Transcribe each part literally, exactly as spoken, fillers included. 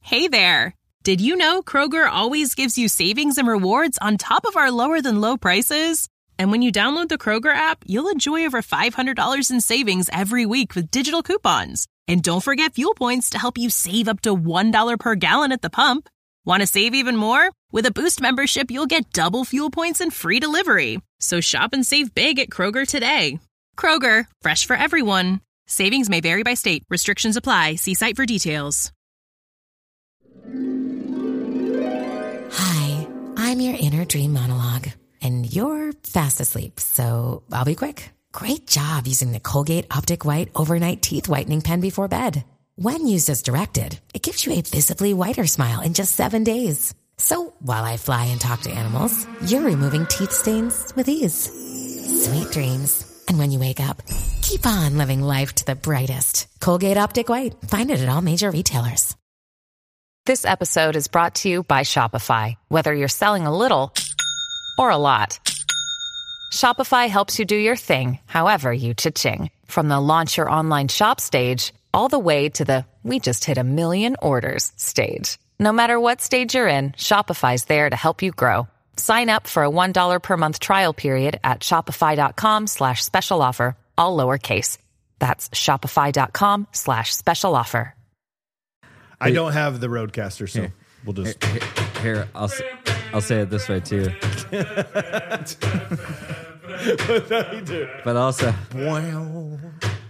Hey there! Did you know Kroger always gives you savings and rewards on top of our lower-than-low prices? And when you download the Kroger app, you'll enjoy over five hundred dollars in savings every week with digital coupons. And don't forget fuel points to help you save up to one dollar per gallon at the pump. Want to save even more? With a Boost membership, you'll get double fuel points and free delivery. So shop and save big at Kroger today. Kroger, fresh for everyone. Savings may vary by state. Restrictions apply. See site for details. Hi, I'm your inner dream monologue, and you're fast asleep, so I'll be quick. Great job using the Colgate Optic White Overnight Teeth Whitening Pen before bed. When used as directed, it gives you a visibly whiter smile in just seven days. So while I fly and talk to animals, you're removing teeth stains with ease. Sweet dreams. And when you wake up, keep on living life to the brightest. Colgate Optic White. Find it at all major retailers. This episode is brought to you by Shopify. Whether you're selling a little or a lot, Shopify helps you do your thing, however you cha-ching. From the launch your online shop stage, all the way to the we just hit a million orders stage. No matter what stage you're in, Shopify's there to help you grow. Sign up for a one dollar per month trial period at shopify.com slash special offer, all lowercase. That's shopify.com slash special offer. I don't have the Roadcaster, so here, we'll just... Here, here, here I'll, I'll say it this way, too. But also... Wow.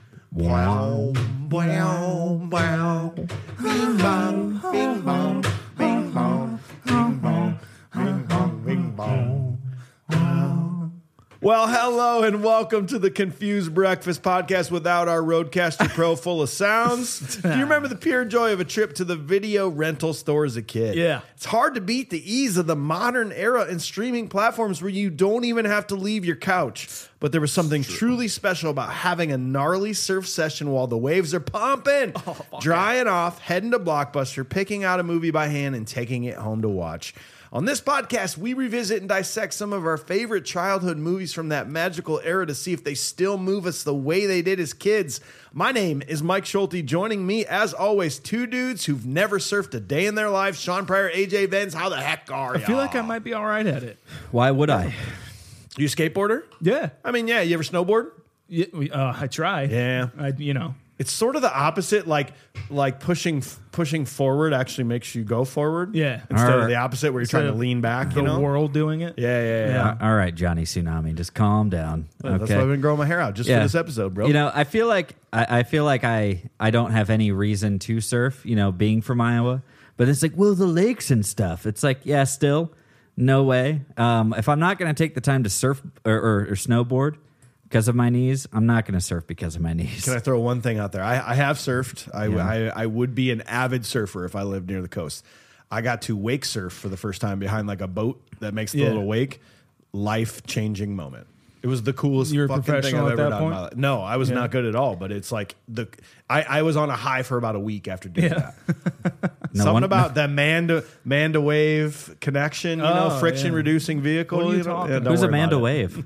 Wow. Wow. Wow. Bing bong. Bing bong. Bing bong. Bing bong. Bing bong. Bing bong. Wow. Well, hello and welcome to the Confused Breakfast podcast without our Roadcaster Pro full of sounds. Do you remember the pure joy of a trip to the video rental store as a kid? Yeah. It's hard to beat the ease of the modern era and streaming platforms where you don't even have to leave your couch. But there was something truly special about having a gnarly surf session while the waves are pumping, oh, drying yeah. off, heading to Blockbuster, picking out a movie by hand, and taking it home to watch. On this podcast, we revisit and dissect some of our favorite childhood movies from that magical era to see if they still move us the way they did as kids. My name is Mike Schulte. Joining me, as always, two dudes who've never surfed a day in their lives. Sean Pryor, A J Benz. How the heck are you? I feel like I might be all right at it. Why would I? You a skateboarder? Yeah. I mean, yeah. You ever snowboard? Yeah, we, uh, I try. Yeah. I, you know. It's sort of the opposite, like like pushing pushing forward actually makes you go forward. Yeah. Instead right. of the opposite where you're Instead trying to lean back, the you know? world doing it. Yeah, yeah, yeah. Yeah. All right, Johnny Tsunami, just calm down. Well, okay. That's why I've been growing my hair out just Yeah. for this episode, bro. You know, I feel like I, I feel like I I don't have any reason to surf. You know, being from Iowa, but it's like, well, the lakes and stuff. It's like, yeah, still, no way. Um, if I'm not going to take the time to surf or, or, or snowboard because of my knees, I'm not going to surf because of my knees. Can I throw one thing out there? I, I have surfed. I, Yeah. I I would be an avid surfer if I lived near the coast. I got to wake surf for the first time behind like a boat that makes the Yeah. little wake. Life-changing moment. It was the coolest You were fucking thing professional I've at ever that done in point? my life. No, I was Yeah. not good at all, but it's like the I, I was on a high for about a week after doing Yeah. that. No Something one- about the man to man to wave connection, you know, Oh, friction yeah. reducing vehicle. What are you know? talking Yeah, about? don't Who's worry Amanda about it. Wave?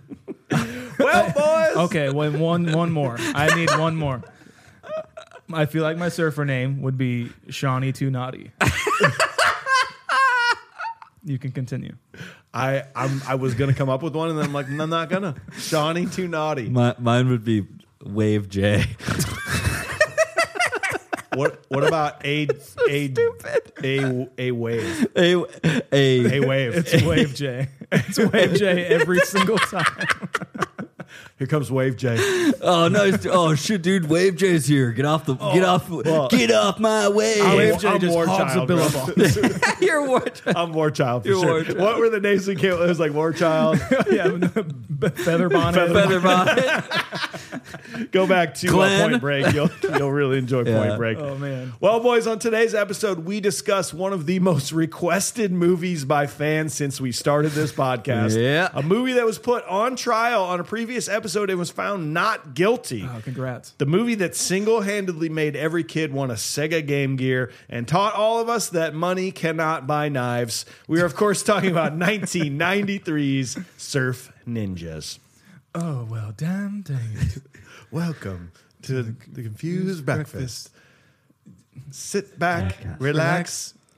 Well, boys. Okay, well, one one more. I need one more. I feel like my surfer name would be Shawnee Too Naughty. You can continue. I I'm, I was gonna come up with one, and then I'm like, I'm not gonna. Shawnee Too Naughty. My, mine would be Wave J. What what about a a a a wave? a, a, A wave. It's Wave J. It's Wave J every single time. Here comes Wave J. Oh no! it's- Oh shit, dude! Wave J's here. Get off the. get off. well- get off my wave. I'm- Wave J I'm just War hogs Child, a bro. billabong. You're what? I'm War Child for You're sure. War Child. What were the names we came? It was like War Child. Yeah, feather bonnet. Feather bonnet. Go back to uh, Glenn. Point Break. You'll you'll really enjoy Yeah. Point Break. Oh man. Well, boys, on today's episode, we discuss one of the most requested movies by fans since we started this podcast. Yeah. A movie that was put on trial on a previous episode and was found not guilty. Oh, congrats. The movie that single-handedly made every kid want a Sega Game Gear and taught all of us that money cannot buy knives. We are, of course, talking about nineteen ninety-three's Surf Ninjas. Oh well, damn dang it. Welcome to the Confused Breakfast. Sit back, relax,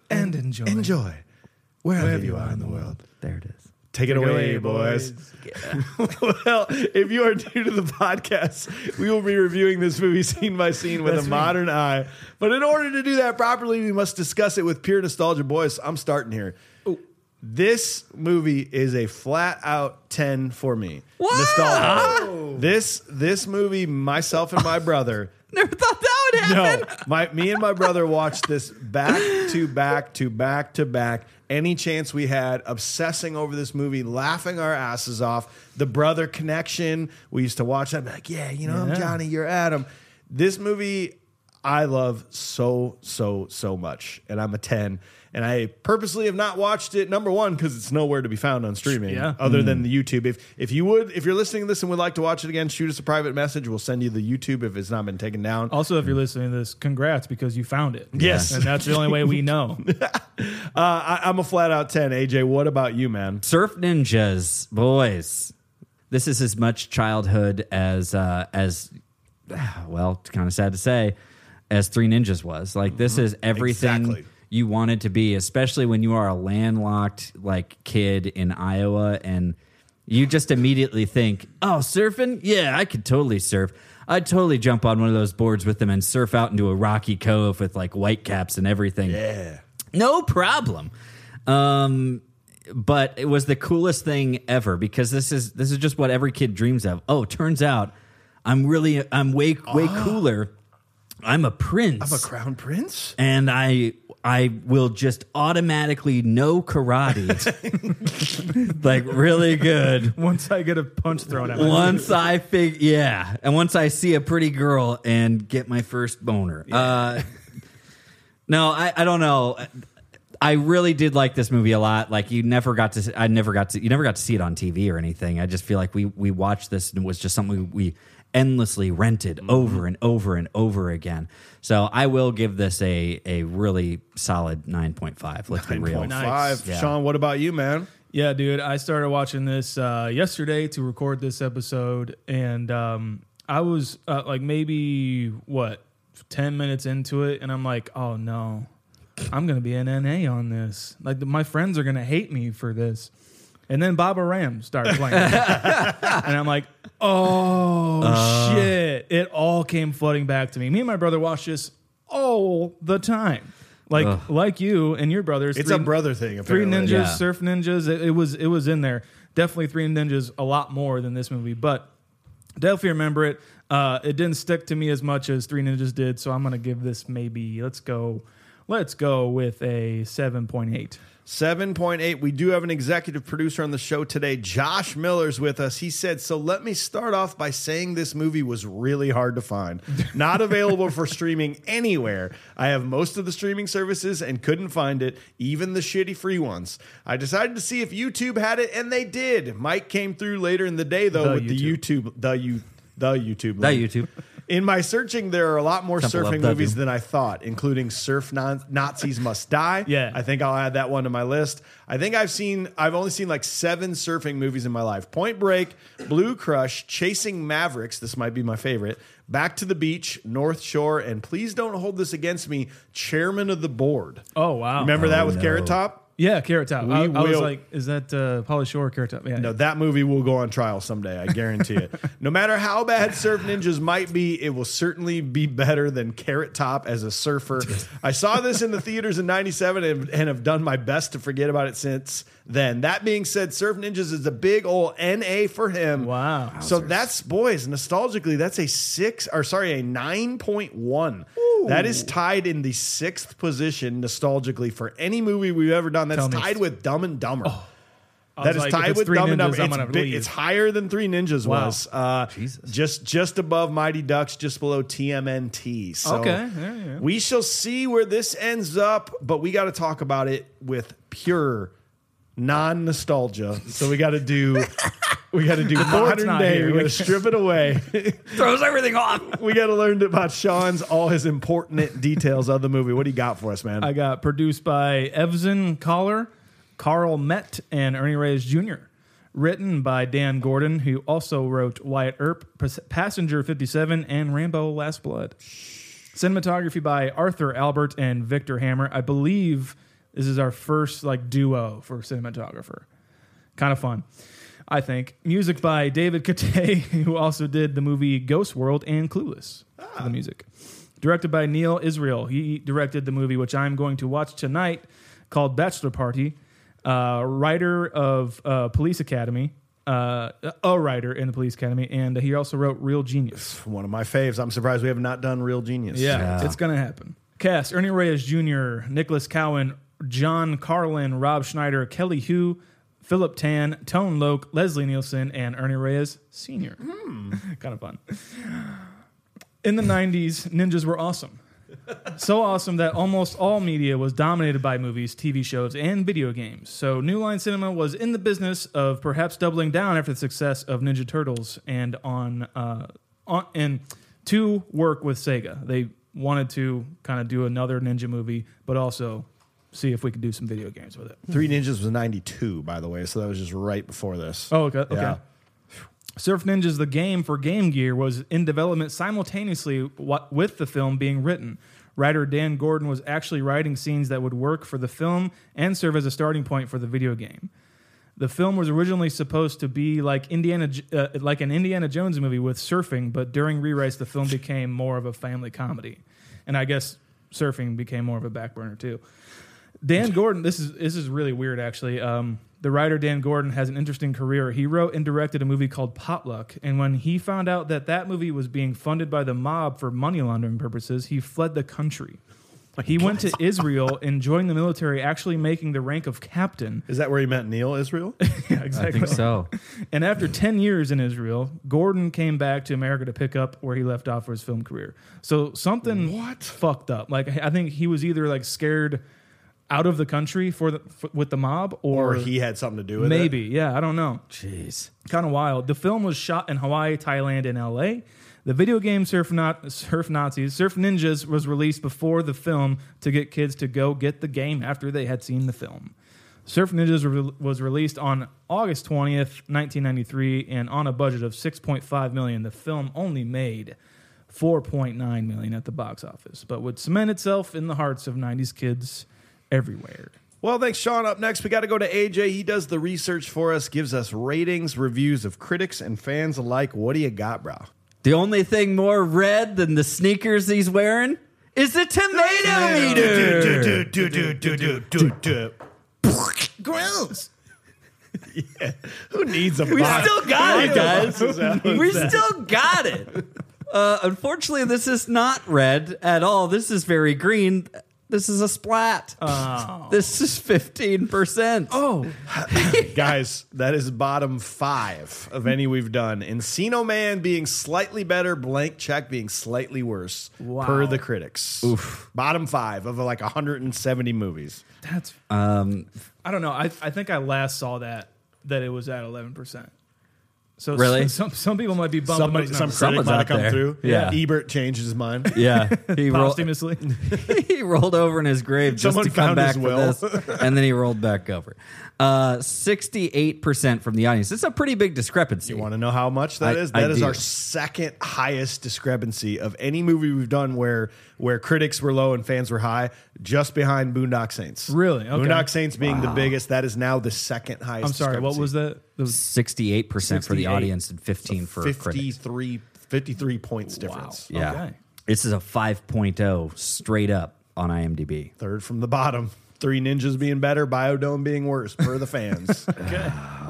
and enjoy. Enjoy. Wherever you are in the world. There it is. Take it away, boys. Well, if you are new to the podcast, we will be reviewing this movie scene by scene with That's a me. modern eye. But in order to do that properly, we must discuss it with pure nostalgia. Boys, I'm starting here. Ooh. This movie is a flat out ten for me. What? Nostalgia. This this movie, myself and my brother. Never thought that would happen. No, my me and my brother watched this back to back to back to back. Any chance we had, obsessing over this movie, laughing our asses off. The brother connection. We used to watch that, and be like, yeah, you know, I'm Yeah. Johnny, you're Adam. This movie I love so, so, so much. And I'm a ten. And I purposely have not watched it, number one, because it's nowhere to be found on streaming Yeah. other than the YouTube. If if you would, if you're listening to this and would like to watch it again, shoot us a private message. We'll send you the YouTube if it's not been taken down. Also, if you're listening to this, congrats because you found it. Yes. And that's the only way we know. Uh, I, I'm a flat out ten. A J, what about you, man? Surf Ninjas, boys. This is as much childhood as uh, as well. It's kind of sad to say, as Three Ninjas was. Like this is everything Exactly. you wanted to be, especially when you are a landlocked like kid in Iowa, and you just immediately think, "Oh, surfing? Yeah, I could totally surf. I'd totally jump on one of those boards with them and surf out into a rocky cove with like white caps and everything." Yeah. No problem. Um, but it was the coolest thing ever because this is this is just what every kid dreams of. Oh, turns out I'm really I'm way way cooler. I'm a prince. I'm a crown prince? and I I will just automatically know karate. Like really good. Once I get a punch thrown at me. Once I fig yeah, and once I see a pretty girl and get my first boner. Uh, no, I, I don't know. I really did like this movie a lot. Like you never got to, I never got to, you never got to see it on T V or anything. I just feel like we we watched this and it was just something we endlessly rented over and over and over again. So I will give this a a really solid nine point five. Let's be real. Nice. Five. Yeah. Sean, what about you, man? Yeah, dude. I started watching this uh, yesterday to record this episode, and um, I was uh, like maybe what ten minutes into it, and I'm like, oh no, I'm gonna be an N A on this. Like the, my friends are gonna hate me for this. And then Baba Ram started playing, and I'm like, oh Uh. shit! It all came flooding back to me. Me and my brother watch this all the time. Like Ugh. like you and your brothers. It's three- a brother thing, Three apparently. Ninjas, Yeah. Surf Ninjas. It, it was it was in there. Definitely Three Ninjas a lot more than this movie, but definitely remember it. Uh, it didn't stick to me as much as Three Ninjas did, so I'm gonna give this maybe let's go, let's go with a seven point eight. seven point eight. We do have an executive producer on the show today. Josh Miller's with us. He said, so let me start off by saying this movie was really hard to find. Not available for streaming anywhere. I have most of the streaming services and couldn't find it, even the shitty free ones. I decided to see if YouTube had it, and they did. Mike came through later in the day, though, The with the YouTube, the, you, the YouTube. That link. YouTube. In my searching, there are a lot more Temple of surfing W. movies than I thought, including Surf non- Nazis Must Die. Yeah. I think I'll add that one to my list. I think I've seen, I've only seen like seven surfing movies in my life. Point Break, Blue Crush, Chasing Mavericks, this might be my favorite, Back to the Beach, North Shore, and please don't hold this against me, Chairman of the Board. Oh wow! Remember that Oh, with no. Carrot Top? Yeah, Carrot Top. We I, I was will- like, is that uh, Pauly Shore Carrot Top? Yeah. No, that movie will go on trial someday. I guarantee it. No matter how bad Surf Ninjas might be, it will certainly be better than Carrot Top as a surfer. I saw this in the theaters in ninety-seven and, and have done my best to forget about it since then. That being said, Surf Ninjas is a big old N A for him. Wow. So that's, boys, nostalgically, that's a six, or sorry, a nine point one. That is tied in the sixth position nostalgically for any movie we've ever done. That's Tell me. tied with Dumb and Dumber. I That was is like, if tied it's with Three Dumb and Ninjas, Dumber. I'm It's, gonna big, leave. it's higher than Three Ninjas Wow. was. Uh, Jesus. Just just above Mighty Ducks, just below T M N T. So Okay, yeah, yeah. we shall see where this ends up, but we got to talk about it with pure non-nostalgia. So we got to do we got to do board's modern not day. here. We got to strip it away. Throws everything off. We got to learn about Sean's all his important details of the movie. What do you got for us, man? I got produced by Evzen Collar, Carl Met, and Ernie Reyes Junior Written by Dan Gordon, who also wrote Wyatt Earp, Pas- Passenger fifty-seven, and Rambo Last Blood. Cinematography by Arthur Albert and Victor Hammer. I believe This is our first like duo for cinematographer. Kind of fun, I think. Music by David Kate, who also did the movie Ghost World and Clueless ah. for the music. Directed by Neil Israel. He directed the movie, which I'm going to watch tonight, called Bachelor Party. Uh, writer of uh, Police Academy. Uh, a writer in the Police Academy. And he also wrote Real Genius. One of my faves. I'm surprised we have not done Real Genius. Yeah, Yeah. it's going to happen. Cast: Ernie Reyes Junior, Nicholas Cowan, John Carlin, Rob Schneider, Kelly Hu, Philip Tan, Tone Loke, Leslie Nielsen, and Ernie Reyes Senior Mm. Kind of fun. In the nineties, ninjas were awesome. So awesome that almost all media was dominated by movies, T V shows, and video games. So New Line Cinema was in the business of perhaps doubling down after the success of Ninja Turtles and on, uh, on and to work with Sega. They wanted to kind of do another ninja movie, but also see if we could do some video games with it. Three Ninjas was ninety-two, by the way, so that was just right before this. Oh, okay. okay. Yeah. Surf Ninjas, the game for Game Gear, was in development simultaneously with the film being written. Writer Dan Gordon was actually writing scenes that would work for the film and serve as a starting point for the video game. The film was originally supposed to be like Indiana, uh, like an Indiana Jones movie with surfing, but during rewrites, the film became more of a family comedy. And I guess surfing became more of a back burner too. Dan Gordon, this is this is really weird actually. Um, the writer Dan Gordon has an interesting career. He wrote and directed a movie called Potluck, and when he found out that that movie was being funded by the mob for money laundering purposes, he fled the country. He went to Israel and joined the military, actually making the rank of captain. Is that where he met Neil Israel? Yeah, exactly. I think so. And after ten years in Israel, Gordon came back to America to pick up where he left off for his film career. So something What? fucked up. Like I think he was either like scared out of the country for the for, with the mob, or, Or he had something to do with maybe. it? Yeah, I don't know. Jeez. Kind of wild. The film was shot in Hawaii, Thailand, and L A. The video game Surf, Not- Surf Nazis, Surf Ninjas, was released before the film to get kids to go get the game after they had seen the film. Surf Ninjas re- was released on August twentieth, nineteen ninety-three, and on a budget of six point five million dollars. The film only made four point nine million dollars at the box office, but would cement itself in the hearts of nineties kids everywhere. Well, thanks, Sean. Up next, we got to go to A J. He does the research for us, gives us ratings, reviews of critics and fans alike. What do you got, bro? The only thing more red than the sneakers he's wearing is the tomato meter. Gross. Yeah. Who needs a We box? still got it, guys. Boxes We still got it. Uh, unfortunately, this is not red at all. This is very green. This is a splat. Oh. This is fifteen percent. Oh. Guys, that is bottom five of any we've done. Encino Man being slightly better, Blank Check being slightly worse, Wow. per the critics. Oof. Bottom five of like one hundred seventy movies. That's, Um, I don't know. I, I think I last saw that, that it was at eleven percent. So Really? some some people might be bumping Somebody, those some numbers. critic Someone's might have out come there. through. Yeah. Ebert changed his mind. yeah, he rolled. posthumously. He rolled over in his grave just Someone to come found back his for will. this, and then he rolled back over. Uh, Sixty-eight percent from the audience. It's a pretty big discrepancy. You want to know how much that I- is? I That is do. our second highest discrepancy of any movie we've done where where critics were low and fans were high, just behind Boondock Saints. Really? Okay. Boondock Saints being the biggest. That is now the second highest. I'm sorry, what was that? That was Sixty-eight percent for the sixty-eight. audience and fifteen for critics. fifty-three, fifty-three points difference. Yeah, Okay. this is a five point oh straight up on IMDb. Third from the bottom. Three Ninjas being better, Biodome being worse, per the fans. okay.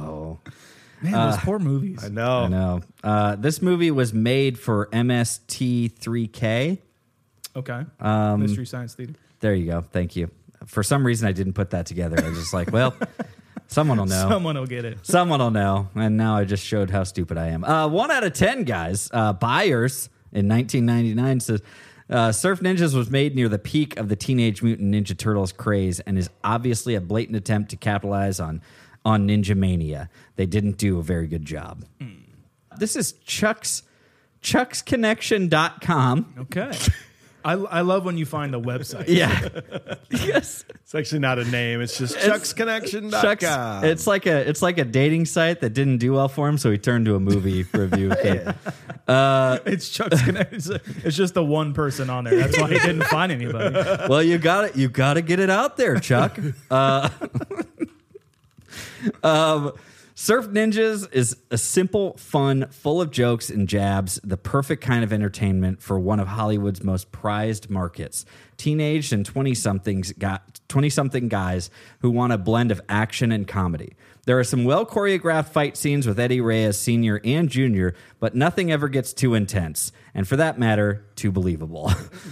Man, those poor movies. I know. I know. Uh, this movie was made for M S T three K. Okay. Um, Mystery Science Theater. There you go. Thank you. For some reason, I didn't put that together. I was just like, well, someone will know. Someone will get it. Someone will know. And now I just showed how stupid I am. Uh, one out of ten, guys. Uh, Buyers in nineteen ninety-nine says, uh, Surf Ninjas was made near the peak of the Teenage Mutant Ninja Turtles craze and is obviously a blatant attempt to capitalize on, on Ninja Mania. They didn't do a very good job. Mm. This is Chuck's chucks connection dot com. Okay. I, I love when you find a website. Yeah. Yes. It's actually not a name. It's just chucks connection dot com. Chuck's, it's like a it's like a dating site that didn't do well for him, so he turned to a movie review. Kit. Uh, It's Chuck's Connect. It's, it's just the one person on there. That's why he didn't find anybody. well, you got it. You got to get it out there, Chuck. uh, um, Surf Ninjas is a simple, fun, full of jokes and jabs, the perfect kind of entertainment for one of Hollywood's most prized markets. Teenage and twenty-somethings got twenty-something guys who want a blend of action and comedy. There are some well-choreographed fight scenes with Eddie Reyes Senior and Junior, but nothing ever gets too intense, and for that matter, too believable.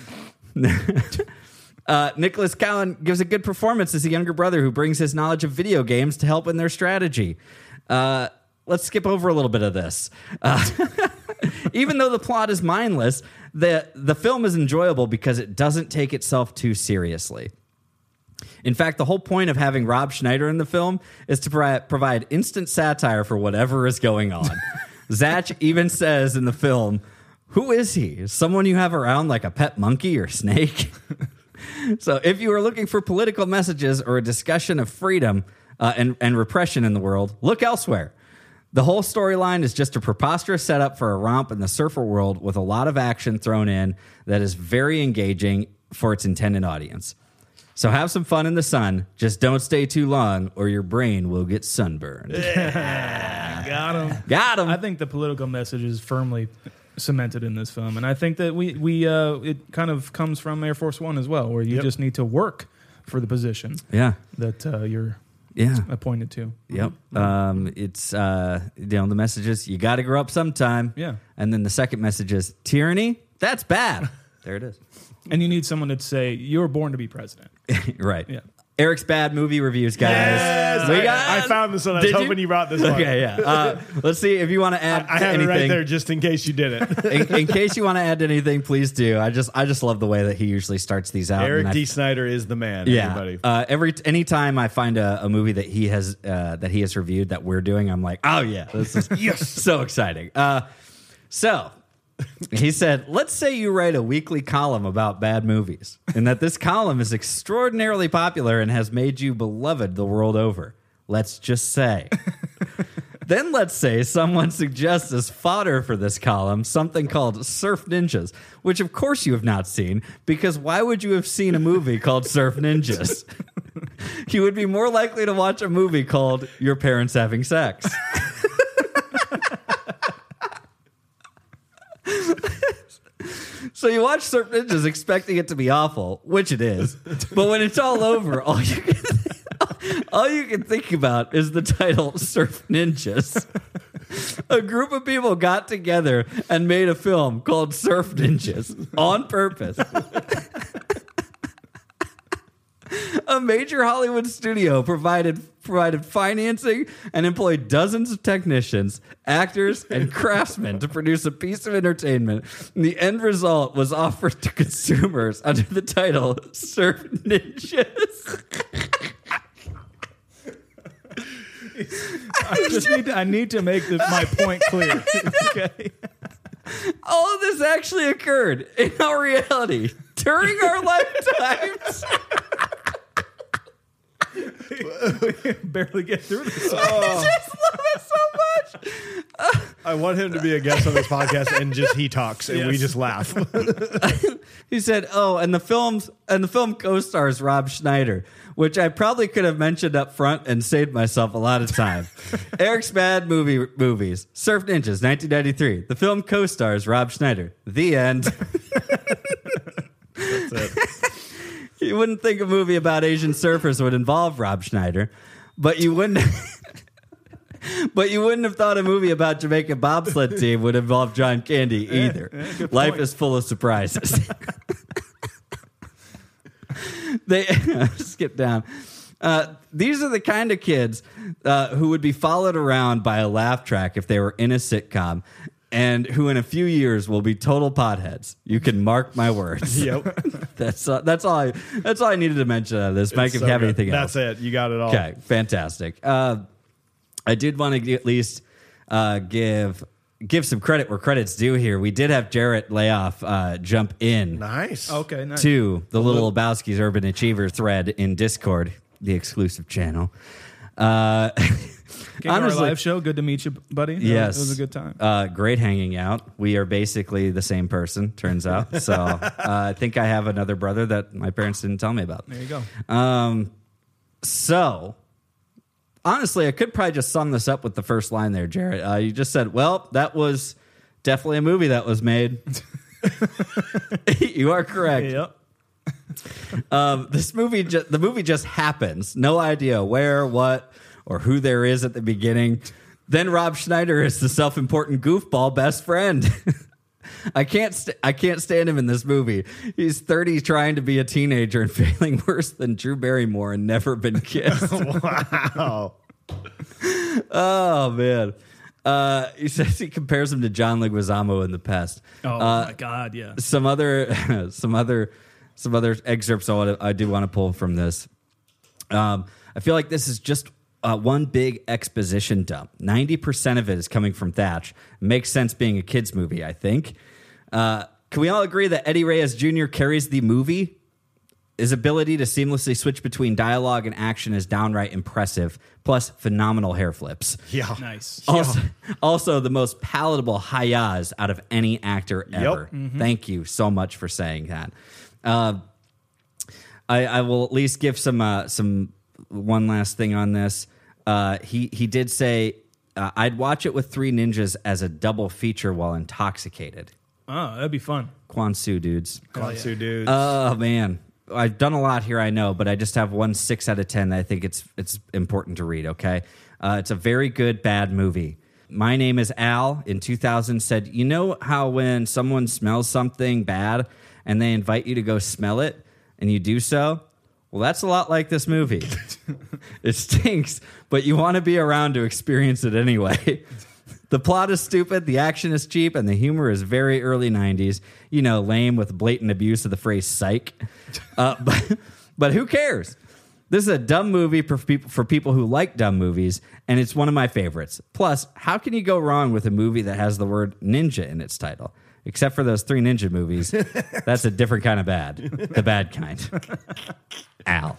uh, Nicholas Callan gives a good performance as a younger brother who brings his knowledge of video games to help in their strategy. Uh, let's skip over a little bit of this. Uh, even though the plot is mindless, the, the film is enjoyable because it doesn't take itself too seriously. In fact, the whole point of having Rob Schneider in the film is to pro- provide instant satire for whatever is going on. Zach even says in the film, "Who is he? Someone you have around like a pet monkey or snake?" So if you are looking for political messages or a discussion of freedom uh, and, and repression in the world, look elsewhere. The whole storyline is just a preposterous setup for a romp in the surfer world with a lot of action thrown in that is very engaging for its intended audience. So have some fun in the sun. Just don't stay too long or your brain will get sunburned. Got him. Got him. I think the political message is firmly cemented in this film, and I think that we we uh, it kind of comes from Air Force One as well, where you Yep. just need to work for the position Yeah. that uh, you're Yeah. appointed to. Yep. Um, it's, uh, you know, the message is you got to grow up sometime. Yeah. And then the second message is tyranny. That's bad. There it is. And you need someone to say you were born to be president. Right. Yeah. Eric's bad movie reviews, guys. Yes, We I, got- I found this one. I was Did you? hoping you brought this one. Okay, yeah. Uh, let's see if you want to add I have anything. it right there just in case you did it. in, in case you want to add anything, please do. I just, I just love the way that he usually starts these out. Eric and I- D. Snyder is the man. Yeah. Everybody. Uh, every anytime I find a, a movie that he has uh, that he has reviewed that we're doing, I'm like, oh yeah, this is yes, so exciting. Uh, so he said, let's say you write a weekly column about bad movies, and that this column is extraordinarily popular and has made you beloved the world over. Let's just say. Then let's say someone suggests as fodder for this column something called Surf Ninjas, which of course you have not seen, because why would you have seen a movie called Surf Ninjas? You would be more likely to watch a movie called Your Parents Having Sex. So you watch Surf Ninjas expecting it to be awful, which it is. But when it's all over, all you can, all you can think about is the title Surf Ninjas. A group of people got together and made a film called Surf Ninjas on purpose. A major Hollywood studio provided provided financing and employed dozens of technicians, actors, and craftsmen to produce a piece of entertainment. And the end result was offered to consumers under the title Surf Ninjas. I just need to, I need to make the, my point clear. Okay. All of this actually occurred in our reality during our lifetimes. Barely get through this. I just love it so much. I want him to be a guest on this podcast and just he talks and we Yes. just laugh. He said, "Oh, and the films and the film co-stars Rob Schneider, which I probably could have mentioned up front and saved myself a lot of time." Eric's Bad Movie Movies, Surf Ninjas, nineteen ninety-three. The film co-stars Rob Schneider. The end. That's it. You wouldn't think a movie about Asian surfers would involve Rob Schneider, but you wouldn't. But you wouldn't have thought a movie about Jamaican bobsled team would involve John Candy either. yeah, good Life point. is full of surprises. They skip down. Uh, these are the kind of kids uh, who would be followed around by a laugh track if they were in a sitcom, and who in a few years will be total potheads. You can mark my words. Yep. That's uh, that's all. I, that's all I needed to mention out of this. Mike, It's if so you have good. anything That's else, it. You got it all. okay, fantastic. Uh, I did want to at least uh, give give some credit where credit's due here. We did have Jarrett Layoff uh, jump in Nice. Okay, nice. to the Little Lebowski's Urban Achiever thread in Discord, the exclusive channel. Uh, Came to our honestly, live show. Good to meet you, buddy. yes, It was a good time. Uh, great hanging out. We are basically the same person, turns out. So uh, I think I have another brother that my parents didn't tell me about. There you go. Um, so honestly, I could probably just sum this up with the first line there, Jarrett. Uh, you just said, well, that was definitely a movie that was made. You are correct. Yep. Um, this movie, ju- the movie just happens. No idea where, what, or who there is at the beginning. Then Rob Schneider is the self-important goofball best friend. I can't, st- I can't stand him in this movie. He's thirty, trying to be a teenager and failing worse than Drew Barrymore and Never Been Kissed. Wow. Oh man. Uh, he says he compares him to John Leguizamo in The Pest. Oh Uh, my God, yeah. some other some other some other excerpts I, wanna, I do want to pull from this. Um, I feel like this is just uh, one big exposition dump. ninety percent of it is coming from Thatch. Makes sense being a kids movie, I think. Uh, can we all agree that Eddie Reyes Junior carries the movie? His ability to seamlessly switch between dialogue and action is downright impressive, plus phenomenal hair flips. Yeah. Nice. Also, also the most palatable hi-yas out of any actor ever. Mm-hmm. Thank you so much for saying that. Uh, I, I will at least give some uh, some one last thing on this. Uh, he he did say uh, I'd watch it with Three Ninjas as a double feature while intoxicated. Oh, that'd be fun. Kwansu dudes. Kwansu dudes. Oh man, I've done a lot here, I know, but I just have one six out of ten that I think it's it's important to read. Okay, uh, it's a very good bad movie. My Name is Al in two thousand said, you know how when someone smells something bad and they invite you to go smell it and you do so? Well, that's a lot like this movie. It stinks, but you want to be around to experience it anyway. The plot is stupid, the action is cheap, and the humor is very early nineties. You know, lame with blatant abuse of the phrase psych. Uh, but, but who cares? This is a dumb movie for people, for people who like dumb movies, and it's one of my favorites. Plus, how can you go wrong with a movie that has the word ninja in its title? Except for those Three Ninja movies. That's a different kind of bad. The bad kind. Al.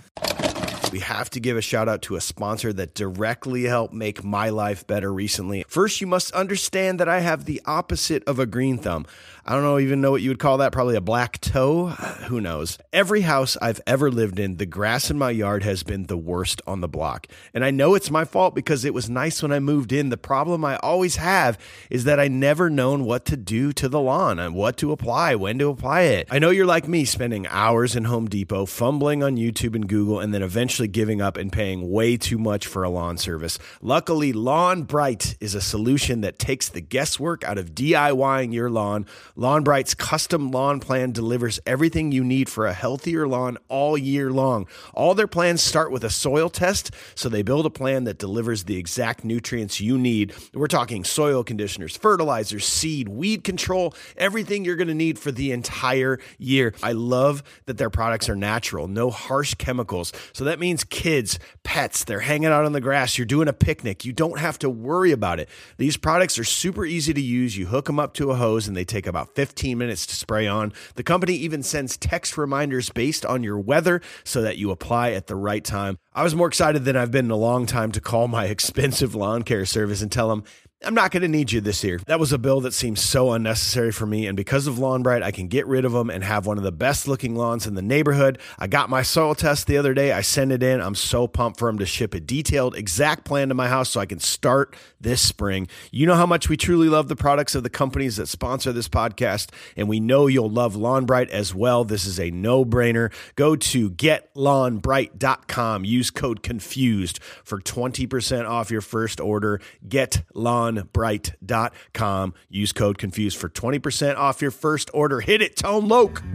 We have to give a shout out to a sponsor that directly helped make my life better recently. First, you must understand that I have the opposite of a green thumb. I don't know, even know what you would call that, probably a black toe. Who knows? Every house I've ever lived in, the grass in my yard has been the worst on the block. And I know it's my fault because it was nice when I moved in. The problem I always have is that I never known what to do to the lawn and what to apply, when to apply it. I know you're like me, spending hours in Home Depot, fumbling on YouTube and Google, and then eventually giving up and paying way too much for a lawn service. Luckily, Lawn Bright is a solution that takes the guesswork out of DIYing your lawn. Lawn Bright's custom lawn plan delivers everything you need for a healthier lawn all year long. All their plans start with a soil test, so they build a plan that delivers the exact nutrients you need. We're talking soil conditioners, fertilizers, seed, weed control, everything you're going to need for the entire year. I love that their products are natural, no harsh chemicals. So that means kids, pets, they're hanging out on the grass, you're doing a picnic, you don't have to worry about it. These products are super easy to use. You hook them up to a hose and they take about fifteen minutes to spray on. The company even sends text reminders based on your weather so that you apply at the right time. I was more excited than I've been in a long time to call my expensive lawn care service and tell them, I'm not going to need you this year. That was a bill that seems so unnecessary for me, and because of Lawn Bright, I can get rid of them and have one of the best looking lawns in the neighborhood. I got my soil test the other day. I sent it in. I'm so pumped for them to ship a detailed, exact plan to my house so I can start this spring. You know how much we truly love the products of the companies that sponsor this podcast, and we know you'll love Lawn Bright as well. This is a no-brainer. Go to get lawn bright dot com. Use code CONFUSED for twenty percent off your first order. get lawn bright dot com. Use code CONFUSED for twenty percent off your first order. Hit it, Tone Loc.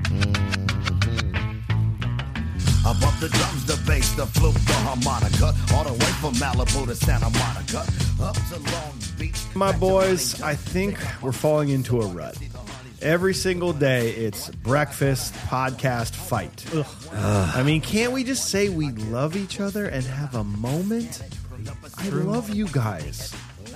Above the drums, the bass, the flute, the harmonica, all the way from Malibu to Santa Monica, up to Long Beach. My boys, I think we're falling into a rut. Every single day, it's breakfast, podcast, fight. Ugh. I mean, can't we just say we love each other and have a moment? I love you guys.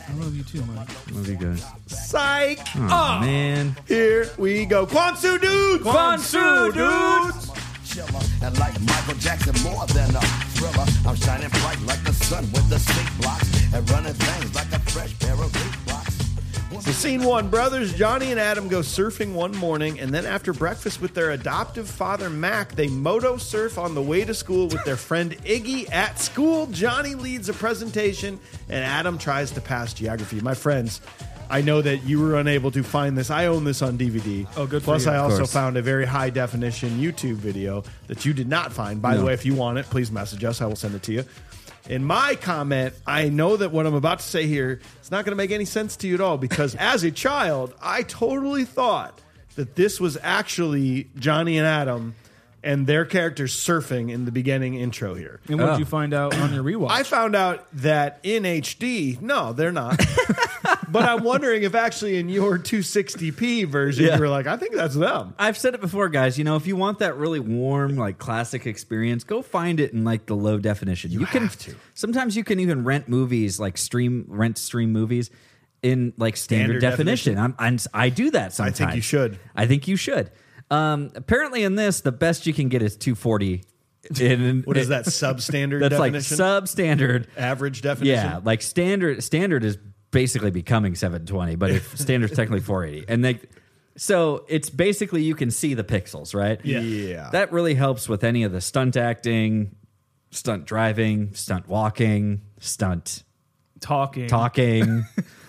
I love you too, Mike. Love you guys. Psych. Oh, man. Here we go. Kwansu dudes. Kwansu dudes. Chiller. And like Michael Jackson, more than a thriller. I'm shining bright like the sun with the sleep blocks and running things like a fresh pair of leaf blocks. So scene one, brothers Johnny and Adam go surfing one morning, and then after breakfast with their adoptive father, Mac, they moto surf on the way to school with their friend Iggy at school. Johnny leads a presentation, and Adam tries to pass geography. My friends, I know that you were unable to find this. I own this on D V D. Oh, good for Plus, you. I Of also course. found a very high-definition YouTube video that you did not find. By the No. way, if you want it, please message us. I will send it to you. In my comment, I know that what I'm about to say here is not going to make any sense to you at all, because as a child, I totally thought that this was actually Johnny and Adam and their characters surfing in the beginning intro here. And what did Oh. you find out on your rewatch? I found out that in H D, no, they're not. But I'm wondering if actually in your two sixty p version, Yeah. you were like, I think that's them. I've said it before, guys. You know, if you want that really warm, like classic experience, go find it in like the low definition. You, can. have to. Sometimes you can even rent movies, like stream, rent stream movies in like standard, Standard definition. definition. I'm, I'm, I do that sometimes. think you should. I think you should. Um, apparently, in this, the best you can get is two forty. In, What is that, substandard That's like definition? substandard. Average definition? Yeah, like standard. Standard is basically becoming seven twenty, but if standard's technically four eighty, and they. So it's basically you can see the pixels, right? Yeah. Yeah. That really helps with any of the stunt acting, stunt driving, stunt walking, stunt talking. talking.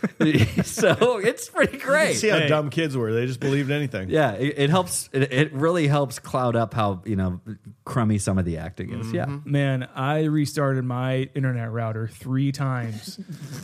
So it's pretty great. See how Hey. dumb kids were. They just believed anything. Yeah, it, it helps. It, it really helps cloud up how, you know, crummy some of the acting is. Mm-hmm. Yeah. Man, I restarted my internet router three times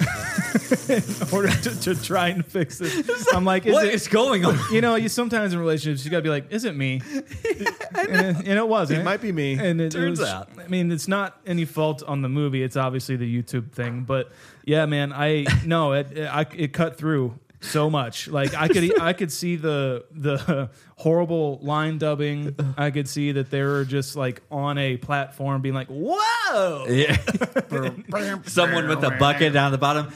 in order to, to try and fix this. I'm like, is What it, is going on? you know, you sometimes in relationships you gotta be like, is it me? and, it, and it wasn't. It might be me. And it, Turns it was, out. I mean, it's not any fault on the movie. It's obviously the YouTube thing. But yeah, man, I no, it it, I, it cut through so much. Like I could I could see the the horrible line dubbing. I could see that they were just like on a platform being like, whoa. Yeah. Someone with a bucket down the bottom.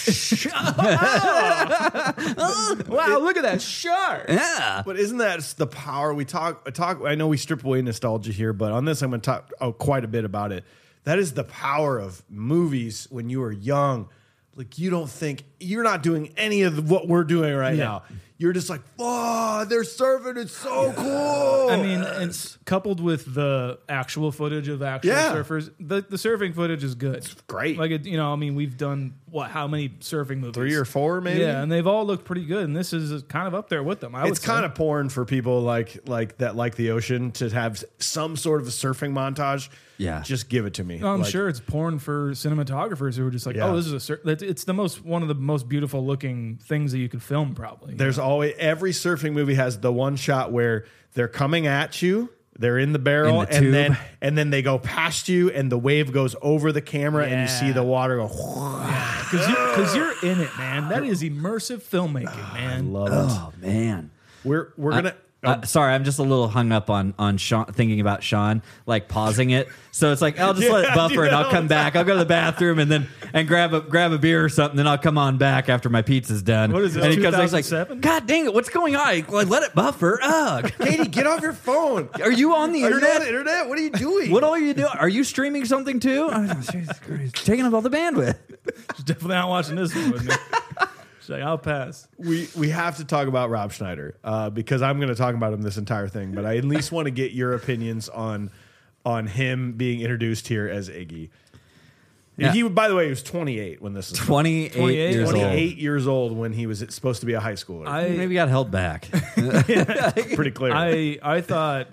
Wow, look at that shark. Yeah. But isn't that the power we talk? Talk. I know we strip away nostalgia here, but on this, I'm going to talk oh, quite a bit about it. That is the power of movies when you were young. Like you don't think you're not doing any of what we're doing right Yeah. now. You're just like, oh, they're surfing. It's so cool. I mean, and coupled with the actual footage of actual Yeah. surfers, the, the surfing footage is good. It's great. Like, it, you know, I mean, we've done, what, how many surfing movies? three or four, maybe. Yeah, and they've all looked pretty good, and this is kind of up there with them. I It's kind of porn for people like like that, like the ocean, to have some sort of a surfing montage. Yeah. just give it to me. I'm Like, sure it's porn for cinematographers who are just like, Yeah. oh, this is a sur-. It's it's the most one of the most beautiful looking things that you could film, probably. There's always every surfing movie has the one shot where they're coming at you, they're in the barrel, In the and tube. then and then they go past you, and the wave goes over the camera, and you see Yeah. the water go. because you, 'cause you're in it, man. That is immersive filmmaking, man. Love it. Oh, man. We're we're gonna. Uh, sorry, I'm just a little hung up on on Sean, thinking about Sean, like pausing it. So it's like I'll just let it Yeah, I buffer, do and that I'll all come the back. I'll go to the bathroom and then and grab a grab a beer or something. Then I'll come on back after my pizza's done. What is this, And he comes back, he's two thousand seven? like, God dang it, what's going on? Like, let it buffer. Ugh. Katie, get off your phone. Are you on the Are you internet? on the internet? What are you doing? What are you doing? Are you streaming something too? Oh, Jesus Christ. Taking up all the bandwidth. She's definitely not watching this one with me. She's like, I'll pass. we we have to talk about Rob Schneider uh, because I'm going to talk about him this entire thing, but I at least want to get your opinions on on him being introduced here as Iggy. Yeah. He, by the way, he was twenty-eight when this was twenty-eight, twenty-eight, years old. twenty-eight years old when he was supposed to be a high schooler. I Maybe got held back. Pretty clear. I I thought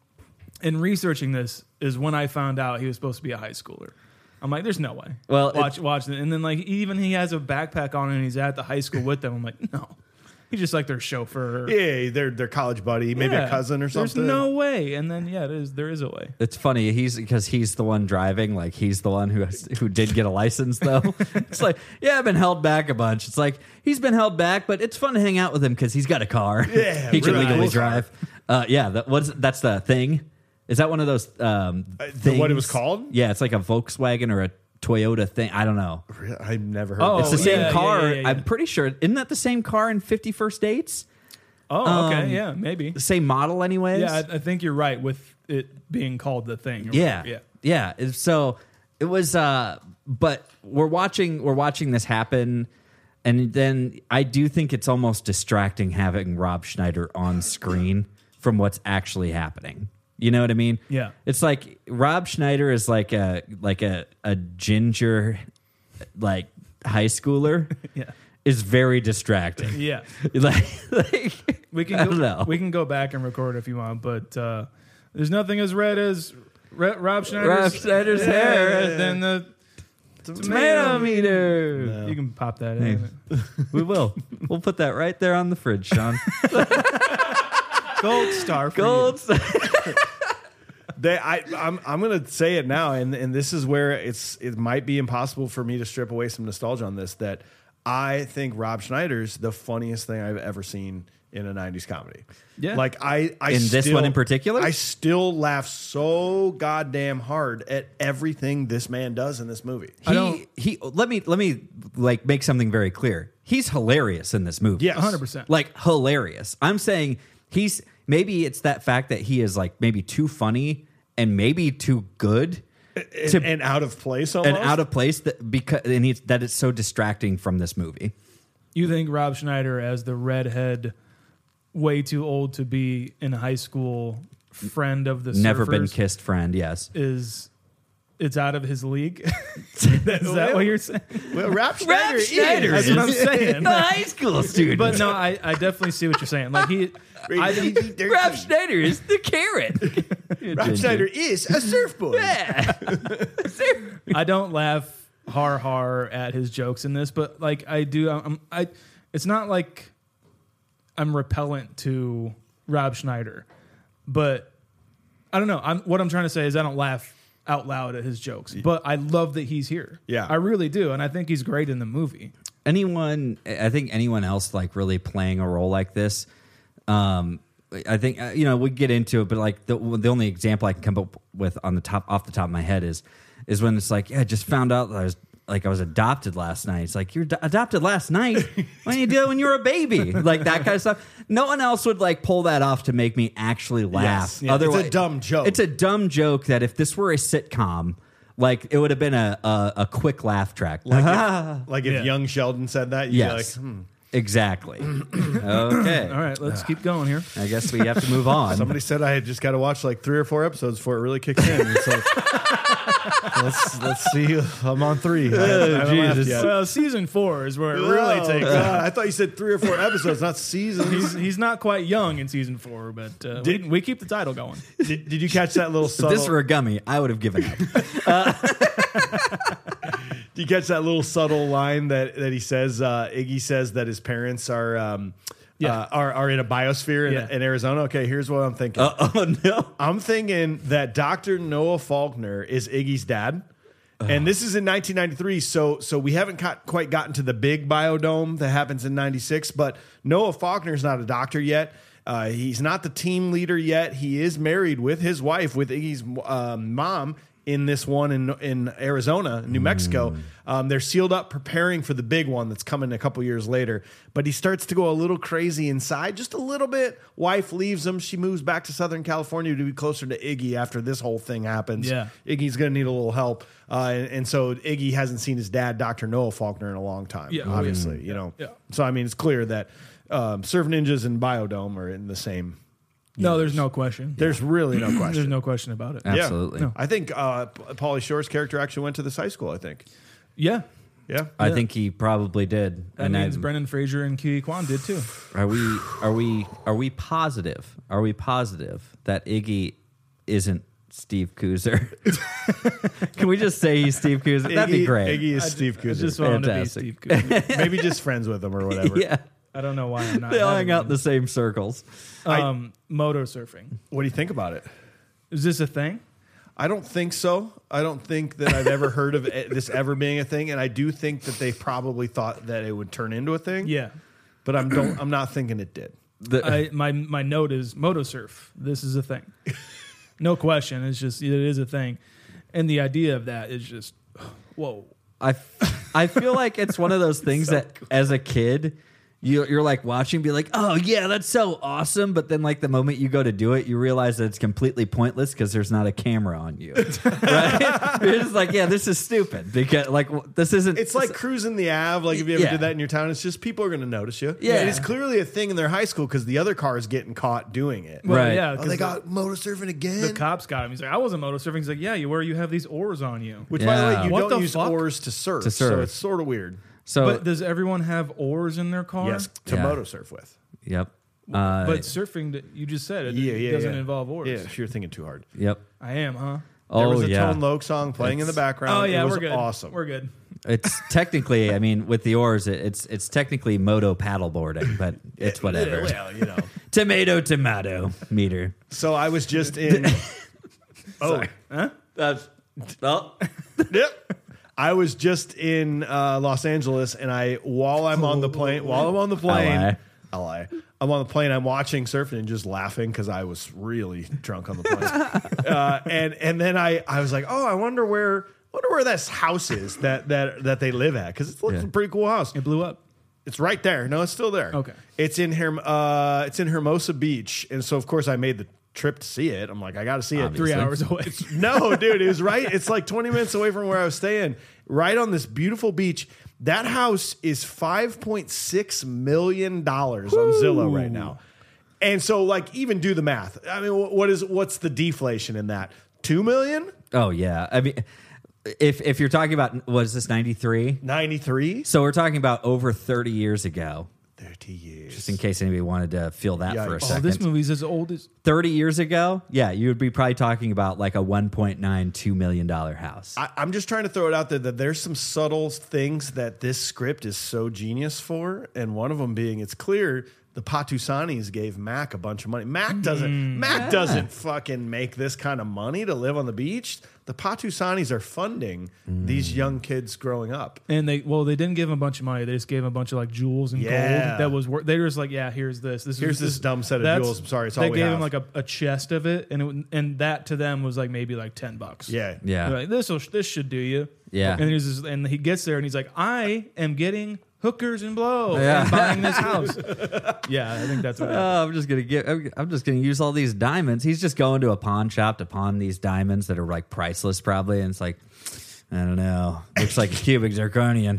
in researching this is when I found out he was supposed to be a high schooler. I'm like, there's no way. Well, watch watch it, and then like even he has a backpack on and he's at the high school with them. I'm like, no, he's just like their chauffeur. yeah, their their college buddy, maybe Yeah. a cousin or something. There's no way. And then yeah, there is there is a way. It's funny. He's because he's the one driving. Like he's the one who has, who did get a license though. It's like, yeah, I've been held back a bunch. It's like he's been held back, but it's fun to hang out with him because he's got a car. Yeah, he can really legally cool car. drive. Uh, yeah, that what's that's the thing. Is that one of those um, Uh, the- things? what it was called? Yeah, it's like a Volkswagen or a Toyota thing. I don't know. I've never heard. Oh, of It's the this. same yeah, car. yeah, yeah, yeah. I'm pretty sure. Isn't that the same car in fifty-first Dates? Oh, okay, Um, yeah, maybe. The same model, anyways. Yeah, I, I think you're right with it being called the thing. or Yeah. whatever, Yeah. Yeah. So it was uh but we're watching we're watching this happen, and then I do think it's almost distracting having Rob Schneider on screen from what's actually happening. You know what I mean? Yeah. It's like Rob Schneider is like a like a a ginger like high schooler. Yeah. Is very distracting. Yeah. like, like We can I go, don't know. we can go back and record if you want, but uh, there's nothing as red as Re- Rob Schneider's, Rob Schneider's hair. Than the Tomato meter. You can pop that in. We will. We'll put that right there on the fridge, Sean. Gold star for Gold. They, I, I'm, I'm going to say it now, and and this is where it's it might be impossible for me to strip away some nostalgia on this. That I think Rob Schneider's the funniest thing I've ever seen in a nineties comedy. Yeah. Like I, I In still, this one in particular? I still laugh so goddamn hard at everything this man does in this movie. He, he let me let me like make something very clear. He's hilarious in this movie. Yes. one hundred percent. Like hilarious. I'm saying he's maybe it's that fact that he is like maybe too funny and maybe too good And, to and out of place almost. and out of place that because and he's, that it's so distracting from this movie. You think Rob Schneider as the redhead, way too old to be in high school, friend of the Never been surfers kissed friend, yes. is it's out of his league? Is that what you're saying? Well, Rob Schneider, Schneider That's what I'm saying. the high school student. But no, I, I definitely see what you're saying. Like he, I, is. Rob Schneider is the carrot. Rob Schneider is a surfboard. Yeah. I don't laugh har har at his jokes in this, but like I do, I'm, I. It's not like I'm repellent to Rob Schneider, but I don't know. I'm what I'm trying to say is I don't laugh out loud at his jokes, but I love that he's here. Yeah. I really do, and I think he's great in the movie. Anyone, I think anyone else like really playing a role like this, um, I think uh, you know we get into it, but like the the only example I can come up with on the top off the top of my head is is when it's like, yeah, I just found out that I was like I was adopted last night. It's like you're d- adopted last night. Why didn't you do it when you were a baby? Like that kind of stuff. No one else would like pull that off to make me actually laugh. Yes. Yeah, it's a dumb joke. It's a dumb joke that if this were a sitcom, like it would have been a a, a quick laugh track. Like if, like if Yeah. young Sheldon said that, you'd Yes. be like, hmm. Exactly. Okay. All right, let's keep going here. I guess we have to move on. Somebody said I had just got to watch like three or four episodes before it really kicks in. And so let's let's see. I'm on three. I haven't- I haven't laughed Jesus. yet. Well, season four is where it really Oh, takes. God. I thought you said three or four episodes, not seasons. He's he's not quite young in season four, but uh, we, Did- we keep the title going. did, did you catch that little If subtle? this were a gummy, I would have given up. Do you catch that little subtle line that, that he says? Uh, Iggy says that his parents are um, Yeah. uh, are are in a biosphere in, Yeah. in Arizona. Okay, here's what I'm thinking. Uh, oh no! I'm thinking that Doctor Noah Faulkner is Iggy's dad. And this is in nineteen ninety-three, so so we haven't got, quite gotten to the big biodome that happens in ninety-six. But Noah Faulkner is not a doctor yet. Uh, he's not the team leader yet. He is married with his wife, with Iggy's um, mom, in this one in in Arizona, New Mexico. Um, they're sealed up, preparing for the big one that's coming a couple years later. But he starts to go a little crazy inside, just a little bit. Wife leaves him. She moves back to Southern California to be closer to Iggy after this whole thing happens. Yeah. Iggy's going to need a little help. Uh, and, and so Iggy hasn't seen his dad, Doctor Noah Faulkner, in a long time, Yeah. obviously. You know, Yeah. So I mean, it's clear that um, Surf Ninjas and Biodome are in the same. No, there's no question. There's really no question. There's no question about it. Yeah. Absolutely. No. I think uh, Pauly Shore's character actually went to this high school, I think. Yeah. Yeah. I think he probably did. That and means I, Brendan Fraser and Kiwi Kwan did too. are we are we are we positive? Are we positive that Iggy isn't Steve Kooser? Can we just say he's Steve Kooser? That'd be Iggy- great. Iggy is I, Steve I Kooser. just want him to be Fantastic. Steve Kooser. Maybe just friends with him or whatever. Yeah, I don't know why I'm not. they all having hang out in him. the same circles. Um, moto surfing. What do you think about it? Is this a thing? I don't think so. I don't think that I've ever heard of it- this ever being a thing, and I do think that they probably thought that it would turn into a thing. Yeah. But I'm don't. I'm not thinking it did. The- I, my my note is moto surf. This is a thing. No question. It's just it is a thing, and the idea of that is just Whoa. I, f- I feel like it's one of those things that as a kid, you, you're like watching, be like, oh yeah, that's so awesome. But then like the moment you go to do it, you realize that it's completely pointless because there's not a camera on you. Right? You're just like, yeah, this is stupid because like w- this isn't. It's like cruising the Ave. Like if you ever Yeah. did that in your town, it's just people are going to notice you. Yeah. And it's clearly a thing in their high school because the other car is getting caught doing it. Well, Right. yeah. Oh, 'cause they the- got motor surfing again. The cops got him. He's like, I wasn't motor surfing. He's like, yeah, you where you have these oars on you. Which, by the Yeah. way, you What don't the use fuck? oars to surf. To So surf. it's sort of weird. so. But does everyone have oars in their car? Yes, to Yeah. moto surf with. Yep. Uh, But surfing, you just said it, Yeah, it yeah, doesn't yeah. involve oars. Yeah, you're thinking too hard. yep. I am, huh? Oh there was a yeah. Tone Loc song playing in the background. Oh yeah, it was we're good. Awesome. We're good. It's technically, I mean, with the oars, it, it's it's technically moto paddleboarding, but it's whatever. Well, you know. Tomato, tomato meter. So I was just in. oh, That's well. yep. I was just in uh, Los Angeles, and I while I'm on the plane, while I'm on the plane, L A, I'm on the plane. I'm watching surfing and just laughing because I was really drunk on the plane. uh, and and then I I was like, oh, I wonder where I wonder where this house is that that that they live at because it looks Yeah. a pretty cool house. It blew up. It's right there. No, it's still there. Okay. It's in Herm- uh, it's in Hermosa Beach, and so of course I made the trip to see it. I'm like, I got to see it. Three hours away. No, dude, it was right. It's like twenty minutes away from where I was staying, right on this beautiful beach. That house is five point six million dollars on Zillow right now. And so, like, even do the math. I mean, wh- what is what's the deflation in that? Two million? Oh yeah. I mean, if if you're talking about was this ninety-three? ninety-three? So we're talking about over thirty years ago. thirty years. Just in case anybody wanted to feel that for a Yikes. Oh, second. this movie's as old as. thirty years ago, yeah, you would be probably talking about like a one point nine two million dollar house. I, I'm just trying to throw it out there that there's some subtle things that this script is so genius for, and one of them being it's clear the Patusanis gave Mac a bunch of money. Mac doesn't. Mac doesn't fucking make this kind of money to live on the beach. The Patusanis are funding these young kids growing up. And they well, they didn't give him a bunch of money. They just gave him a bunch of like jewels and Yeah. gold. That was worth. They were just like, yeah, here's this. This Here's is, this dumb set of that's- jewels. I'm sorry, it's all they we gave have. him like a, a chest of it, and it would- and that to them was like maybe like ten bucks. Yeah, Yeah. They're like, this will this should do you. Yeah. And he's just, and he gets there and he's like, I am getting hookers and blow Yeah. and buying this house. Yeah, I think that's what. Oh, I'm just gonna get. I'm I'm just gonna use all these diamonds. He's just going to a pawn shop to pawn these diamonds that are like priceless, probably. And it's like, I don't know. Looks like a cubic zirconian.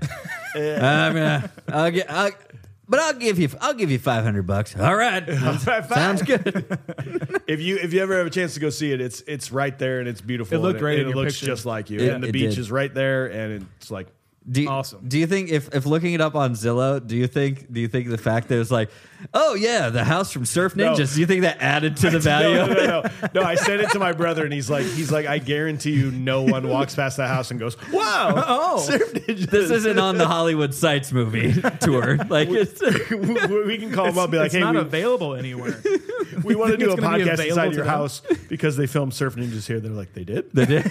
I'm gonna. I'll get. I'll, but I'll give you. I'll give you five hundred bucks. All right. Sounds good. If you if you ever have a chance to go see it, it's it's right there and it's beautiful. It looked and great and in it your looks picture. just like you. Yeah, and the it beach did. is right there, and it's like Do you, Awesome. Do you think if, if looking it up on Zillow, do you think do you think the fact that it's like, oh yeah, the house from Surf No. Ninjas, do you think that added to the value? No, no, no, no. No, I sent it to my brother, and he's like, he's like, I guarantee you, no one walks past that house and goes, "Wow, Oh. Surf Ninjas." This isn't on the Hollywood Sites movie tour. Like, it's, we can call them up, and be like, it's "Hey, not we, available anywhere. we want to think do a it's gonna be podcast available inside to your them? house because they filmed Surf Ninjas here." They're like, "They did? they did.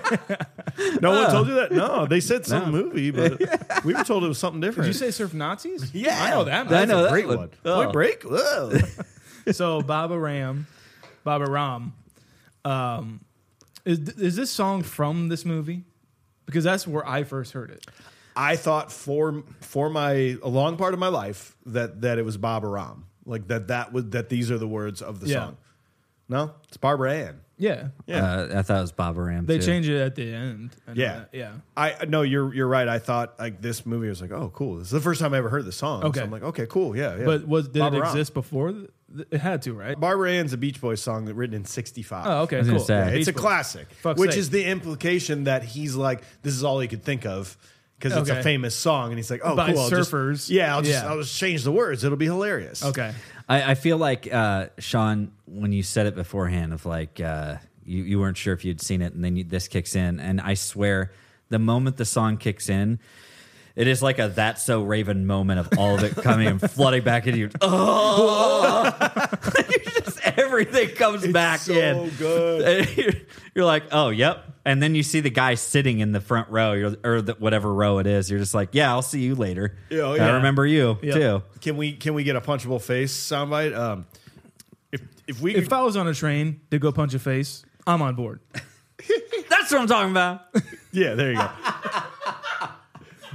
No one told you that? No, they said some movie, but we were told it was something Did different." you say surf Nazis? Yeah, I know that. I That's know a that great one. one. Oh. Point Break. Whoa. So Baba Ram, Baba Ram, um, is is this song from this movie? Because that's where I first heard it. I thought for for my a long part of my life that that it was Baba Ram, like that that was that these are the words of the Yeah. song. No, it's Barbara Ann. Yeah, Yeah. Uh, I thought it was Bob Ram. they too. changed it at the end. I know Yeah. that. yeah. I no, you're you're right. I thought like this movie I was like, oh, cool. This is the first time I ever heard the song. Okay. So I'm like, okay, cool, yeah, yeah. But was did Baba it Ram. exist before? th- It had to, right? Barbara Ann's a Beach Boys song that written in sixty-five. Oh, okay, I was gonna cool. say. Yeah, Yeah, it's a Beach Boys. classic, Fuck's which sake. is the implication that he's like, this is all he could think of because it's Okay. a famous song, and he's like, oh, By cool, I'll just- surfers. yeah, I'll just Yeah. I'll just change the words. It'll be hilarious. Okay. I, I feel like uh, Sean, when you said it beforehand, of like uh, you you weren't sure if you'd seen it, and then you, this kicks in, and I swear, the moment the song kicks in, it is like a "That's So Raven" moment of all of it coming and flooding back into you. Oh, you just everything comes back so in. good. And you're, you're like, oh, yep. And then you see the guy sitting in the front row, you're, or the, whatever row it is. You're just like, yeah, I'll see you later. Yeah, oh, I yeah. remember you Yeah. too. Can we can we get a punchable face soundbite? Um, if if we If I was on a train to go punch a face, I'm on board. That's what I'm talking about. yeah, there you go.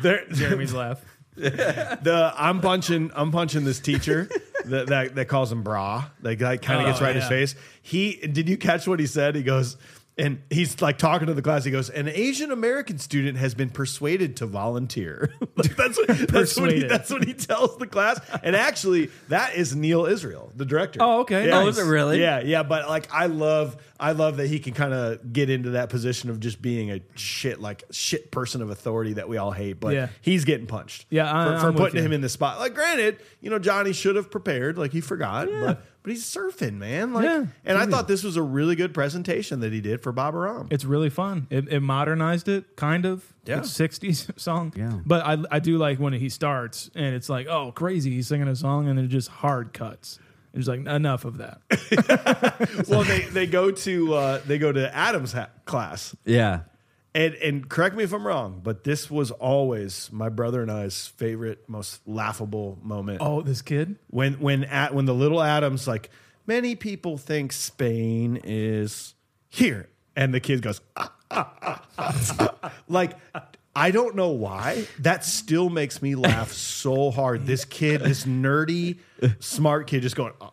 There, Jeremy's laugh. the I'm punching I'm punching this teacher that that, that calls him bra. That guy kind of Oh, gets right in yeah. his face. He did you catch what he said? He goes. And he's like talking to the class. He goes, "An Asian American student has been persuaded to volunteer." Like, that's what, that's what he, Persuaded. that's what he tells the class. And actually, that is Neil Israel, the director. Oh, okay. Yeah. Oh, is it really? Yeah, yeah. But like, I love, I love that he can kind of get into that position of just being a shit, like shit person of authority that we all hate. But Yeah. he's getting punched. Yeah, I- for, for I'm with putting you. him in the spot. Like, granted, you know, Johnny should have prepared. Like he forgot, but. But he's surfing, man. Like, Yeah, and I he thought this was a really good presentation that he did for Bob Aram. It's really fun. It, it modernized it, kind of. Yeah. It's sixties song. Yeah. But I, I do like when he starts and it's like, oh, crazy. He's singing a song and then just hard cuts. It's like, enough of that. Well, they, they go to uh, they go to Adam's ha- class, Yeah. and and correct me if I'm wrong, but this was always my brother and I's favorite, most laughable moment. Oh, this kid? when when at when the little Adam's like, many people think Spain is here, and the kid goes, ah, ah, ah, ah, ah. Like. I don't know why. That still makes me laugh so hard. This kid, this nerdy, smart kid, just going. Ah.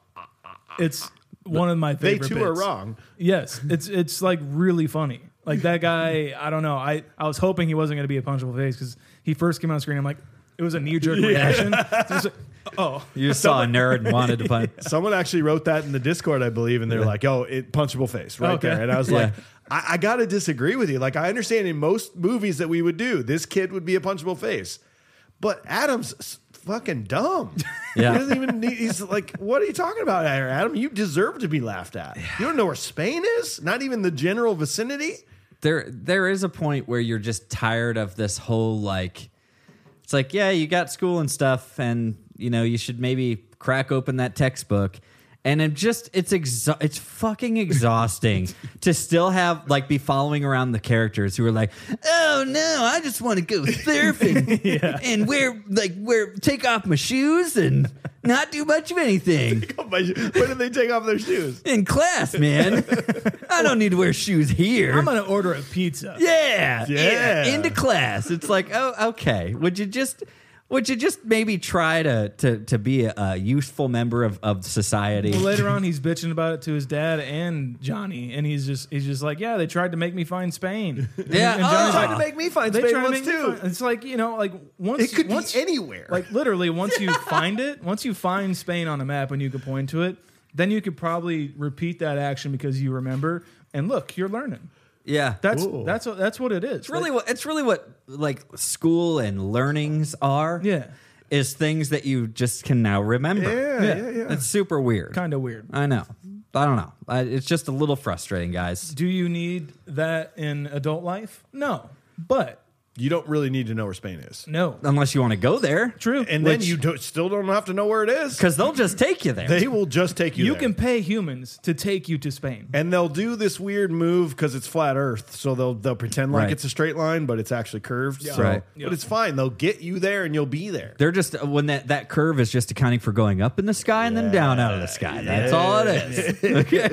It's one of my They favorite too are bits. wrong. Yes, it's it's like really funny. Like that guy, I don't know. I, I was hoping he wasn't going to be a punchable face because he first came on screen. I'm like, it was a knee jerk reaction. It's just like, oh, You just saw a nerd and wanted to punch. Someone actually wrote that in the Discord, I believe, and they're like, "Oh, it punchable face right Okay. there." And I was Yeah. like, I, "I got to disagree with you. Like, I understand in most movies that we would do, this kid would be a punchable face, but Adam's s- fucking dumb. Yeah. He doesn't even need. He's like, what are you talking about, here, Adam? You deserve to be laughed at. You don't know where Spain is? Not even the general vicinity." There, there is a point where you're just tired of this whole like. It's like, yeah, you got school and stuff, and you know you should maybe crack open that textbook. And it just it's exha- it's fucking exhausting to still have like be following around the characters who are like, oh no, I just want to go surfing and wear like wear take off my shoes and not do much of anything When did they take off their shoes? in class, man. I don't need to wear shoes here. I'm going to order a pizza. Yeah, Yeah. into class. It's like, oh, okay. Would you just, would you just maybe try to to to be a, a useful member of, of society? Well, later on, he's bitching about it to his dad and Johnny, and he's just he's just like, yeah, they tried to make me find Spain. Yeah, and Johnny's oh. like, Trying to make me find they Spain try to once make me too. find. It's like, you know, like once It could once, be anywhere. Like literally, once you find it, once you find Spain on a map and you can point to it, then you could probably repeat that action because you remember. And look, you're learning. Yeah, That's Ooh. that's what that's what it is. it's really what it's really what like school and learnings are. Yeah. is things that you just can now remember. yeah, Yeah. yeah, yeah. It's super weird. kind of weird. I know. I don't know. I, it's just a little frustrating, guys. Do you need that in adult life? No, but You don't really need to know where Spain is. no, Unless you want to go there, true. And then you don't, still don't have to know where it is. because they'll just take you there. They will just take you you there. can pay humans to take you to Spain. And they'll do this weird move because it's flat Earth, so they'll they'll pretend like Right. it's a straight line, but it's actually curved. So, Right. but it's fine. They'll get you there, and you'll be there. They're just when that, that curve is just accounting for going up in the sky and then down out of the sky. That's all it is. Okay.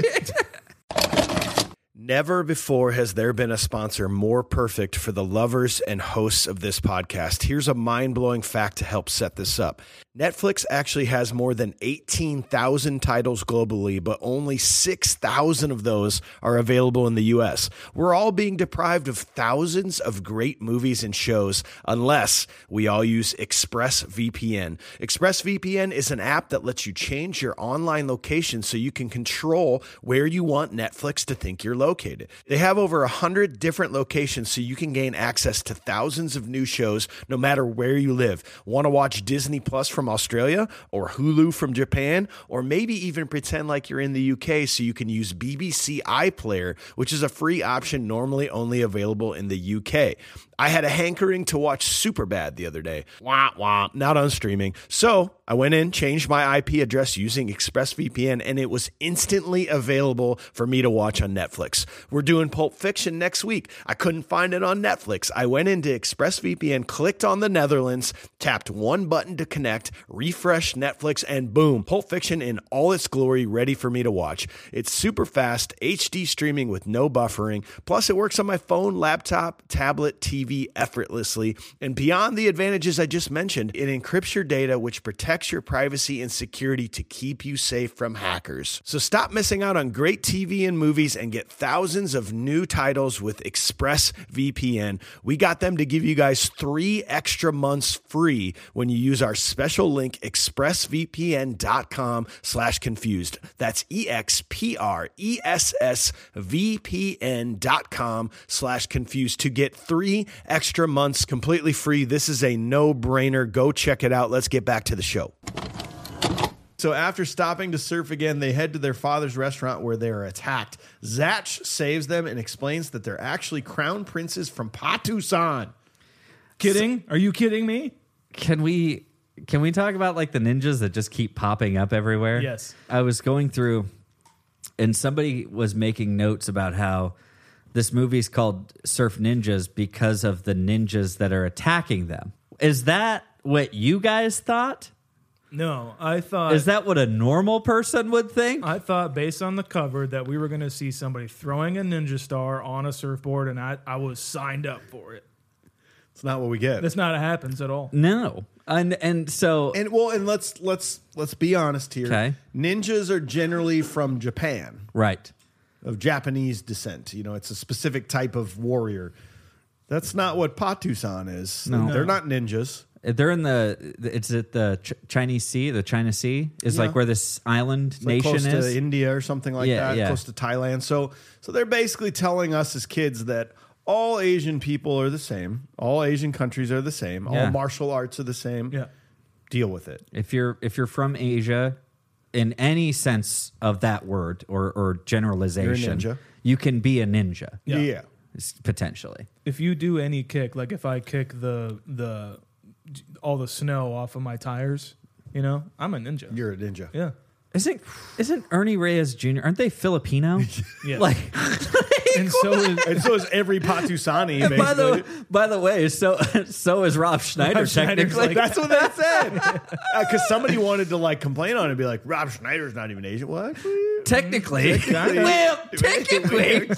Never before has there been a sponsor more perfect for the lovers and hosts of this podcast. Here's a mind-blowing fact to help set this up. Netflix actually has more than eighteen thousand titles globally, but only six thousand of those are available in the U S. We're all being deprived of thousands of great movies and shows unless we all use ExpressVPN. ExpressVPN is an app that lets you change your online location so you can control where you want Netflix to think you're located. They have over one hundred different locations so you can gain access to thousands of new shows no matter where you live. Want to watch Disney Plus from Australia or Hulu from Japan, or maybe even pretend like you're in the U K so you can use B B C iPlayer, which is a free option normally only available in the U K. I had a hankering to watch Superbad the other day. Wah, wah, not on streaming. So I went in, changed my I P address using ExpressVPN, and it was instantly available for me to watch on Netflix. We're doing Pulp Fiction next week. I couldn't find it on Netflix. I went into ExpressVPN, clicked on the Netherlands, tapped one button to connect, refreshed Netflix, and boom, Pulp Fiction in all its glory, ready for me to watch. It's super fast, H D streaming with no buffering. Plus, it works on my phone, laptop, tablet, T V, V effortlessly. And beyond the advantages I just mentioned, it encrypts your data, which protects your privacy and security to keep you safe from hackers. So stop missing out on great T V and movies and get thousands of new titles with ExpressVPN. We got them to give you guys three extra months free when you use our special link, expressvpn.com slash confused. That's E-X-P-R-E-S-S-V-P-N dot com slash confused to get three extra months completely free. This is a no-brainer. Go check it out. Let's get back to the show. So after stopping to surf again, they head to their father's restaurant where they are attacked. Zach saves them and explains that they're actually crown princes from Patusan. Kidding? Are you kidding me? Can we can we talk about like the ninjas that just keep popping up everywhere? Yes. I was going through and somebody was making notes about how this movie's called Surf Ninjas because of the ninjas that are attacking them. Is that what you guys thought? No, I thought... Is that what a normal person would think? I thought, based on the cover, that we were going to see somebody throwing a ninja star on a surfboard, and I, I was signed up for it. It's not what we get. That's not what happens at all. No. And and so... And well, and let's let's let's be honest here. Okay. Ninjas are generally from Japan, Right. of Japanese descent. You know, it's a specific type of warrior. That's not what Patusan is. No. They're not ninjas. They're in the... It's at the Ch- Chinese Sea, the China Sea, is Yeah. like where this island It's like nation close is. to India or something like Yeah, that, yeah. close to Thailand. So, so they're basically telling us as kids that all Asian people are the same, all Asian countries are the same, Yeah. all martial arts are the same. Yeah. Deal with it. If you're if you're from Asia, in any sense of that word or or generalization, ninja. you can be a ninja. Yeah. Yeah. s- potentially. If you do any kick, like if I kick the the all the snow off of my tires, you know, I'm a ninja. You're a ninja. Yeah. Isn't isn't Ernie Reyes Junior Aren't they Filipino? Yeah. Like, And so is And so is every Patusani, basically. by the by the way, so so is Rob Schneider. Rob Schneider's technically, like- That's what they said. Because somebody wanted to like complain on it and be like, Rob Schneider's not even Asian. Well, actually, technically, well, technically.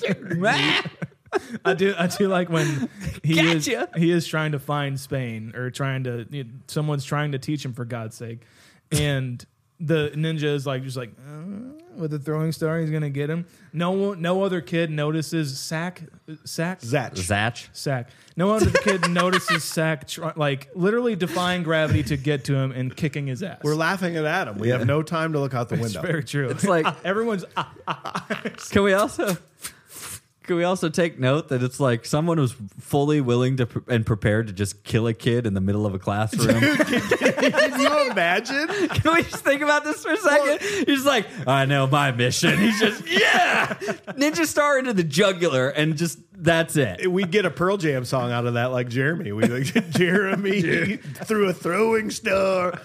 I do I do like when he Gotcha. is he is trying to find Spain or trying to you know, someone's trying to teach him for God's sake, and the ninja is like just like uh, with the throwing star he's gonna get him. No one, no other kid notices Sack Sack Zach. Zach. Sack. No other kid notices Sack try, like literally defying gravity to get to him and kicking his ass. We're laughing at Adam. We have no time to look out the It's window. very true. It's like- everyone's Can we also can we also take note that it's like someone was fully willing to pr- and prepared to just kill a kid in the middle of a classroom? Can you imagine? Can we just think about this for a second? He's like, I know my mission. He's just, yeah, ninja star into the jugular, and just that's it. We'd get a Pearl Jam song out of that, like Jeremy. We like Jeremy threw a throwing star.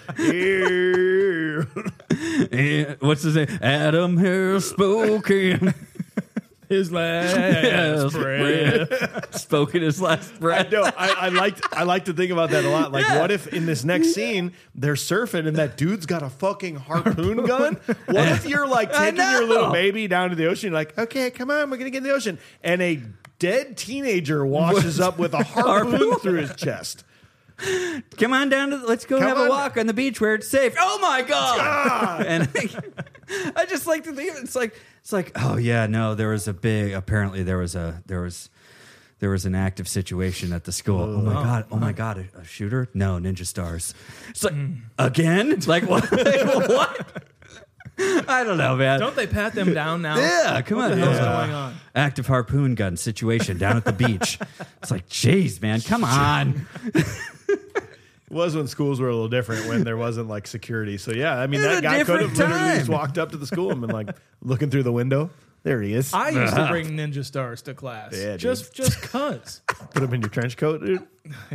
Here. Eh, What's his name? Adam has spoken. his last Yes, breath. Spoken his last breath. No, I, I like I like to think about that a lot. Like, Yeah. what if in this next scene they're surfing and that dude's got a fucking harpoon gun? What if you're like I taking your know. little baby down to the ocean? You're like, okay, come on, we're gonna get in the ocean, and a dead teenager washes up with a harpoon, Harpoon? through his chest. Come on down to let's go Come have on. a walk on the beach where it's safe. Oh my god! And I, I just like to think of it. It's like it's like oh yeah no there was a big apparently there was a there was there was an active situation at the school. Oh, my god! Oh my god! A, a shooter? No, ninja stars. It's like again? It's like what? Like, what? I don't know, man. Don't they pat them down now? Yeah, come what on. the hell's Yeah. going on? Active harpoon gun situation down at the beach. It's like, jeez, man, come on. It was when schools were a little different, when there wasn't like security. So yeah, I mean, It's that a guy could have different literally just time. walked up to the school and been like looking through the window. There he is. I used to bring ninja stars to class. Yeah, dude. just just cuz. Put him in your trench coat, dude.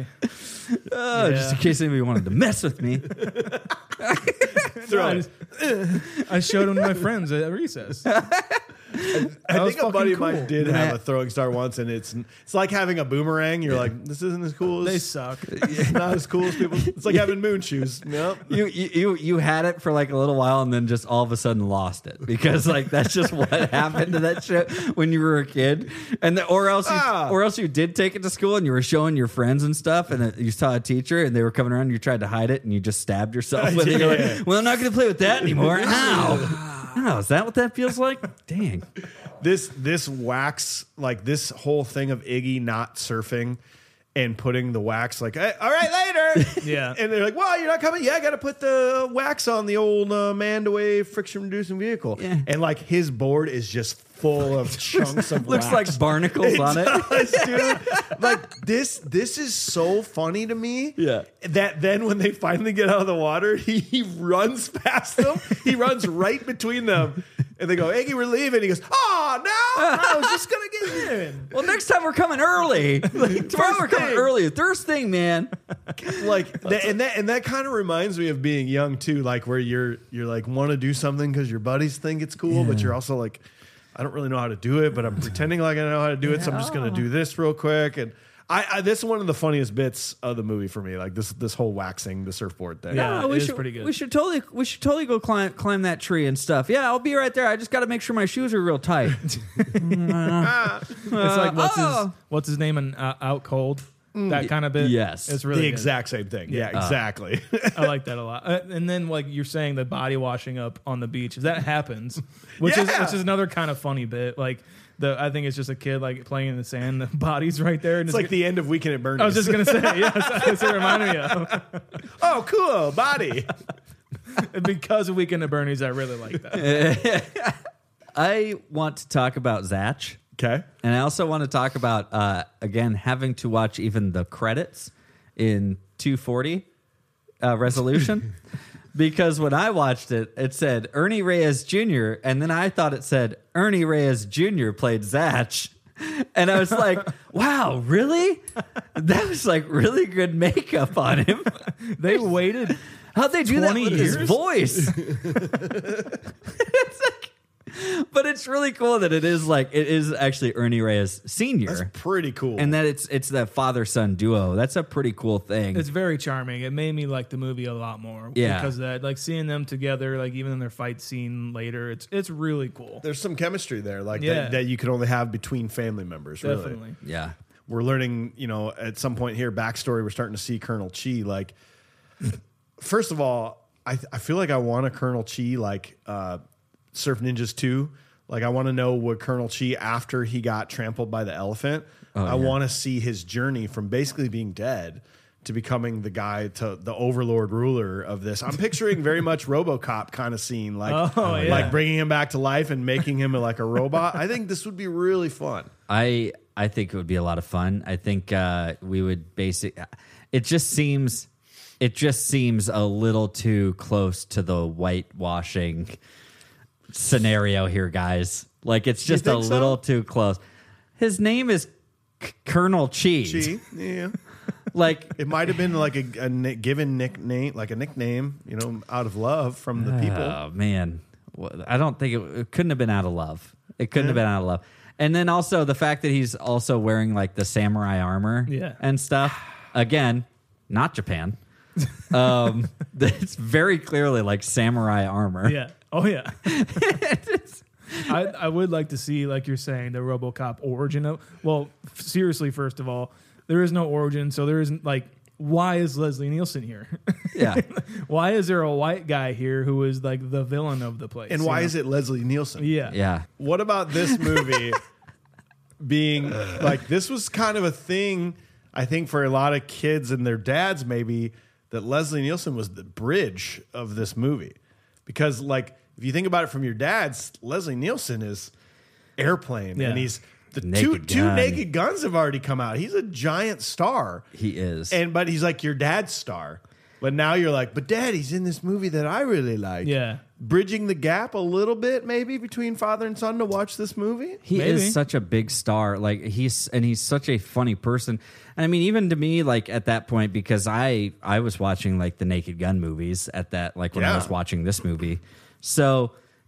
Oh, just in case anybody wanted to mess with me. I, just- I showed them to my friends at recess. I was think a buddy of fucking mine cool. did have a throwing star once, and it's it's like having a boomerang. You're like, this isn't as cool as They suck. It's not as cool as people. It's like having moon shoes. Yep. You, you you you had it for like a little while and then just all of a sudden lost it because like that's just what happened to that shit when you were a kid, and the, or else you, Ah. or else you did take it to school and you were showing your friends and stuff, and you saw a teacher and they were coming around and you tried to hide it and you just stabbed yourself with it. You're Yeah. like, well, I'm not going to play with that anymore. Ow! Oh, is that what that feels like? Dang. This this wax, like this whole thing of Iggy not surfing and putting the wax, like, hey, all right, later. Yeah. And they're like, well, you're not coming. Yeah, I got to put the wax on the old uh, man-to-way friction-reducing vehicle. Yeah. And like his board is just full of chunks of Looks wax. like barnacles on it. does, dude. Like this, this is so funny to me. Yeah. That then when they finally get out of the water, he, he runs past them. He runs right between them, and they go, "Iggy, we're leaving." He goes, "Oh no, I was just gonna get in." Well, next time we're coming early. Like, tomorrow we're coming thing. early. First thing, man. Like that, and that and that kind of reminds me of being young too. Like where you're you're like want to do something because your buddies think it's cool, but you're also like, I don't really know how to do it, but I'm pretending like I know how to do it, so I'm just going to do this real quick. And I, I this is one of the funniest bits of the movie for me, like this this whole waxing the surfboard thing. Yeah. No, we it is should, pretty good. We should totally, we should totally go climb, climb that tree and stuff. Yeah, I'll be right there. I just got to make sure my shoes are real tight. It's like what's oh. his what's his name in uh, Out Cold. That kind of bit. Yes. It's really the good. exact same thing. Yeah, exactly. I like that a lot. Uh, and then like you're saying the body washing up on the beach, if that happens, which is Yeah. which is another kind of funny bit. Like the I think it's just a kid like playing in the sand, the body's right there, and It's like the end of Weekend at Bernie's. I was just gonna say, yes, that's what it reminded me of. oh, cool body. And because of Weekend at Bernie's, I really like that. I want to talk about Zatch. Okay. And I also want to talk about, uh, again, having to watch even the credits in two forty uh, resolution. Because when I watched it, it said Ernie Reyes Junior And then I thought it said Ernie Reyes Junior played Zatch. And I was like, wow, really? That was like really good makeup on him. They waited. How'd they do that twenty with his years? voice? It's like, but it's really cool that it is like it is actually Ernie Reyes Senior, That's pretty cool. and that it's it's that father son duo. That's a pretty cool thing. It's very charming. It made me like the movie a lot more. Yeah. Because of that, like seeing them together, like even in their fight scene later, it's it's really cool. there's some chemistry there, like Yeah. that, that you can only have between family members. Really. Definitely. yeah, We're learning, you know, at some point here, backstory, we're starting to see Colonel Chi. Like, first of all, I, I feel like I want a Colonel Chi like uh, Surf Ninjas two. Like, I want to know what Colonel Chi, after he got trampled by the elephant, I yeah. want to see his journey from basically being dead to becoming the guy, to the overlord ruler of this. I'm picturing very much RoboCop kind of scene, like, Oh, yeah. like bringing him back to life and making him like a robot. I think this would be really fun. I I think it would be a lot of fun. I think uh, we would basic. It just seems it just seems a little too close to the whitewashing scenario here, guys. Like it's just a think so? little too close. His name is C- Colonel Chi. Chi, yeah. Like It might have been like a, a ni- given nickname, like a nickname, you know, out of love from the people. oh man, Well, I don't think it, it couldn't have been out of love. It couldn't have been out of love. And then also the fact that he's also wearing like the samurai armor Yeah. and stuff. Again, not Japan. Um, it's very clearly like samurai armor. Yeah. Oh yeah. I, I would like to see, like you're saying, the RoboCop origin of. Well, f- seriously, first of all, there is no origin, so there isn't like. Why is Leslie Nielsen here? Yeah. Why is there a white guy here who is like the villain of the place? And why is it Leslie Nielsen? Yeah. Yeah. What about this movie being like, this was kind of a thing, I think, for a lot of kids and their dads, maybe, that Leslie Nielsen was the bridge of this movie. Because, like, if you think about it from your dad's, Leslie Nielsen is Airplane, Yeah. and he's the two Naked two Gun. Naked Guns have already come out. He's a giant star. He is. And but he's like your dad's star. But now you're like, but Dad, he's in this movie that I really like. Yeah. Bridging the gap a little bit, maybe, between father and son to watch this movie. He Maybe. is such a big star. Like he's and he's such a funny person. And I mean, even to me, like at that point, because I I was watching like the Naked Gun movies at that, like when I Yeah. was watching this movie. So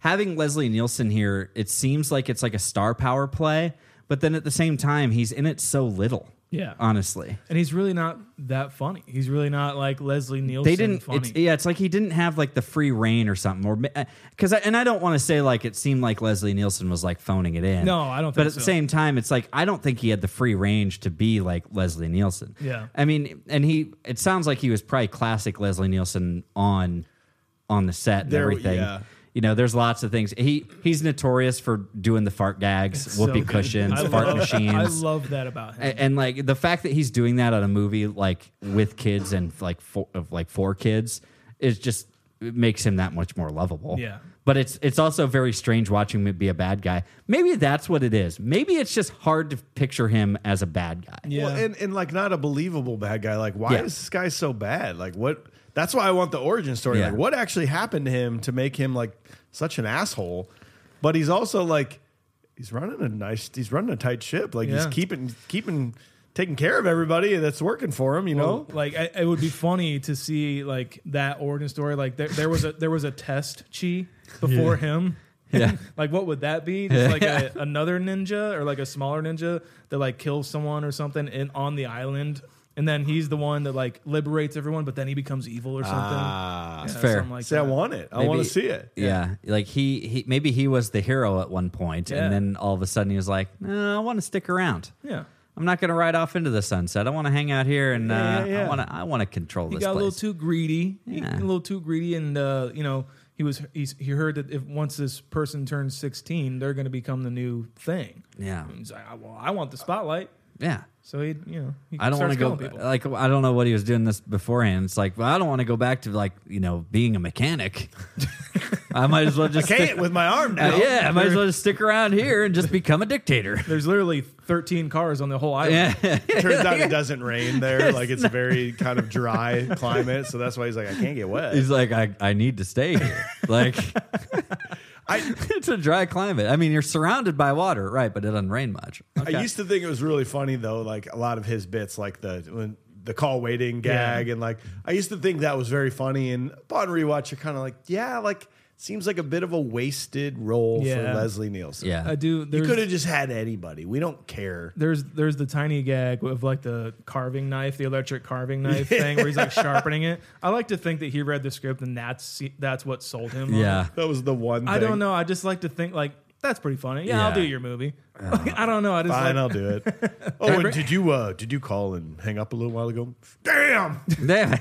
having Leslie Nielsen here, it seems like it's like a star power play, but then at the same time, he's in it so little. Yeah, honestly, and he's really not that funny. He's really not like Leslie Nielsen. They didn't. Funny. It's, yeah, it's like he didn't have like the free reign or something, or because and I don't want to say like it seemed like Leslie Nielsen was like phoning it in. No, I don't. think But at so. the same time, it's like I don't think he had the free range to be like Leslie Nielsen. Yeah, I mean, and he. It sounds like he was probably classic Leslie Nielsen on on the set and There- everything. yeah. You know, there's lots of things. He he's notorious for doing the fart gags, It's so whoopee good. cushions, I fart love- machines. I love that about him. And, and like the fact that he's doing that on a movie like with kids and like four, of like four kids is just it makes him that much more lovable. Yeah. But it's it's also very strange watching him be a bad guy. Maybe that's what it is. Maybe it's just hard to picture him as a bad guy. Yeah. Well, and, and like not a believable bad guy. Like, why Yeah. is this guy so bad? Like, what? That's why I want the origin story. Yeah. Like, what actually happened to him to make him like such an asshole? But he's also like, he's running a nice, he's running a tight ship. Like, he's Yeah. keeping, keeping, taking care of everybody that's working for him. You know, Well, like I, it would be funny to see like that origin story. Like there, there was a there was a test chi before him. Yeah. Like what would that be? Just like a, another ninja or like a smaller ninja that like kills someone or something in on the island, and then he's the one that like liberates everyone, but then he becomes evil or something. Ah, Yeah, fair. something Like see, I that. want it. I Maybe- want to see it. Yeah. Like he, he maybe he was the hero at one point, Yeah. and then all of a sudden he was like, no, I want to stick around. Yeah. I'm not going to ride off into the sunset. I want to hang out here and Yeah, uh, yeah, yeah. I want to I want to control He this got a place. little too greedy. He Yeah. got a little too greedy, and uh, you know he was he's, he heard that if once this person turns sixteen, they're going to become the new thing. Yeah. And he's like, well, I want the spotlight. Yeah. So he, you know, he I don't want to starts go killing people. like I don't know what he was doing this beforehand. It's like, well, I don't want to go back to like, you know, being a mechanic. I might as well just I can't stick, with my arm now. Uh, yeah, I might as well just stick around here and just become a dictator. There's literally thirteen cars on the whole island. Yeah. Turns out it doesn't rain there. Like it's a very kind of dry climate, so that's why he's like, I can't get wet. He's like, I, I need to stay here. Like I it's a dry climate. I mean, you're surrounded by water, right? But it doesn't rain much. I used to think it was really funny though, like a lot of his bits, like the when the call waiting gag, Yeah. and like I used to think that was very funny. And upon rewatch, you're kind of like, yeah, like seems like a bit of a wasted role for Yeah. Leslie Nielsen. Yeah. I do. you There's, could have just had anybody. We don't care. there's there's the tiny gag of like the carving knife, the electric carving knife thing, where he's like sharpening it. I like to think that he read the script and that's that's what sold him. on Yeah. it. That was the one. I thing. don't know. I just like to think like that's pretty funny. Yeah, I'll Yeah. do your movie. Like, I don't know. I just Fine, like, I'll do it. Oh, and did you uh, did you call and hang up a little while ago? Damn. Damn it.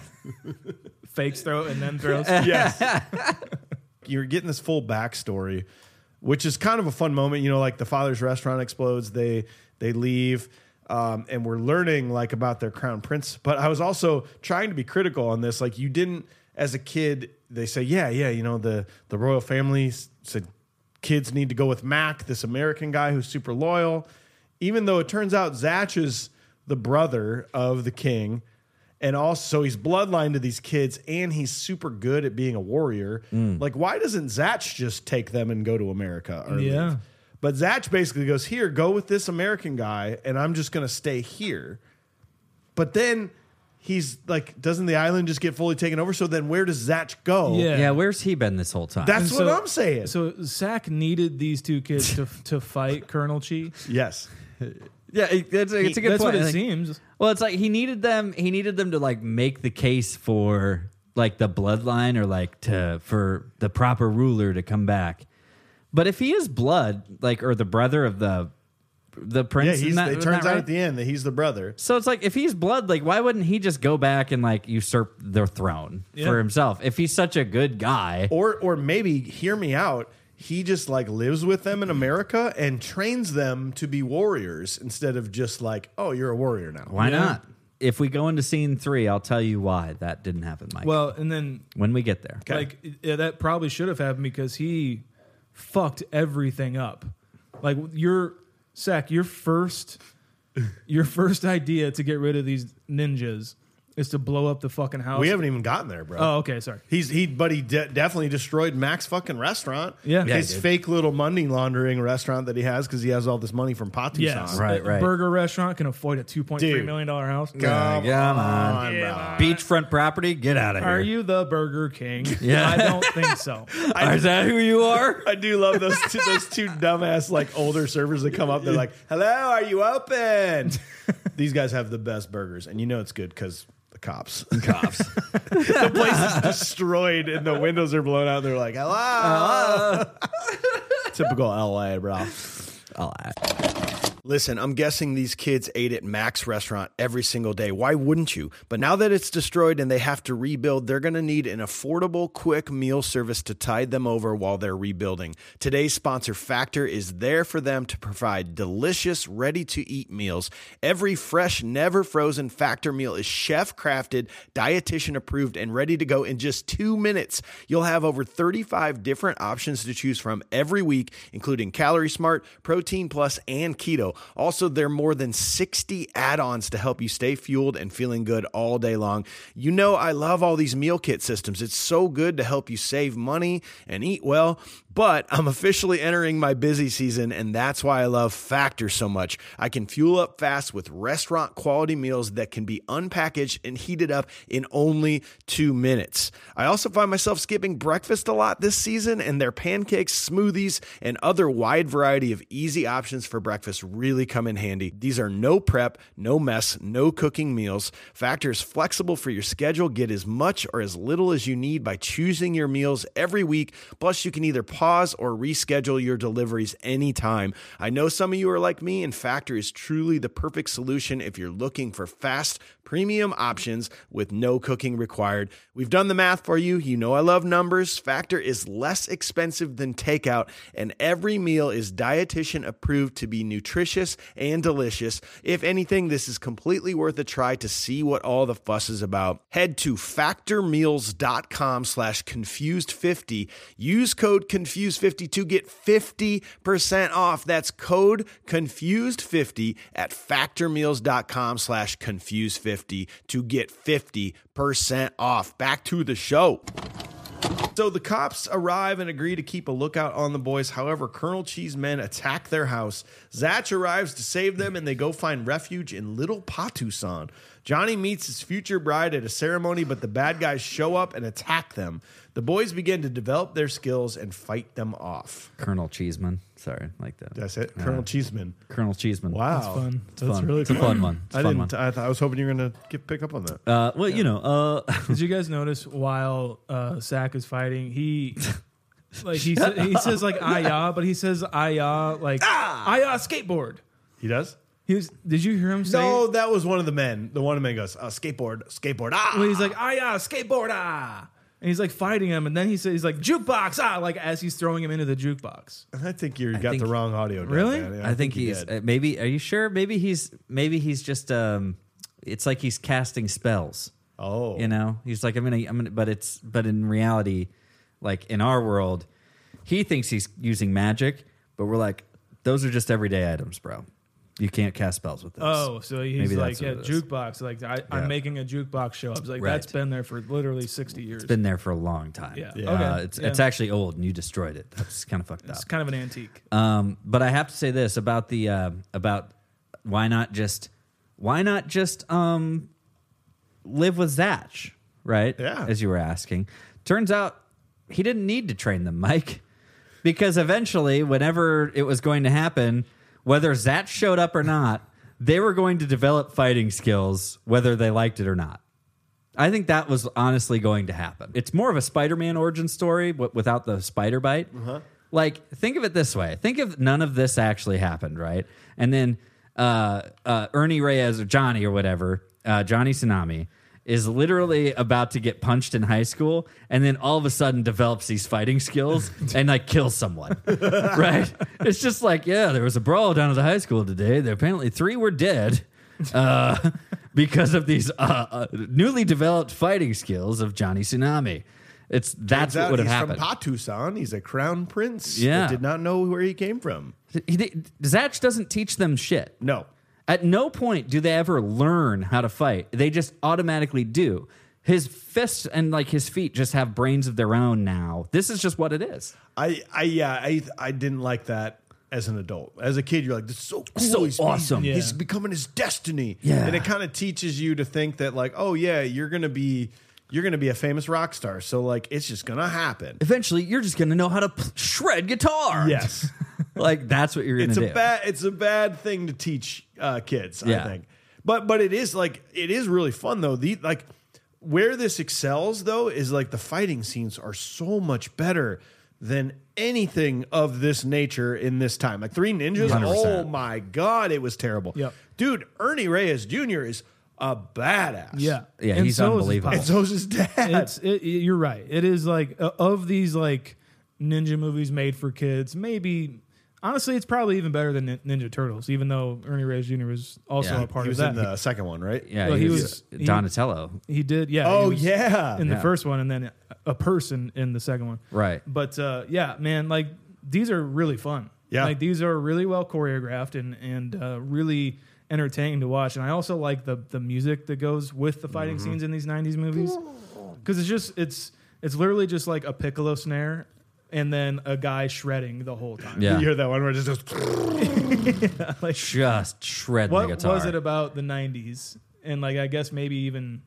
fakes throw it and then throws. Yes. You're getting this full backstory, which is kind of a fun moment. You know, like the father's restaurant explodes, they they leave, um, and we're learning like about their crown prince. But I was also trying to be critical on this. Like you didn't, as a kid, they say, yeah, yeah, you know, the the royal family s- said kids need to go with Mac, this American guy who's super loyal. Even though it turns out Zach is the brother of the king. And also, he's bloodline to these kids, and he's super good at being a warrior. Like, why doesn't Zach just take them and go to America? Or Yeah. leave? But Zach basically goes, here, go with this American guy, and I'm just going to stay here. But then he's like, doesn't the island just get fully taken over? So then where does Zach go? Yeah. Yeah, where's he been this whole time? That's And what so- I'm saying. So Zach needed these two kids to to fight Colonel Chi. yes. yeah, it- it's, it's a good That's point. what it Like, seems. Well, it's like he needed them. He needed them to like make the case for like the bloodline or like to for the proper ruler to come back. But if he is blood, like or the brother of the the Yeah, prince, he's, isn't that- it isn't turns that out right? at the end that he's the brother. So it's like if he's blood, like why wouldn't he just go back and like usurp their throne Yeah. for himself? If he's such a good guy, Or or maybe, hear me out, he just like lives with them in America and trains them to be warriors instead of just like, oh, you're a warrior now. why Yeah. not? If we go into scene three, I'll tell you why that didn't happen, Mike. Well, and then when we get there, like yeah, that probably should have happened because he fucked everything up. Like your Zach, your first your first idea to get rid of these ninjas is to blow up the fucking house. We haven't even gotten there, bro. Oh, okay, sorry. He's he, but he de- definitely destroyed Mac's fucking restaurant. Yeah. Yeah, his he did. fake little money laundering restaurant that he has because he has all this money from Patusan. Yes, Right, a right. burger restaurant can afford a two point three Dude. million dollar house. Come, Come on. on, bro. Beachfront property, get out of here. Are you the Burger King? Yeah. I don't think so. Is that who you are? I do love those two, those two dumbass like older servers that come up. They're like, "Hello, are you open?" These guys have the best burgers, and you know it's good because the cops. Cops. The place is destroyed, and the windows are blown out. They're like, "Hello." Typical L A, bro. Oh, Listen, I'm guessing these kids ate at Mac's restaurant every single day. Why wouldn't you? But now that it's destroyed and they have to rebuild, they're going to need an affordable, quick meal service to tide them over while they're rebuilding. Today's sponsor, Factor, is there for them to provide delicious, ready-to-eat meals. Every fresh, never frozen Factor meal is chef-crafted, dietitian-approved, and ready to go in just two minutes. You'll have over thirty-five different options to choose from every week, including Calorie Smart, Protein Plus, and Keto. Also, there are more than sixty add-ons to help you stay fueled and feeling good all day long. You know I love all these meal kit systems. It's so good to help you save money and eat well. But I'm officially entering my busy season, and that's why I love Factor so much. I can fuel up fast with restaurant-quality meals that can be unpackaged and heated up in only two minutes. I also find myself skipping breakfast a lot this season, and their pancakes, smoothies, and other wide variety of easy options for breakfast really come in handy. These are no prep, no mess, no cooking meals. Factor is flexible for your schedule. Get as much or as little as you need by choosing your meals every week. Plus, you can either pause or reschedule your deliveries anytime. I know some of you are like me, and Factor is truly the perfect solution if you're looking for fast, premium options with no cooking required. We've done the math for you. You know I love numbers. Factor is less expensive than takeout, and every meal is dietitian approved to be nutritious and delicious. If anything, this is completely worth a try to see what all the fuss is about. Head to factormeals.com slash confused50. Use code confused fifty to get fifty percent off. That's code confused fifty at factormeals.com slash confused fifty to get fifty percent off. Back to the show. So the cops arrive and agree to keep a lookout on the boys. However, Colonel Chee's men attack their house. Zach arrives to save them, and they go find refuge in Little Patusan. Johnny meets his future bride at a ceremony, but the bad guys show up and attack them. The boys begin to develop their skills and fight them off. Colonel Cheeseman. Sorry, like that. That's it. Uh, Colonel Cheeseman. Colonel Cheeseman. Wow. That's fun. It's That's fun. really It's a fun one. It's a I fun didn't. one. I, thought, I was hoping you were going to get pick up on that. Uh, well, you know, uh, Did you guys notice while uh, Zach is fighting, he like he sa- he says like "ayah," but he says "ayah" like "ayah skateboard." He does? He was. Did you hear him say? No, that was one of the men. The one of the men goes, uh, skateboard, skateboard, ah! Well, he's like "ayah skateboard ah," and he's like fighting him, and then he says he's like "jukebox ah," like as he's throwing him into the jukebox. I think you got think- the wrong audio. down, Really? man. I, think, you he's did. uh, maybe. Are you sure? Maybe he's. Maybe he's just. Um, it's like he's casting spells. Oh. You know, he's like, I'm gonna, I'm gonna. But it's. But in reality, like in our world, he thinks he's using magic, but we're like, those are just everyday items, bro. You can't cast spells with those. Oh, so he's Maybe like, that's yeah, what it is. jukebox. Like, I, Yeah. I'm making a jukebox show. I was like, Right. that's been there for literally sixty years. It's been there for a long time. Yeah. Yeah. Okay. Uh, it's Yeah. it's actually old, and you destroyed it. That's kind of fucked It's up. kind of an antique. Um, but I have to say this about the uh, about why not just why not just um, live with Zach, right? Yeah. As you were asking, turns out he didn't need to train them, Mike, because eventually, whenever it was going to happen, whether Zach showed up or not, they were going to develop fighting skills, whether they liked it or not. I think that was honestly going to happen. It's more of a Spider-Man origin story w- without the spider bite. Like, think of it this way. Think if none of this actually happened, right? And then uh, uh, Ernie Reyes or Johnny or whatever, uh, Johnny Tsunami, is literally about to get punched in high school and then all of a sudden develops these fighting skills and like kills someone, right? It's just like, yeah, there was a brawl down at the high school today. There apparently three were dead uh, because of these uh, uh, newly developed fighting skills of Johnny Tsunami. It's that's Turns what out would have he's happened. from Patusan. He's a crown prince. Yeah. that did not know where he came from. He, Zach doesn't teach them shit. No. At no point do they ever learn how to fight. They just automatically do. His fists and like his feet just have brains of their own now. This is just what it is. I, I, yeah, I, I didn't like that as an adult. As a kid, you're like, this is so cool. So he's, awesome. He's, Yeah. he's becoming his destiny. Yeah. And it kind of teaches you to think that like, oh yeah, you're gonna be, you're gonna be a famous rock star. So like, it's just gonna happen. Eventually, you're just going to know how to p- shred guitar. Yes. Like, that's what you're going it's to a do. bad it's a bad thing to teach uh, kids. Yeah. I think, but but it is like it is really fun though. The like where this excels though is like the fighting scenes are so much better than anything of this nature in this time. Like Three Ninjas. one hundred percent. Oh my god, it was terrible. Yep. Dude, Ernie Reyes Junior is a badass. Yeah, Yeah, And he's so is his unbelievable. pop. and so's his dad. It's it, you're right. It is like uh, of these like ninja movies made for kids. Maybe honestly, it's probably even better than Nin- Ninja Turtles. Even though Ernie Reyes Junior was also Yeah, a part he of was that. in the second one, right? Yeah, Well, he, he was, was- he- Donatello. he did. Yeah. Oh he was yeah. in the Yeah. first one, and then a person in the second one. Right. But uh, yeah, man, like these are really fun. Yeah. like these are really well choreographed and and uh, really entertaining to watch. And I also like the the music that goes with the fighting Mm-hmm. scenes in these nineties movies because it's just it's it's literally just like a piccolo snare and then a guy shredding the whole time. Yeah. You hear that one where it just goes. like Just shred what the guitar. was it about the nineties and like I guess maybe even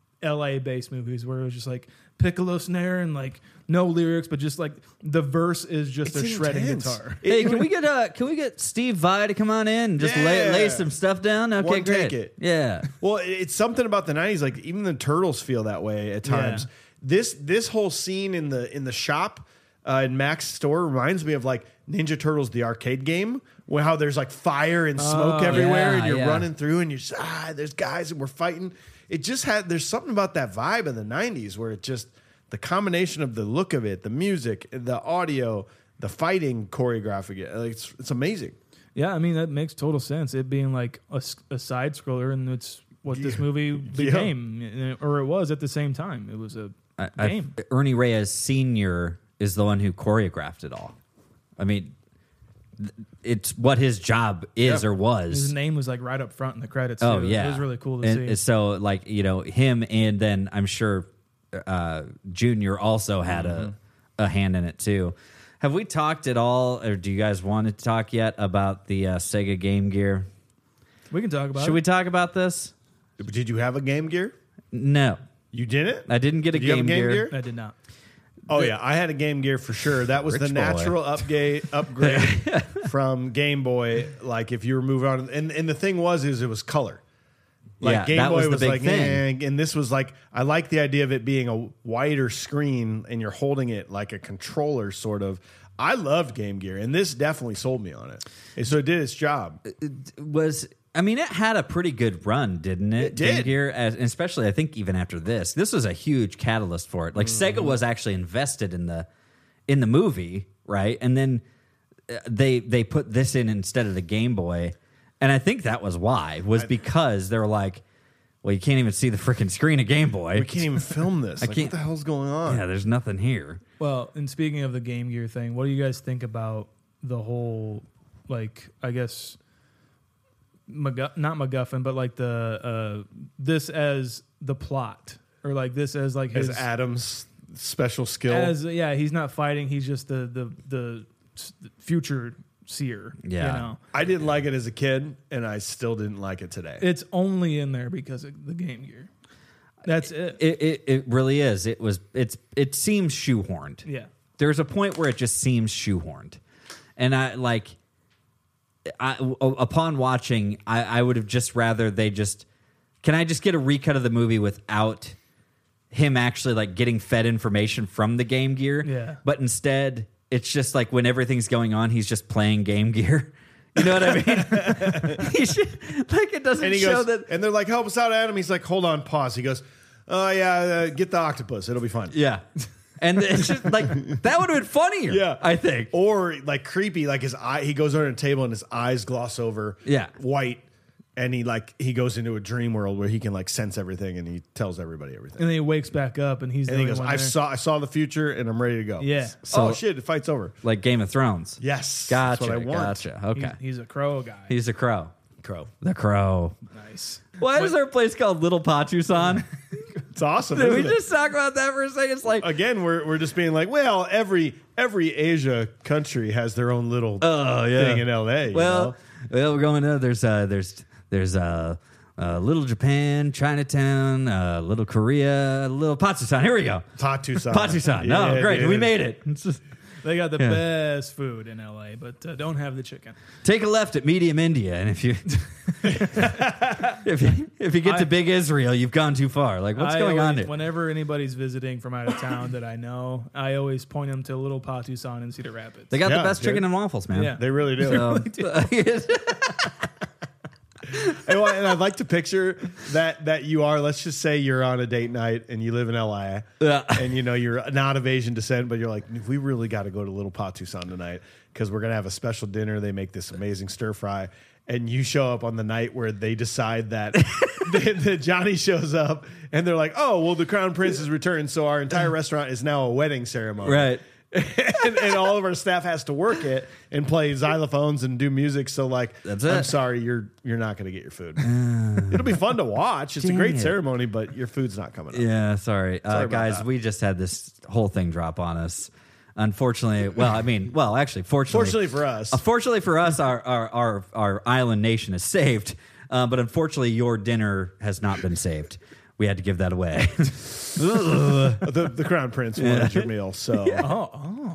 L A based movies where it was just like piccolo snare and like no lyrics but just like the verse is just It's a shredding intense. guitar. Hey, can we get uh, can we get Steve Vai to come on in and just lay, Yeah. lay some stuff down? Okay, One great. take it. Yeah. Well, it's something about the nineties. Like even the Turtles feel that way at times. Yeah. This this whole scene in the in the shop uh, in Mac's store reminds me of like Ninja Turtles, the arcade game, where how there's like fire and smoke Oh, everywhere, yeah, and you're yeah. running through, and you're just, ah, there's guys and we're fighting. It just had there's something about that vibe of the nineties where it just the combination of the look of it, the music, the audio, the fighting choreographic, like it's it's amazing. Yeah, I mean that makes total sense. It being like a, s- a side scroller, and it's what this movie became, or it was at the same time. It was a I, I- game. Ernie Reyes Senior is the one who choreographed it all. I mean, th- it's what his job is Yeah. or was. His name was like right up front in the credits. Oh too. yeah, it was really cool to and, see. So like you know him, and then I'm sure uh, Junior also had Mm-hmm. a a hand in it too. Have we talked at all, or do you guys want to talk yet about the uh, Sega Game Gear? We can talk about Should it. we talk about this? Did you have a Game Gear? No, You didn't? I didn't get a Did you have Game, a Game Gear. Gear? I did not. Oh yeah, I had a Game Gear for sure. That was Rich the boy. natural upgrade upgrade from Game Boy. Like if you were moving on, and and the thing was is it was color. Like Yeah, Game that Boy was the was, big like, thing. eh, and this was like I like the idea of it being a wider screen and you're holding it like a controller, sort of. I loved Game Gear, and this definitely sold me on it. And so it did its job. Was I mean, it had a pretty good run, didn't it? It did. Game Gear, as, especially I think even after this, this was a huge catalyst for it. Like Mm-hmm. Sega was actually invested in the in the movie, right? And then uh, they they put this in instead of the Game Boy, and I think that was why was because they were like, well, you can't even see the freaking screen of Game Boy. We can't even film this. Like, can't- what the hell's going on? Yeah, there's nothing here. Well, and speaking of the Game Gear thing, what do you guys think about the whole, like, I guess, MacGuff- not MacGuffin, but like the uh, this as the plot, or like this as like As his Adam's special skill. as yeah, he's not fighting, he's just the the the s- future seer. Yeah. you know, I didn't like it as a kid, and I still didn't like it today. it's only in there because of the Game Gear. That's it. It, it it really is. It was. It's. It seems shoehorned. Yeah. There's a point where it just seems shoehorned, and I like. I w- upon watching, I, I would have just rather they just. Can I just get a recut of the movie without him actually like getting fed information from the Game Gear? Yeah. But instead, it's just like when everything's going on, he's just playing Game Gear. You know what I mean? He should, like it doesn't and he show goes, that. and they're like, "Help us out, Adam." He's like, "Hold on, pause." He goes, "Oh yeah, uh, get the octopus. It'll be fine." Yeah. And it's just like that would have been funnier. Yeah, I think. Or like creepy, like his eye. He goes over to the table and his eyes gloss over. Yeah. white, and he like he goes into a dream world where he can like sense everything and he tells everybody everything. And then he wakes back up and he's And the he only goes, one "I there. saw, I saw the future, and I'm ready to go." Yeah. oh So- shit, the fight's over. Like Game of Thrones. Yes, Gotcha. that's what I want. Gotcha. Okay. He's, he's a crow guy. He's a crow. Crow. The Crow. Nice. Why is there a place called Little Patusan? It's awesome. Did we isn't it? just talk about that for a second? It's like, Again, we're we're just being like, well, every every Asia country has their own little oh yeah, thing in L A. you Well, know? well, we're going to there's uh there's there's uh, uh Little Japan, Chinatown, uh, Little Korea, Little Patusan. Here we go. Patusan. Patusan. No, Yeah, great. dude. We made it. It's just, They got the Yeah. best food in L A, but uh, don't have the chicken. take a left at Medium India, and if you if you if you get I- to Big Israel, you've gone too far. Like, what's I going on always- here? Whenever anybody's visiting from out of town that I know, I always point them to Little Patusan in Cedar Rapids. They got Yeah, the best dude. chicken and waffles, man. Yeah. They really do. So, And, well, and I'd like to picture that that you are. Let's just say you're on a date night and you live in L A, Yeah. and you know you're not of Asian descent, but you're like, we really got to go to Little Patusan tonight because we're gonna have a special dinner. They make this amazing stir fry, and you show up on the night where they decide that that that Johnny shows up, and they're like, oh, well, the Crown Prince has returned, so our entire restaurant is now a wedding ceremony, right. and, and all of our staff has to work it and play xylophones and do music. So like, That's I'm it. sorry, you're you're not going to get your food. It'll be fun to watch. It's a Dang great it. ceremony, but your food's not coming up. Yeah, sorry, uh, Sorry about guys. that. We just had this whole thing drop on us. Unfortunately, well, I mean, well, actually, fortunately, Fortunately for us, Uh, fortunately for us, our our our, our island nation is saved. Uh, but unfortunately, your dinner has not been saved. We had to give that away. the, the Crown Prince wanted your meal. So oh,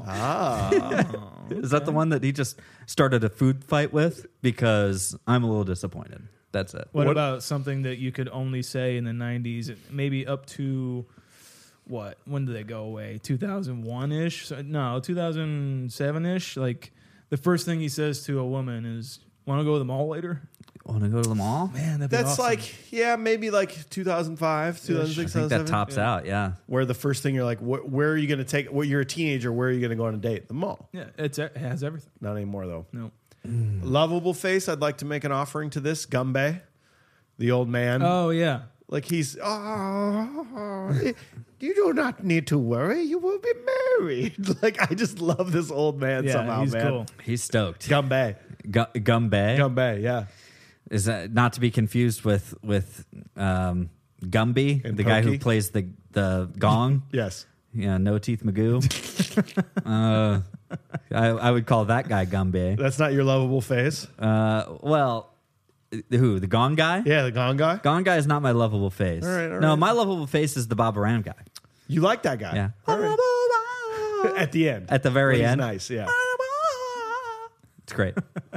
oh. Is that the one that he just started a food fight with? Because I'm a little disappointed. That's it. What, What- about something that you could only say in the nineties, maybe up to what? When did they go away? two thousand one ish? So, no, two thousand seven ish. Like the first thing he says to a woman is, "Want to go to the mall later?" Want to go to the mall? Man, that'd be that's awesome. like, yeah, maybe like two thousand five, two thousand I six, think that two thousand seven. tops out. Yeah. Where the first thing you're like, wh- where are you going to take? Well, you're a teenager. Where are you going to go on a date? The mall. yeah, it's, it has everything. Not anymore though. No. Lovable face. I'd like to make an offering to this Gumby, the old man. Oh yeah. Like he's, oh, you do not need to worry. You will be married. Like I just love this old man Yeah, somehow, he's man. cool. He's stoked. Gumby, Gu- Gumby. Gumby, yeah. Is that not to be confused with with um, Gumby, And the guy who Pokey? plays the the gong? Yes. Yeah, No Teeth Magoo. uh, I, I would call that guy Gumby. That's not your lovable face. Uh, well, who the gong guy? Yeah, the gone guy. Gong guy is not my lovable face. All right, all no, right. my lovable face is the Bob Aram guy. You like that guy? Yeah. All right. At the end. At the very When he's end. nice. Yeah. It's great.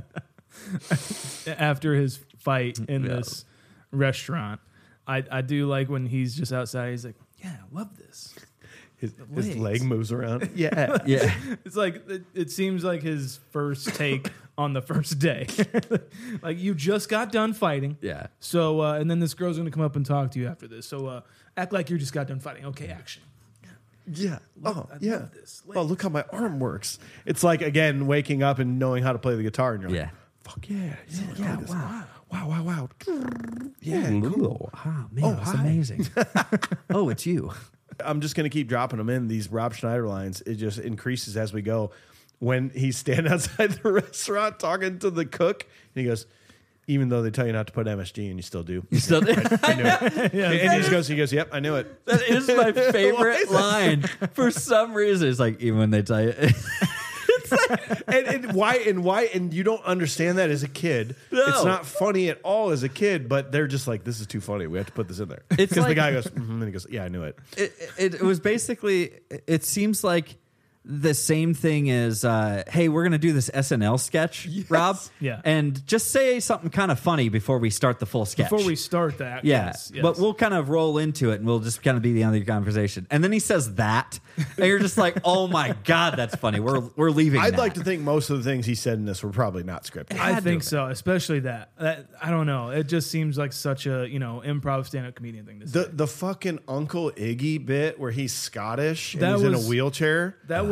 After his fight in Yeah. this restaurant, I I do like when he's just outside. He's like, "Yeah, I love this." His, his legs. leg moves around. Yeah. Yeah. It's like it, it seems like his first take on the first day. Like you just got done fighting. Yeah. So uh, and then this girl's gonna come up and talk to you after this. So uh, act like you just got done fighting. Okay, action. Yeah. Love- Oh, I yeah. love this. Oh, look how my arm works. It's like again waking up and knowing how to play the guitar, and you're like, Yeah. "Fuck yeah, yeah, Yeah, wow, wow. wow, wow, wow." Yeah. Ooh, wow, man, Oh, that's hi. amazing. Oh, it's you. I'm just gonna keep dropping them in these Rob Schneider lines. It just increases as we go. When he's standing outside the restaurant talking to the cook, and he goes, "Even though they tell you not to put M S G in, you still do." You still I knew it. And he just goes, he goes, "Yep, I knew it." That is my Why favorite is that? line. For some reason, it's like even when they tell you, and, and why and why and you don't understand that as a kid. No. It's not funny at all as a kid, but they're just like, this is too funny. We have to put this in there. It's Because the like- guy goes, mm-hmm, and he goes, yeah, I knew it. it, it, it was basically. It seems like the same thing as, uh, hey, we're gonna do this S N L sketch, Rob. Yeah. And just say something kind of funny before we start the full sketch. Before we start that, Yeah, yes, yes. but we'll kind of roll into it and we'll just kind of be the end of the conversation. And then he says that, and you're just like, oh my God, that's funny. We're we're leaving. I'd that. like to think most of the things he said in this were probably not scripted. I had to think have so, especially that. that. I don't know. It just seems like such a you know improv stand-up comedian thing to say. The the fucking Uncle Iggy bit where he's Scottish and That he's in was- a wheelchair. That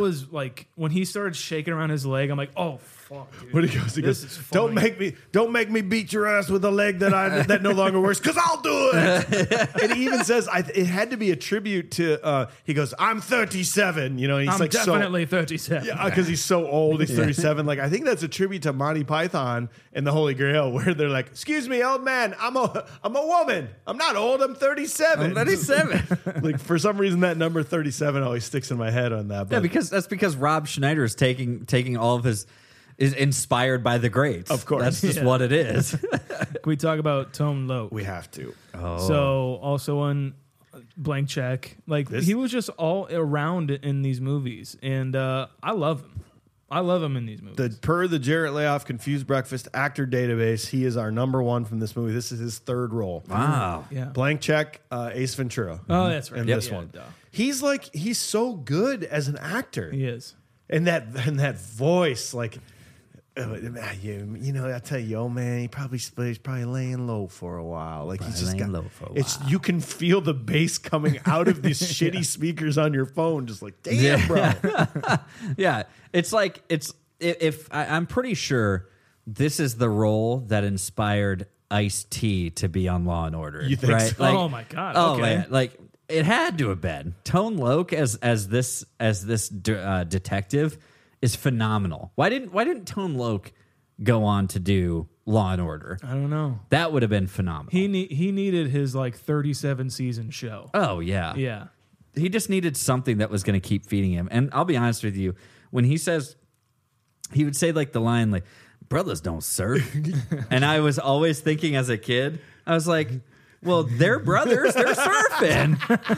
was like when he started shaking around his leg. I'm like, oh fuck, dude. When he goes, he This goes, is don't funny." make me, don't make me beat your ass with a leg that I that no longer works, because I'll do it. And he even says, I, it had to be a tribute to. Uh, he goes, I'm thirty-seven. You know, and he's I'm like definitely thirty-seven. so, yeah, because he's so old. He's thirty-seven. Like I think that's a tribute to Monty Python and the Holy Grail, where they're like, excuse me, old man, I'm a, I'm a woman. I'm not old. I'm thirty-seven. I'm thirty-seven. Like for some reason, that number thirty-seven always sticks in my head on that. But Yeah, because that's because Rob Schneider is taking taking all of his is inspired by the greats. Of course. That's just Yeah. what it is. Can we talk about Tone Loc? we have to. So also on Blank Check, like This- he was just all around in these movies, and uh, I love him. I love him in these movies. The per the Jarrett Layoff Confused Breakfast actor database, he is our number one from this movie. This is his third role. Wow. yeah. Blank Check, uh, Ace Ventura. Oh, that's right. And Yep. this Yeah, one. duh. He's like he's so good as an actor. He is. And that and that voice, like uh, you, you know, I tell you, oh man, he probably he's probably laying low for a while. Like he's just laying got, low for a it's while. you can feel the bass coming out of these shitty speakers on your phone, just like damn, bro. Yeah, it's like it's if, if I, I'm pretty sure this is the role that inspired Ice-T to be on Law and Order. You think right? so? Like, Oh, my God, Oh okay. man, like it had to have been Tone Loc as as this as this de- uh, detective is phenomenal. Why didn't Why didn't Tone Loc go on to do Law and Order? I don't know. That would have been phenomenal. He ne- he needed his like thirty-seven season show. oh yeah, Yeah. he just needed something that was going to keep feeding him. And I'll be honest with you, when he says, he would say like the line like, brothers don't surf. And I was always thinking as a kid, I was like, well, they're brothers, they're surfing.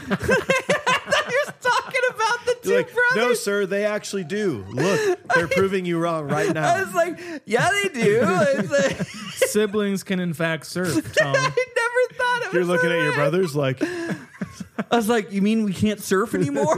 I thought he was talking about the two You're like, no, brothers. sir, they actually do. Look, they're proving you wrong right I now. was like, yeah, they do. It's like, Siblings can in fact surf, Tom. I never thought it was You're looking that at your way. brothers like, I was like, you mean we can't surf anymore?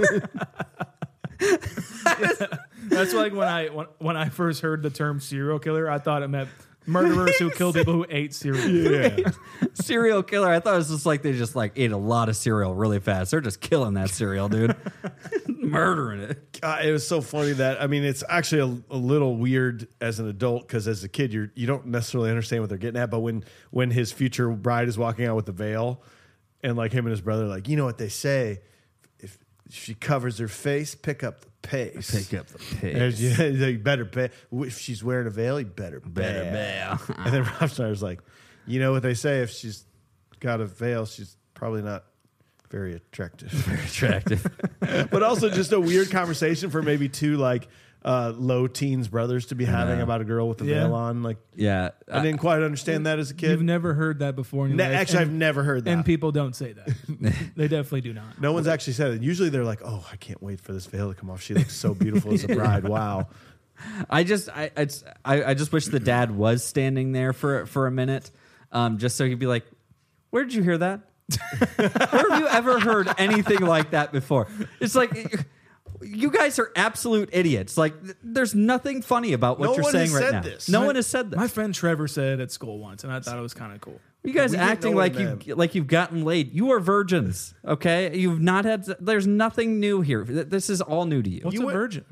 That's like when I when, when I first heard the term serial killer, I thought it meant murderers who kill people who ate cereal. yeah. Serial killer. I thought it was just like they just like ate a lot of cereal really fast. They're just killing that cereal, dude. Murdering it. Uh, it was so funny that I mean, it's actually a, a little weird as an adult because as a kid, you're you don't necessarily understand what they're getting at. But when when his future bride is walking out with the veil, and like him and his brother, like you know what they say, if she covers her face, pick up the pace. Pick up the And pace. you, you better pay. If she's wearing a veil, you better Better bail. bail. And then Rob Schneider's like, you know what they say? If she's got a veil, she's probably not very attractive. Attractive. But also just a weird conversation for maybe two like uh, low teens brothers to be having know. about a girl with a Yeah. veil on. Like Yeah. I didn't quite understand that as a kid. You've never heard that before in your Ne- life. actually, and, I've never heard that. and people don't say that. They definitely do not. no one's actually said it. Usually they're like, "Oh, I can't wait for this veil to come off. She looks so beautiful as a bride. Wow." I just I, it's, I I just wish the dad was standing there for for a minute, um, just so he'd be like, "Where did you hear that? Where have you ever heard anything like that before?" It's like you guys are absolute idiots. Like th- there's nothing funny about what No you're one saying has right said now. this. No My- one has said this. My friend Trevor said it at school once, and I thought it was kind of cool. You guys We didn't acting know like what it you meant. like you've gotten laid. You are virgins, okay? You've not had. There's nothing new here. Th- This is all new to you. What's You a went- virgin?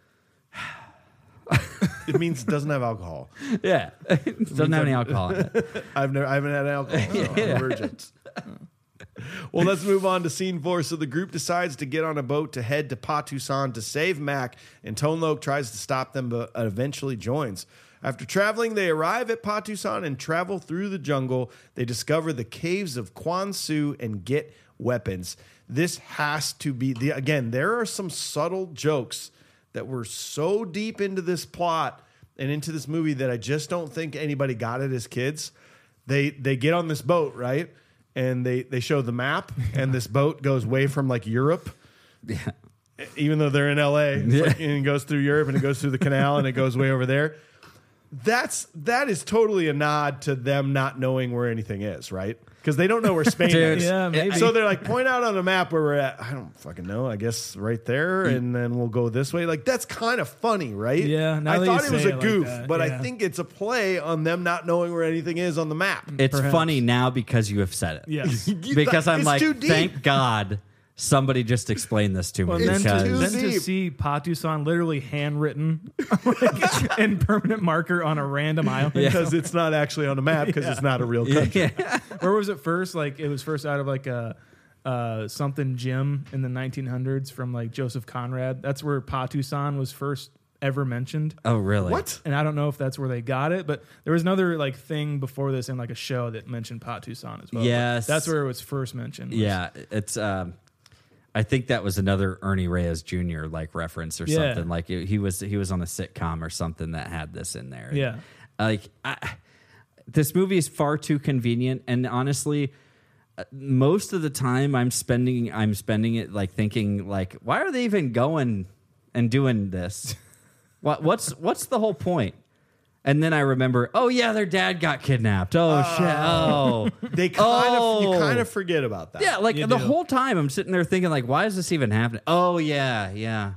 It means it doesn't have alcohol. Yeah, it doesn't have any alcohol in it. I've never, I haven't had alcohol. So I'm a virgin. Well, let's move on to scene four. So the group decides to get on a boat to head to Patusan to save Mac, and Tone Loc tries to stop them, but eventually joins. After traveling, they arrive at Patusan and travel through the jungle. They discover the caves of Quan Su and get weapons. This has to be the again. There are some subtle jokes that were so deep into this plot and into this movie that I just don't think anybody got it as kids. They they get on this boat, right? And they, they show the map, and this boat goes way from like Europe, Yeah. even though they're in L A, it's like- and it goes through Europe, and it goes through the canal, and it goes way over there. That's that is totally a nod to them not knowing where anything is, right? Because they don't know where Spain Dude, is. yeah, maybe. So they're like, point out on a map where we're at. I don't fucking know. I guess right there, and then we'll go this way. Like that's kind of funny, right? Yeah, now I that thought you it was say a it like goof, that, but I yeah. think it's a play on them not knowing where anything is on the map. It's Perhaps. funny now because you have said it. Yes. Because I'm It's like, too deep. thank God somebody just explain this to me. Well, and then, to, because- then to see Patu-san literally handwritten like, in permanent marker on a random island. Because it's not actually on a map because it's not a real country. yeah. Where was it first? Like it was first out of like a uh, something gym in the nineteen hundreds from like Joseph Conrad. That's where Patu-san was first ever mentioned. Oh, really? What? And I don't know if that's where they got it, but there was another like thing before this in like a show that mentioned Patu-san as well. Yes. That's where it was first mentioned. was- Yeah, it's. Um, I think that was another Ernie Reyes Junior like reference or Yeah. something. Like it, he was he was on a sitcom or something that had this in there. Yeah. like I, this movie is far too convenient, and honestly, uh, most of the time I'm spending I'm spending it like thinking like, why are they even going and doing this? what what's what's the whole point? And then I remember, oh yeah, their dad got kidnapped. Oh Uh, shit. Oh. They kind of you Oh. kind of forget about that. Yeah, like You the do. whole time I'm sitting there thinking, like, why is this even happening? Oh yeah, yeah.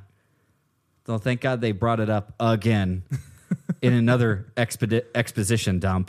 So thank God they brought it up again in another expedi- exposition dump.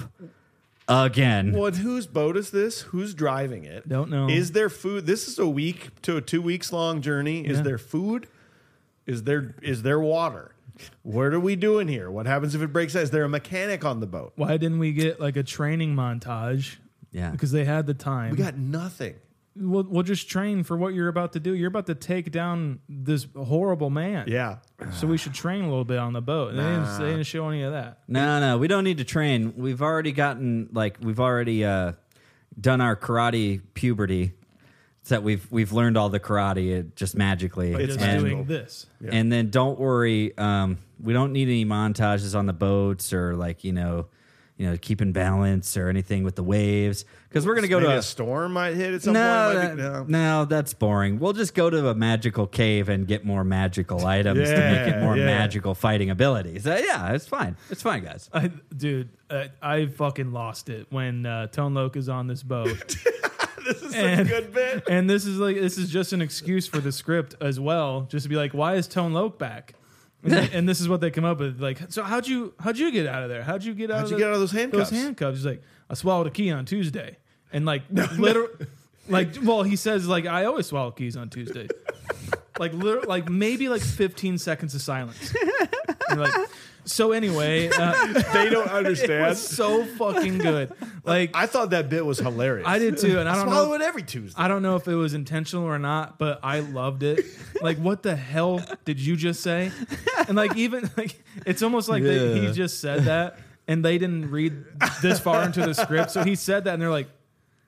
Again. Well, and whose boat is this? Who's driving it? Don't know. Is there food? This is a week to a two weeks long journey. Is Yeah. there food? Is there is there water? What are we doing here? What happens if it breaks out? Is there a mechanic on the boat? Why didn't we get like a training montage? Yeah. Because they had the time. We got nothing. We'll, we'll just train for what you're about to do. You're about to take down this horrible man. Yeah. So we should train a little bit on the boat. And they, didn't, they didn't show any of that. No, no, we don't need to train. We've already gotten like we've already uh, done our karate puberty. It's that we've we've learned all the karate uh, just magically. By It's just and, doing this. Yeah. and then don't worry, um, we don't need any montages on the boats or like you know, you know, keeping balance or anything with the waves because we're gonna go Maybe to a storm might hit at some No, point. Might be- that- no, that's boring. We'll just go to a magical cave and get more magical items to make it Yeah, more yeah. magical fighting abilities. Uh, yeah, it's fine. It's fine, guys. I, dude, uh, I fucking lost it when uh, Tone Loc is on this boat. This is And- a good bit. And this is like this is just an excuse for the script as well, just to be like, why is Tone Loc back? And, they- and this is what they come up with, like, so how'd you how'd you get out of there? How'd you get out? How'd of you the- get out of those handcuffs? Those handcuffs. He's like, I swallowed a key on Tuesday, and like literally, like, well, he says like I always swallow keys on Tuesday, like literally, like maybe like fifteen seconds of silence. And like, so anyway, uh, They don't it understand. was so fucking good. Like I thought that bit was hilarious. I did too, and I don't swallow know. it every Tuesday. I don't know if it was intentional or not, but I loved it. Like, what the hell did you just say? And like, even like, it's almost like they, he Yeah. just said that, and they didn't read this far into the script. So he said that, and they're like,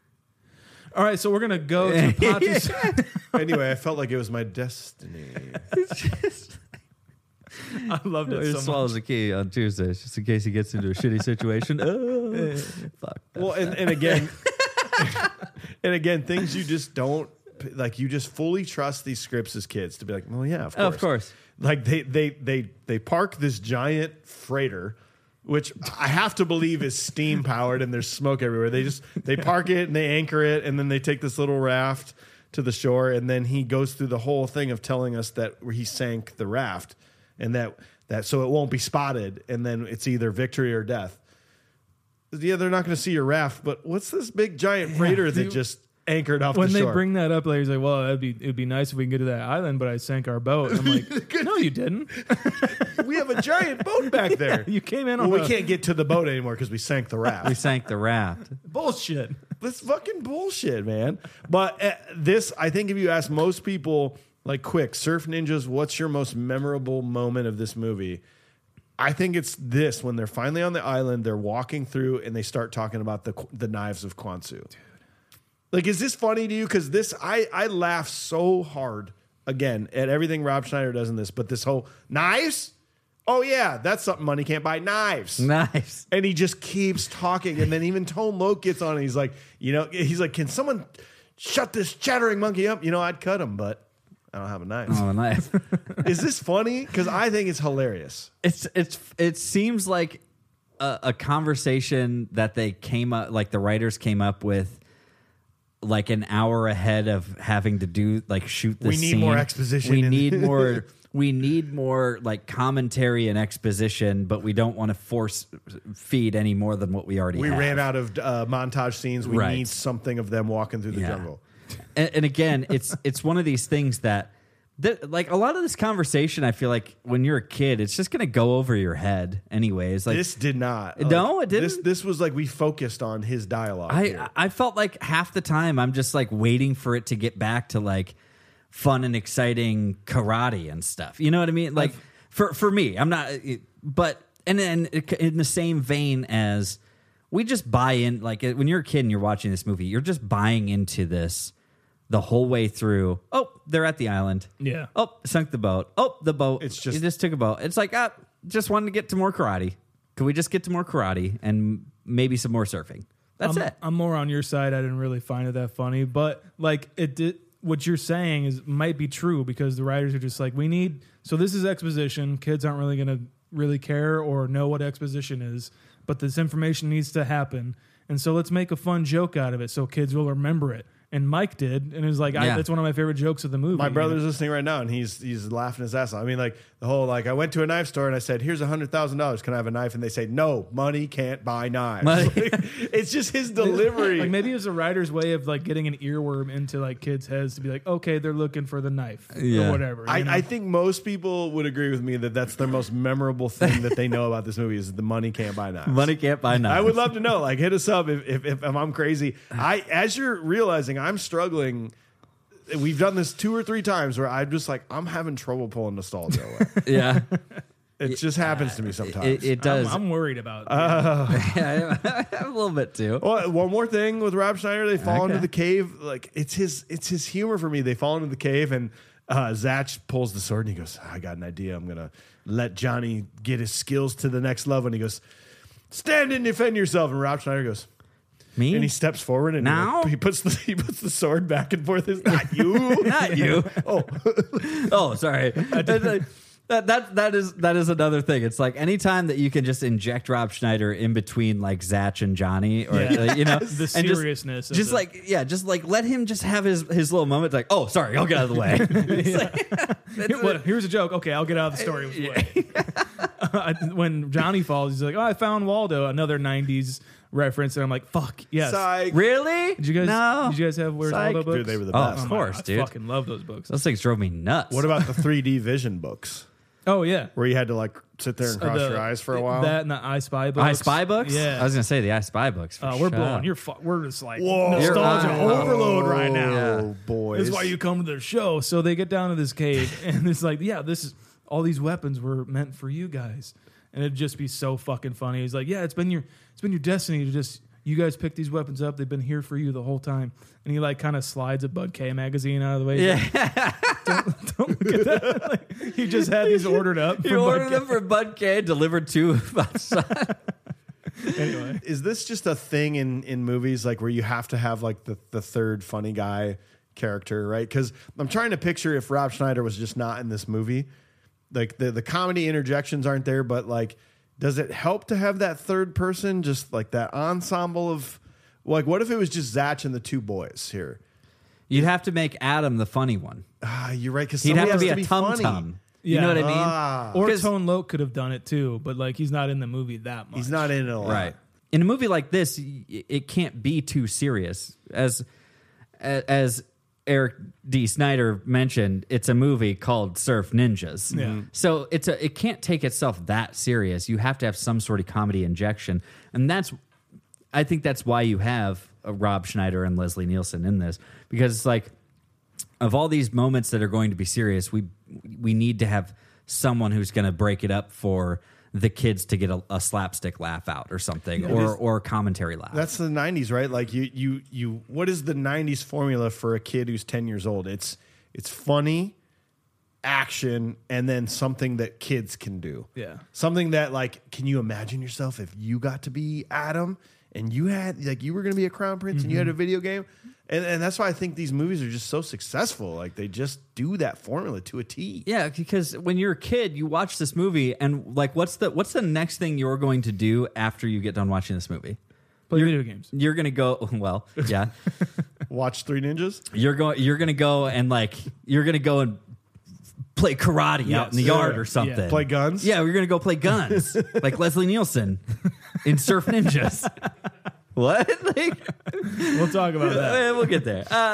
"All right, so we're gonna go to Patu's." Anyway, I felt like it was my destiny. I loved He it so swallows much. a key on Tuesdays just in case he gets into a shitty situation. Oh, fuck. Well, and, and again, and again, things you just don't like. You just fully trust these scripts as kids to be like, well, yeah, of course, Of course. Like they they they they park this giant freighter, which I have to believe is steam powered, and there's smoke everywhere. They just they park it and they anchor it, and then they take this little raft to the shore, and then he goes through the whole thing of telling us that he sank the raft, and that that so it won't be spotted, and then it's either victory or death. Yeah, they're not going to see your raft, but what's this big giant freighter that dude. just anchored off When the they shore? bring that up, like, he's like, "Well, it'd be it'd be nice if we can get to that island, but I sank our boat." And I'm like, "No, you didn't. We have a giant boat back there. You came in Well, on we a- can't get to the boat anymore because we sank the raft. We sank the raft. bullshit." That's fucking bullshit, man. But uh, this, I think, if you ask most people, like, quick, Surf Ninjas, what's your most memorable moment of this movie? I think it's this when they're finally on the island, they're walking through, and they start talking about the the knives of Kwansu. Like, is this funny to you? Because this, I I laugh so hard again at everything Rob Schneider does in this, but this whole knives. Oh yeah, that's something money can't buy. Knives. Nice. And he just keeps talking. And then even Tone Loc gets on and he's like, you know, he's like, can someone shut this chattering monkey up? You know, I'd cut him, but I don't have a knife. Oh, nice. Is this funny? Because I think it's hilarious. It's it's it seems like a, a conversation that they came up like the writers came up with like an hour ahead of having to do like shoot this We need scene. more exposition We in- need more we need more like commentary and exposition, but we don't want to force feed any more than what we already We have. ran out of uh, montage scenes. We Right. need something of them walking through the Yeah. jungle. and, and again, it's it's one of these things that, that, like a lot of this conversation, I feel like when you're a kid, it's just going to go over your head anyways. Like This did not. No, Like, it didn't? This, this was like we focused on his dialogue. I here. I felt like half the time I'm just like waiting for it to get back to like fun and exciting karate and stuff. You know what I mean? Like for for me, I'm not. But and then in the same vein as we just buy in. Like when you're a kid and you're watching this movie, you're just buying into this the whole way through. Oh, they're at the island. Yeah. Oh, sunk the boat. Oh, the boat. It's just- it just took a boat. It's like ah, just wanted to get to more karate. Could we just get to more karate and maybe some more surfing? That's I'm, it. I'm more on your side. I didn't really find it that funny, but like it did. What you're saying is might be true because the writers are just like, we need. So this is exposition. Kids aren't really going to really care or know what exposition is, but this information needs to happen, and so let's make a fun joke out of it so kids will remember it. And Mike did, and it was like, I, Yeah. that's one of my favorite jokes of the movie. My brother's listening right now, and he's he's laughing his ass off. I mean, like the whole like I went to a knife store and I said, "Here's a hundred thousand dollars. Can I have a knife?" And they say, "No, money can't buy knives." Money- Like, it's just his delivery. Like maybe it was a writer's way of like getting an earworm into like kids' heads to be like, okay, they're looking for the knife Yeah. or whatever. you I, know? I think most people would agree with me that that's their most memorable thing that they know about this movie is that the money can't buy knives. Money can't buy knives. I would love to know. Like, hit us up if, if, if, if I'm crazy. I, as you're realizing, I'm struggling. We've done this two or three times where I'm just like, I'm having trouble pulling nostalgia away. Yeah, It just happens to me sometimes. it, it I'm, does. I'm worried about. it. Yeah, a little bit too. Well, one more thing with Rob Schneider, they fall Okay. into the cave. Like it's his, it's his humor for me. They fall into the cave, and uh, Zach pulls the sword, and he goes, "I got an idea. I'm gonna let Johnny get his skills to the next level." And he goes, "Stand and defend yourself." And Rob Schneider goes, Me? and he steps forward, and Now? he, he puts the he puts the sword back and forth. It's not you, Not you. Oh, Oh, sorry. That's like- That, that that is that is another thing. It's like anytime that you can just inject Rob Schneider in between like Zach and Johnny, or Yeah. uh, you know, The and just- seriousness of Just, the- like yeah, just like let him just have his his little moment. Like, oh, sorry, I'll get out of the way. It's like- Here- well, here's a joke. Okay, I'll get out of the story. Uh, when Johnny falls, he's like, "Oh, I found Waldo." Another nineties reference, and I'm like, "Fuck yes." Psych. Really? Did you guys? No. Did you guys have Where's Psych. Waldo books? Dude, they were the Oh, best. of my course, God, dude. I fucking love those books. Those things drove me nuts. What about the three D Vision books, Oh yeah, where you had to like sit there and Uh, cross the- your eyes for a while? That and the I Spy books. I Spy books? Yeah. I was gonna say the I Spy books. For Uh, we're sure. blowing. You're fu- we're just like Whoa. nostalgia You're- overload right now. Oh, boys. This is why you come to the show. So they get down to this cave, and it's like, yeah, this is all these weapons were meant for you guys, and it'd just be so fucking funny. He's like, yeah, it's been your it's been your destiny to just you guys pick these weapons up. They've been here for you the whole time. And he like kind of slides a Bud K magazine out of the way. He's Yeah. like, don't, don't look at that. Like, he just had these ordered up. You for Bud ordered K. them for Bud K, delivered to Anyway, Is this just a thing in, in movies like where you have to have like the, the third funny guy character, right? Because I'm trying to picture if Rob Schneider was just not in this movie. Like the, the comedy interjections aren't there, but like, does it help to have that third person, just like that ensemble of like, what if it was just Zach and the two boys here? You'd have to make Adam the funny one. Ah, you're right. Because He'd have to has be to a be tum funny. tum. You Yeah. know what I mean? Ah. or 'Cause- Tone Loc could have done it too, but like he's not in the movie that much. He's not in it a lot. Right. In a movie like this, y- it can't be too serious. As as Eric D. Snyder mentioned, it's a movie called Surf Ninjas. Yeah. So it's a it can't take itself that serious. You have to have some sort of comedy injection, and that's I think that's why you have uh, Rob Schneider and Leslie Nielsen in this, because it's like of all these moments that are going to be serious, we we need to have someone who's going to break it up for the kids to get a, a slapstick laugh out or something, or or a commentary laugh. That's the nineties, right? Like you, you, you. What is the nineties formula for a kid who's ten years old? It's it's funny, action, and then something that kids can do. Yeah. something that like, can you imagine yourself if you got to be Adam and you had like you were going to be a crown prince and you had a video game, and and that's why I think these movies are just so successful. Like they just do that formula to a T. Yeah, because when you're a kid, you watch this movie, and like, what's the what's the next thing you're going to do after you get done watching this movie? Play video games. You're gonna go. Well, yeah, Watch Three Ninjas. you're going. You're gonna go and like you're gonna go and play karate out in the Yes. yard Yeah. or something. Yeah. Play guns. Yeah, we're gonna go play guns like Leslie Nielsen in Surf Ninjas. What? Like, We'll talk about that. eh, we'll get there. Uh,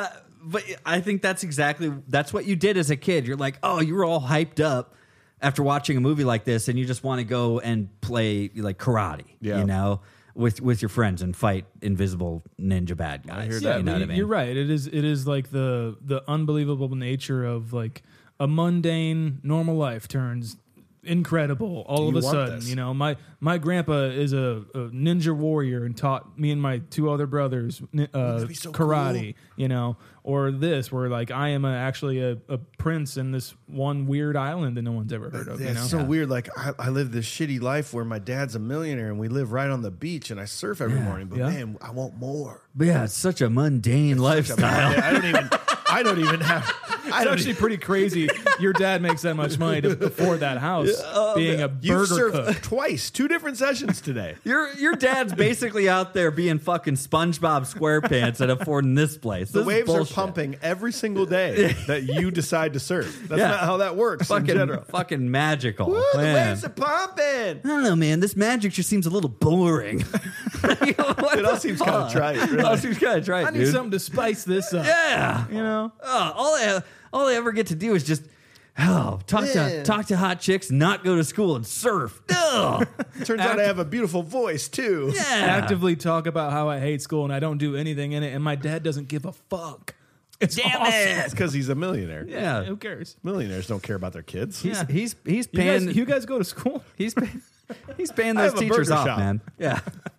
but I think that's exactly that's what you did as a kid. You're like, oh, you were all hyped up after watching a movie like this, and you just want to go and play like karate, Yeah. you know, with with your friends and fight invisible ninja bad guys. Yeah, you know but what I mean? you're right. It is. It is like the the unbelievable nature of like a mundane normal life turns incredible all You of a want sudden. this. You know, my my grandpa is a, a ninja warrior and taught me and my two other brothers ni- uh, be so karate. You know, or this where like I am a, actually a, a prince in this one weird island that no one's ever heard of. Yeah, you know, it's so weird. Like I, I live this shitty life where my dad's a millionaire and we live right on the beach and I surf every morning. But Yeah. man, I want more. But yeah, it's such a mundane lifestyle. I don't even. I don't even have. I It's don't actually pretty crazy. Your dad makes that much money to afford that house, being a You burger surfed cook. twice, two different sessions today. Your your dad's basically out there being fucking SpongeBob SquarePants and affording this place. The This is waves are bullshit. pumping every single day that you decide to surf. That's Yeah. not how that works in Fucking general. fucking magical. Woo, the Man. waves are pumping. I don't know, man. This magic just seems a little boring. It all seems kind of trite. It all Really. seems kind of trite, I need dude. something to spice this up. Yeah. You know? Oh, all I all I ever get to do is just oh talk to Yeah. talk to hot chicks, not go to school and surf. Ugh. Turns out I have a beautiful voice too. Yeah. Actively talk about how I hate school and I don't do anything in it, and my dad doesn't give a fuck. It's Damn awesome. It's because he's a millionaire. Yeah. Who cares? Millionaires don't care about their kids. He's he's he's You guys, paying you guys go to school? he's pay, he's paying I those have a teachers burger off, shop. man. Yeah.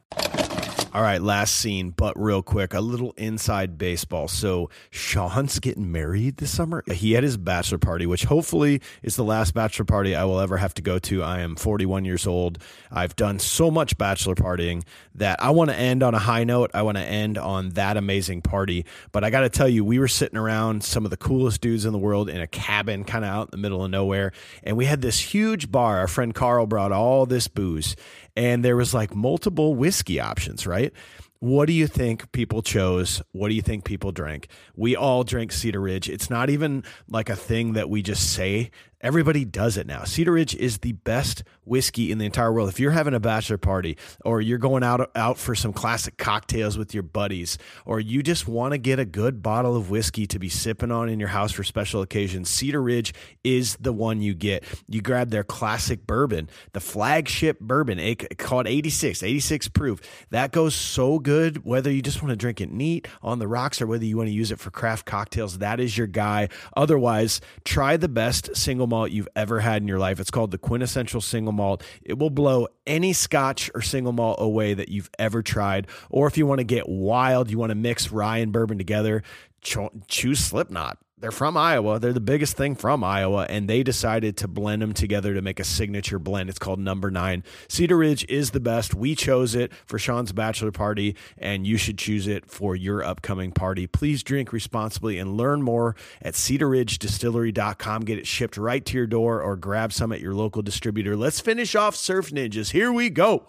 All right, last scene, but real quick, a little inside baseball. So Sean's getting married this summer. He had his bachelor party, which hopefully is the last bachelor party I will ever have to go to. I am forty-one years old. I've done so much bachelor partying that I want to end on a high note. I want to end on that amazing party. But I got to tell you, we were sitting around some of the coolest dudes in the world in a cabin kind of out in the middle of nowhere. And we had this huge bar. Our friend Carl brought all this booze. And there was like multiple whiskey options, right? What do you think people chose? What do you think people drank? We all drank Cedar Ridge. It's not even like a thing that we just say. Everybody does it now. Cedar Ridge is the best whiskey in the entire world. If you're having a bachelor party or you're going out out for some classic cocktails with your buddies, or you just want to get a good bottle of whiskey to be sipping on in your house for special occasions, Cedar Ridge is the one you get. You grab their classic bourbon, the flagship bourbon, a- called eighty-six, eighty-six proof. That goes so good, whether you just want to drink it neat on the rocks or whether you want to use it for craft cocktails. That is your guy. Otherwise, try the best single malt you've ever had in your life. It's called the quintessential single malt. It will blow any scotch or single malt away that you've ever tried. Or if you want to get wild, you want to mix rye and bourbon together, cho- choose Slipknot. They're from Iowa. They're the biggest thing from Iowa, and they decided to blend them together to make a signature blend. It's called Number Nine. Cedar Ridge is the best. We chose it for Sean's bachelor party, and you should choose it for your upcoming party. Please drink responsibly and learn more at cedar ridge distillery dot com. Get it shipped right to your door or grab some at your local distributor. Let's finish off Surf Ninjas. Here we go.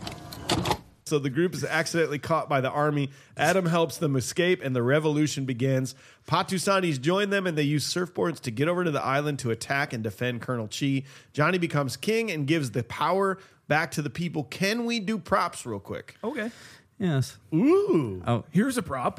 So the group is accidentally caught by the army. Adam helps them escape, and the revolution begins. Patusanis join them, and they use surfboards to get over to the island to attack and defend Colonel Chi. Johnny becomes king and gives the power back to the people. Can we do props real quick? Okay. Yes. Ooh. Oh, Here's a prop.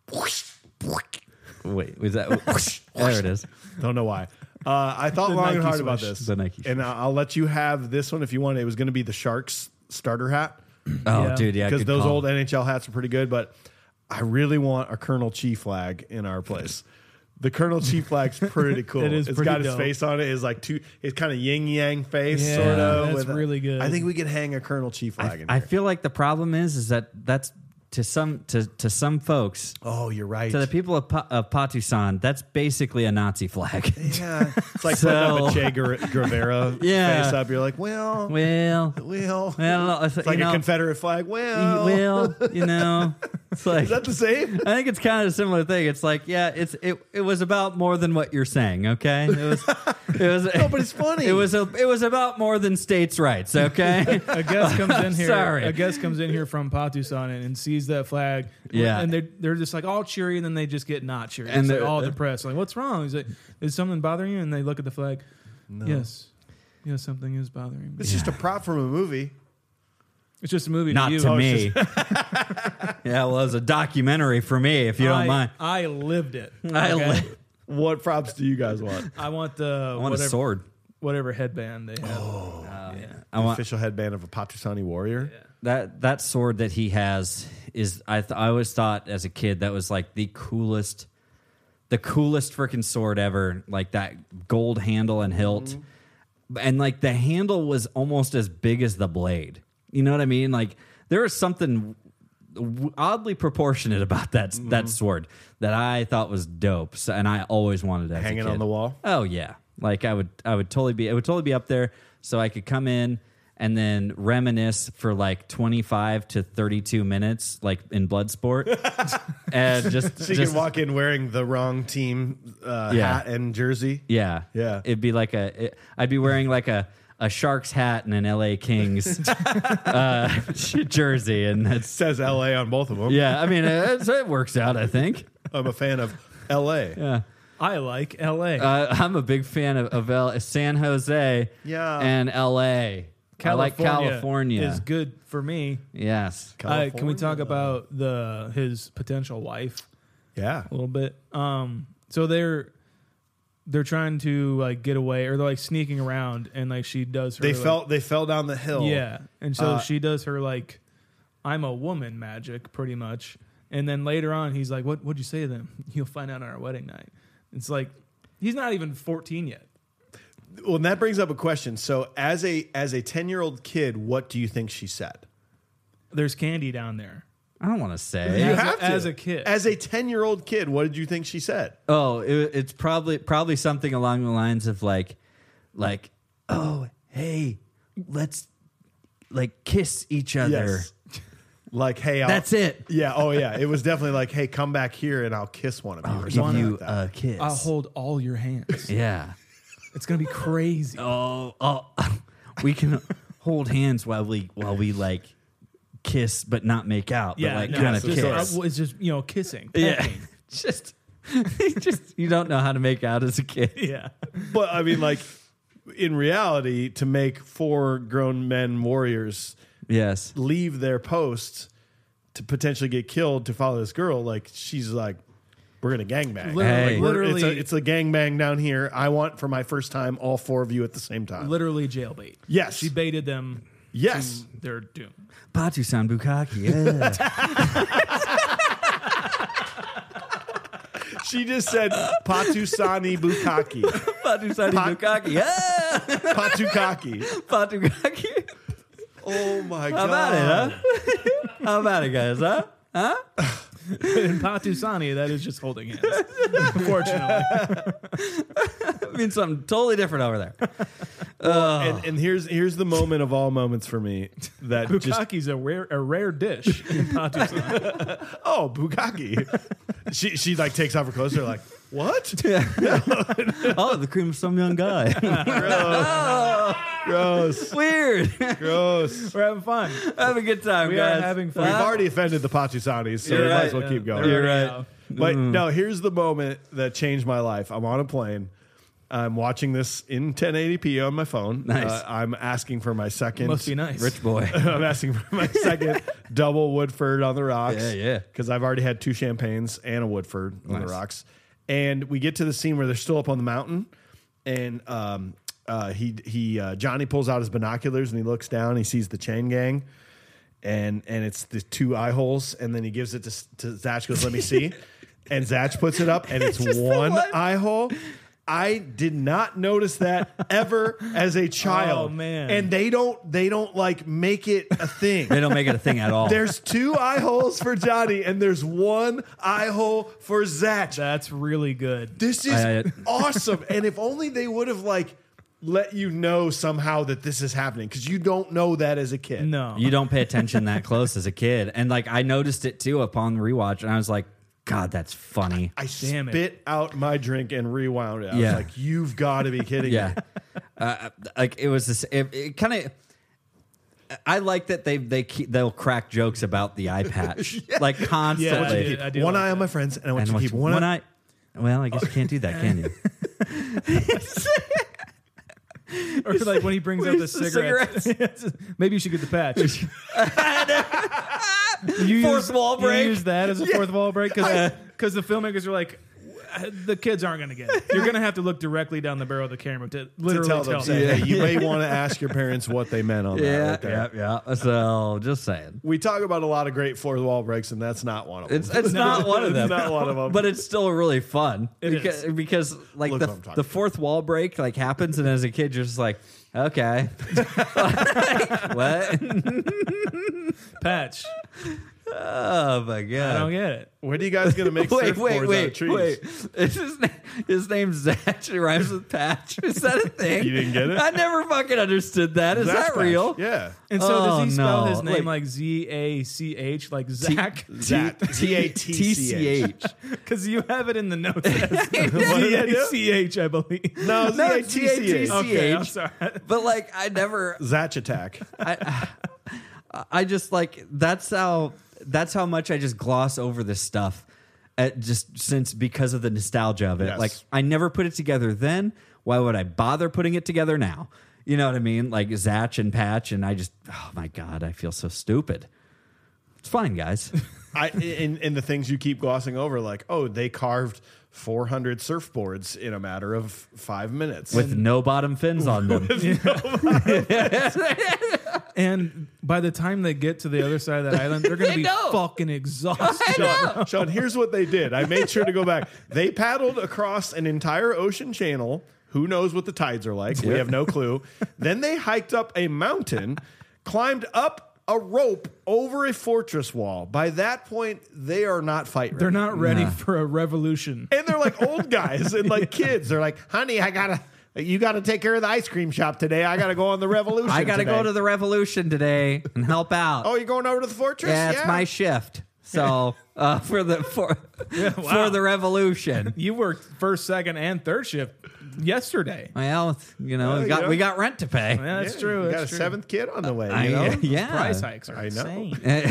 wait. Was that? There it is. Don't know why. Uh, I thought The long and Nike hard about swish. this. The Nike and I'll, I'll let you have this one if you want. It was going to be the Sharks starter hat. Oh, Yeah. dude, yeah. Because good those call. old N H L hats are pretty good, but I really want a Colonel Chi flag in our place. The Colonel Chi flag's pretty cool. It is It's pretty got his dope. face on it. It's like two. It's kind of yin yang face, Yeah, sort of. that's with a- really good. I think we could hang a Colonel Chi flag I, in I here. feel like the problem is, is that that's to some to to some folks, Oh, you're right. to the people of, pa- of Patusan, that's basically a Nazi flag. yeah, it's like So- putting up a Che Guevara Guevara Yeah. face up. You're like, well, well, well, well, it's, it's like you a know, Confederate flag. Well, well, you know, it's like is that the same? I think it's kind of a similar thing. It's like, yeah, it's it. It was about more than what you're saying. Okay, it was. It was. No, but it's funny. It was. A, it was about more than states' rights. Okay. A guest comes in here. Sorry. A guest comes in here from Patusan and, and sees that flag. Yeah. and they're they're just like all cheery, and then they just get not cheery. And And like they're- all depressed. Like, what's wrong? He's like, is something bothering you? And they look at the flag. Yes, yes, something is bothering me. It's just a prop from a movie. It's just a movie. Not to, you. to Oh, it's me. just- Yeah, well, it was a documentary for me, if you don't I, mind. I lived it. I okay? li- What props do you guys want? I want the I want whatever, a sword. whatever headband they have. Oh, yeah. I want Official headband of a Patusani warrior. that that sword that he has is I th- I always thought as a kid that was like the coolest the coolest freaking sword ever, like that gold handle and hilt. Mm-hmm. And like the handle was almost as big as the blade. You know what I mean? Like there was something w- oddly proportionate about that Mm-hmm. that sword that I thought was dope. So, and I always wanted that Hanging on the wall? Oh yeah. Like I would I would totally be it would totally be up there so I could come in and then reminisce for like twenty-five to thirty-two minutes like in Bloodsport. And just So you just can walk in wearing the wrong team uh, Yeah. hat and jersey. yeah. Yeah. It'd be like a it, I'd be wearing like a a Sharks hat and an L A Kings uh, jersey and that's Says L A on both of them. yeah, I mean it, it works out I think. I'm a fan of L A. Yeah. I like L A. Uh, I'm a big fan of, of L- San Jose Yeah. and L A. I like California. is good for me. Yes. Uh, can we talk about the his potential wife Yeah. a little bit? Um, so they're they're trying to like get away, or they're like sneaking around, and like she does her. They like- fell. They fell down the hill. yeah, and so Uh, she does her like I'm a woman magic, pretty much. And then later on, he's like, "What? What'd you say to them? You'll find out on our wedding night." It's like he's not even fourteen yet. Well, and that brings up a question. So, as a as a ten year old kid, what do you think she said? There's candy down there. I don't want to say. You You As a- have to. as a kid. As a ten year old kid, what did you think she said? Oh, it, it's probably probably something along the lines of like, like, oh, hey, let's like kiss each other. Yes. Like, hey, I'll, That's it. Yeah. Oh, yeah. It was definitely like, hey, come back here and I'll kiss one of you. I'll or give something you like that. a kiss. I'll hold all your hands. yeah. It's gonna be crazy. Oh, oh, we can hold hands while we while we like kiss, but not make out. Yeah, but like no, kind it's of just, kiss. uh, it's just you know kissing. yeah. pecking. just, just you don't know how to make out as a kid. yeah. But I mean, like, in reality, to make four grown men warriors Yes. leave their posts to potentially get killed to follow this girl, like, she's like, we're going to gangbang. Literally, Hey. We're- literally, it's, a, it's a gangbang down here. I want, for my first time, all four of you at the same time. literally jail bait. Yes. She baited them. Yes. to their doom. Batu-san Bukaki. Yeah. She just said Patusani Bukaki. Batu-san Pat- Bukaki. Yeah. Patukaki. Batu-kaki. Oh my How God. about it, huh? How about it, guys, huh? Huh? In Patusani, that is just holding hands. Unfortunately. It means something totally different over there. And, and here's here's the moment of all moments for me that just Bukaki's a rare a rare dish in Patusani. oh Bukaki. she she like takes off her clothes. They're like, what? Oh, the cream of some young guy. Gross. Weird. Gross. We're having fun. Have a good time, We guys. are having fun. We've Huh? already offended the Patusanis, so You're we might right. as well keep going. They're You're already right. out. But no, here's the moment that changed my life. I'm on a plane. I'm watching this in ten eighty p on my phone. Nice. Uh, I'm asking for my second. Must be nice. Rich boy. I'm asking for my second double Woodford on the rocks. Yeah, yeah. Because I've already had two champagnes and a Woodford on Nice. the rocks. And we get to the scene where they're still up on the mountain, and um, uh, he he uh, Johnny pulls out his binoculars and he looks down. He sees the chain gang, and and it's the two eye holes, and then he gives it to to Zach. Goes, let me see, and Zach puts it up, and it's, just the one one. eye hole. I did not notice that ever as a child. Oh, man. And they don't they don't like make it a thing. They don't make it a thing at all. There's two eye holes for Johnny, and there's one eye hole for Zach. That's really good. This is I- I- awesome. And if only they would have like let you know somehow that this is happening, because you don't know that as a kid. No. You don't pay attention that close as a kid. And like I noticed it too upon rewatch, and I was like, God, that's funny. I Damn it. spit out my drink and rewound it. I Yeah. was like, you've got to be kidding Yeah. me. uh, like it was this it, it kind of I like that they they keep, they'll crack jokes about the eye patch like Yeah, constantly. I did. I did One like eye on that. my friends, and I want And you to what keep you- one, one eye. eye. Well, I guess you can't do that, can you? Or like when he brings out the cigarettes. cigarettes. Maybe you should get the patch. you Fourth use, wall break. You use that as a fourth wall break because the filmmakers are like, the kids aren't going to get it. You're going to have to look directly down the barrel of the camera to literally to tell them, tell say, them. hey, you may want to ask your parents what they meant on that. Yeah, Right there. yeah, yeah. So just saying. We talk about a lot of great fourth wall breaks, and that's not one of them. It's it's not one of them. It's not one of them. But it's still really fun. It because, is. because like Look the what I'm talking the fourth wall break like happens, and as a kid you're just like, okay, what? Patch. Oh my god! I don't get it. When are you guys going to make wait, surfboards wait, out of wait, trees? wait. Is his, name, his name's Zach. It rhymes with Patch. Is that a thing? You didn't get it? I never fucking understood that. Is That's that real? patch. Yeah. And so does Oh, he spell no. his name Like- like Z A C H, like Zach? Zach. T A T C H. Because you have it in the notes as Z A C H, I believe. No, Z No, A it's T C H. Okay, I'm T H. sorry. But like, I never. Zatch attack. I, I just like that's how that's how much I just gloss over this stuff, at just since because of the nostalgia of it. Yes. Like I never put it together then. Why would I bother putting it together now? You know what I mean? Like Zatch and Patch, and I just oh my god, I feel so stupid. It's fine, guys. I in, in the things you keep glossing over, like, oh, they carved four hundred surfboards in a matter of five minutes. With no bottom fins on them. And by the time they get to the other side of that island, they're going to They be know. fucking exhausted. Sean, Sean, here's what they did. I made sure to go back. They paddled across an entire ocean channel. Who knows what the tides are like? We have no clue. Then they hiked up a mountain, climbed up a rope over a fortress wall. By that point, they are not fight ready. They're not ready for a revolution. And they're like old guys and like kids. They're like, honey, I gotta, you gotta take care of the ice cream shop today. I gotta go on the revolution. I got to today." go to the revolution today and help out. Oh, you're going over to the fortress? yeah, it's my shift. So uh, for the for for the revolution. You worked first, second, and third shift yesterday. Well, you know, Well, we got, you know. we got rent to pay. Yeah, that's Yeah, true. You That's got a true. seventh kid on the way. I- You know? yeah. Price hikes are I know. insane.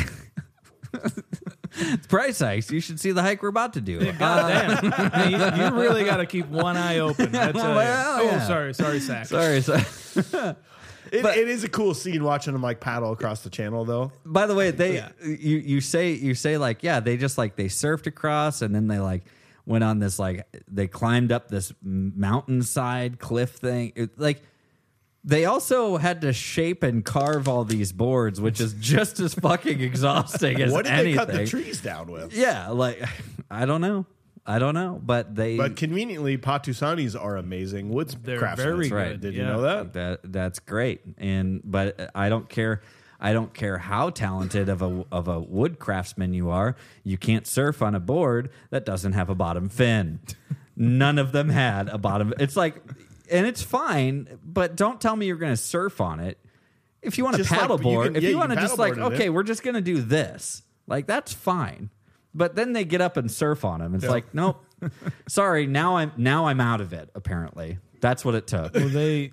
It's price hikes. You should see the hike we're about to do. God damn. you, you really got to keep one eye open. I tell you. Well, Oh, yeah. sorry. Sorry, Zach. Sorry. sorry. It, But- it is a cool scene watching them like paddle across the channel, though. By the way, they Yeah. you you say you say like yeah they just like they surfed across and then they like went on this like they climbed up this mountainside cliff thing. It, like they also had to shape and carve all these boards, which is just as fucking exhausting as What did anything. they cut the trees down with? Yeah, like I don't know, I don't know, but they But conveniently, Patusanis are amazing woods They're craftsmen. very right. good. Did yeah. you know that? That that's great, and but I don't care. I don't care how talented of a of a wood craftsman you are. You can't surf on a board that doesn't have a bottom fin. None of them had a bottom. It's like, and it's fine, but don't tell me you're going to surf on it. If you want to Just like- you paddleboard, can- if yeah, you you want to can just like, paddleboard in okay, it. we're just going to do this. Like that's fine. But then they get up and surf on them. It's Yeah. like, nope. Sorry, now I'm now I'm out of it. Apparently, that's what it took. Well, they,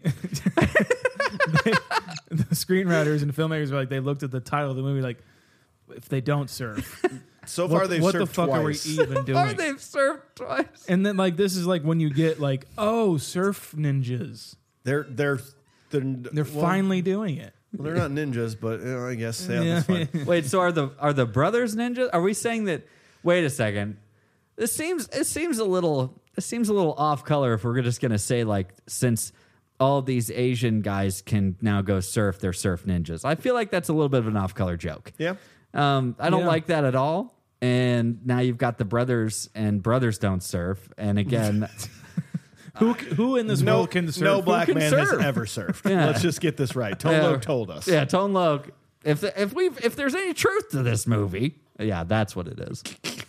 they the screenwriters and filmmakers were like, they looked at the title of the movie like, if they don't surf, So far, what, they've what the surfed fuck twice. are we even Or doing? they've surfed twice. And then like this is like when you get like, oh, surf ninjas. They're they're they're, They're well, finally doing it. Well, they're not ninjas, but you know, I guess yeah, Yeah. that's fine. Wait, so are the are the brothers ninjas? Are we saying that? Wait a second. This seems it seems a little it seems a little off color if we're just gonna say like since all these Asian guys can now go surf, they're surf ninjas. I feel like that's a little bit of an off color joke. Yeah. Um, I don't Yeah. like that at all. And now you've got the brothers and brothers don't surf. And again, Who who in this No, world can surf? no Who black can man surf? has ever surfed. Yeah. Let's just get this right. Tone Yeah. Loc told us. yeah, Tone Loc. If the, if we if there's any truth to this movie, yeah, that's what it is.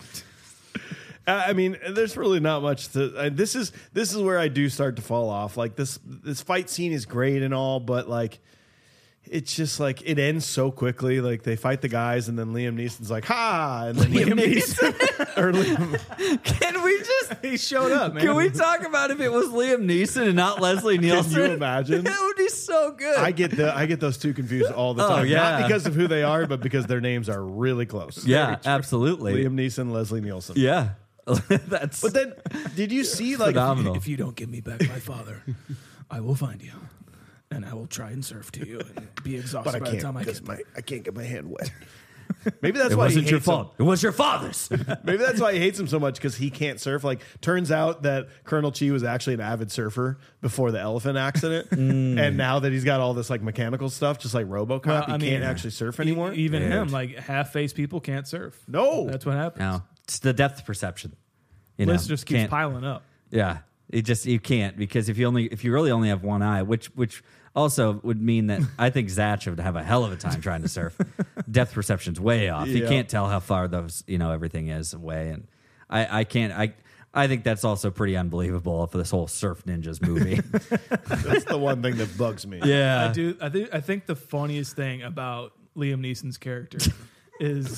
Uh, I mean, there's really not much to. Uh, this is this is where I do start to fall off. Like this this fight scene is great and all, but like it's just like it ends so quickly. Like they fight the guys, and then Liam Neeson's like, "Ha!" And then Liam, Neeson or Liam, Can we just He showed up, man. can we talk about if it was Liam Neeson and not Leslie Nielsen? you imagine? That would be so good. I get the I get those two confused all the Oh, time. yeah. Not because of who they are, but because their names are really close. yeah, absolutely. Liam Neeson, Leslie Nielsen. Yeah. That's But then, did you see like phenomenal. If you don't give me back my father, I will find you, and I will try and surf to you and be exhausted But I by the can't time I because get my I can't get my hand wet. maybe that's it why he wasn't your hates him. fault. It was your father's. Maybe that's why he hates him so much because he can't surf. Like, turns out that Colonel Chi was actually an avid surfer before the elephant accident, and now that he's got all this like mechanical stuff, just like RoboCop, Well, he I mean, can't actually surf anymore. E- even Dude. him, like half-faced people can't surf. No. That's what happens. No, it's the depth perception. You List know, just keeps can't- piling up. Yeah, it just you can't because if you only if you really only have one eye, which which also would mean that I think Zach would have a hell of a time trying to surf. Depth perception's way off. He Yeah. can't tell how far those you know everything is away, and I I can't I. I think that's also pretty unbelievable for this whole Surf Ninjas movie. That's the one thing that bugs me. yeah, I do. I think. I think the funniest thing about Liam Neeson's character is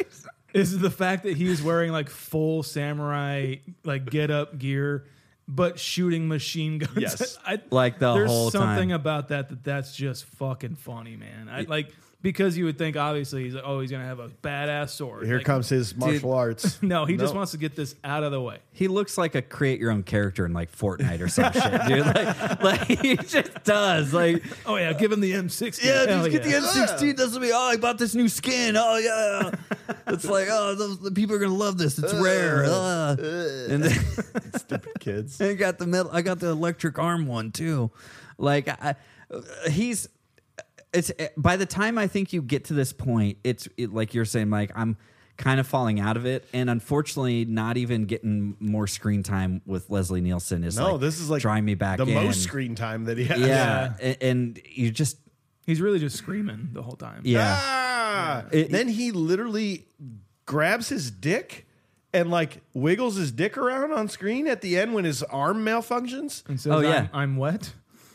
is the fact that he is wearing like full samurai like get up gear, but shooting machine guns. Yes. I, Like the there's whole something time. about that that that's just fucking funny, man. I like because you would think obviously he's like, oh he's gonna have a badass sword. Here Like, comes his martial arts. No, he just No. wants to get this out of the way. he looks like a create your own character in like Fortnite or some shit, dude. Like, like he just does. Like, Oh yeah, give him the M sixty. yeah, Hell just get the yeah. M sixteen. That's what we. Oh, I bought this new skin. Oh yeah, it's like oh, those, the people are gonna love this. It's rare. Uh. And then Stupid kids. I got the metal. I got the electric arm one too. Like I, he's. It's by the time I think you get to this point, it's it, like you're saying, Mike. I'm kind of falling out of it, and unfortunately, not even getting more screen time with Leslie Nielsen is No, like this is like drawing me back the in. most screen time that he has. Yeah, and, and you just He's really just screaming the whole time. yeah. Ah! It- then he literally grabs his dick and like wiggles his dick around on screen at the end when his arm malfunctions. And says, Oh, yeah. I'm, I'm wet.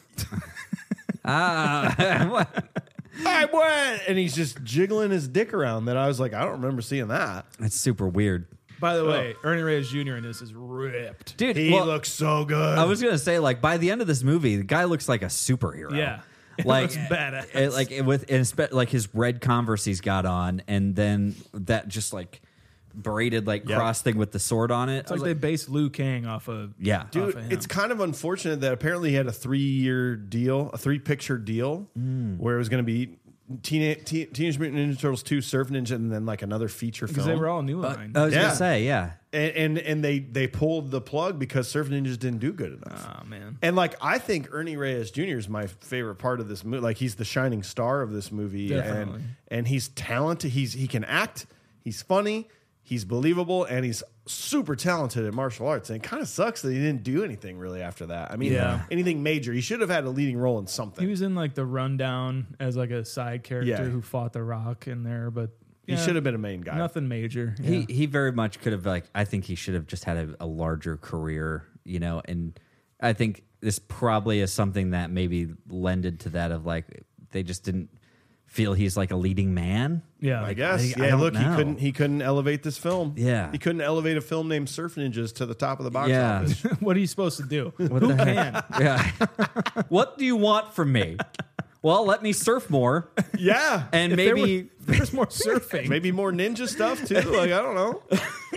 Ah, I'm wet, and he's just jiggling his dick around. That I was like, I don't remember seeing that. it's super weird, By the way, Ernie Reyes Junior in this is ripped. dude. He well, looks so good. I was gonna say, like, by the end of this movie, the guy looks like a superhero. Yeah. It like looks badass. it- like it, with and spe- like his red Converse he's got on, and then that just like braided like Yep. cross thing with the sword on it. It's I like was they based Liu Kang off of yeah, off Dude, of him. it's kind of unfortunate that apparently he had a three-year deal, a three-picture deal, Mm. where it was going to be Teenage, Teen- Teenage Mutant Ninja Turtles two, Surf Ninja, and then like another feature because film. they were all New Line. I was Yeah. gonna say yeah. and, and and they they pulled the plug because Surf Ninjas didn't do good enough. Oh man. And like I think Ernie Reyes Junior is my favorite part of this movie. Like he's the shining star of this movie, Definitely. and and he's talented. He's he can act. He's funny. He's believable, and he's super talented at martial arts. And it kind of sucks that he didn't do anything really after that. I mean, Yeah. anything major. He should have had a leading role in something. He was in like the Rundown as like a side character Yeah. who fought the Rock in there, but he yeah, should have been a main guy. nothing major. Yeah. He he very much could have like I think he should have just had a, a larger career, you know, and I think this probably is something that maybe lended to that of like they just didn't feel he's like a leading man. yeah, I like, guess. I- I yeah. don't look, he know. couldn't. He couldn't elevate this film. Yeah. He couldn't elevate a film named Surf Ninjas to the top of the box Yeah. office. what are you supposed to do? What Who the can? heck? Yeah. What do you want from me? Well, let me surf more Yeah. and If there maybe were- there's more surfing. Maybe more ninja stuff too. Like I don't know.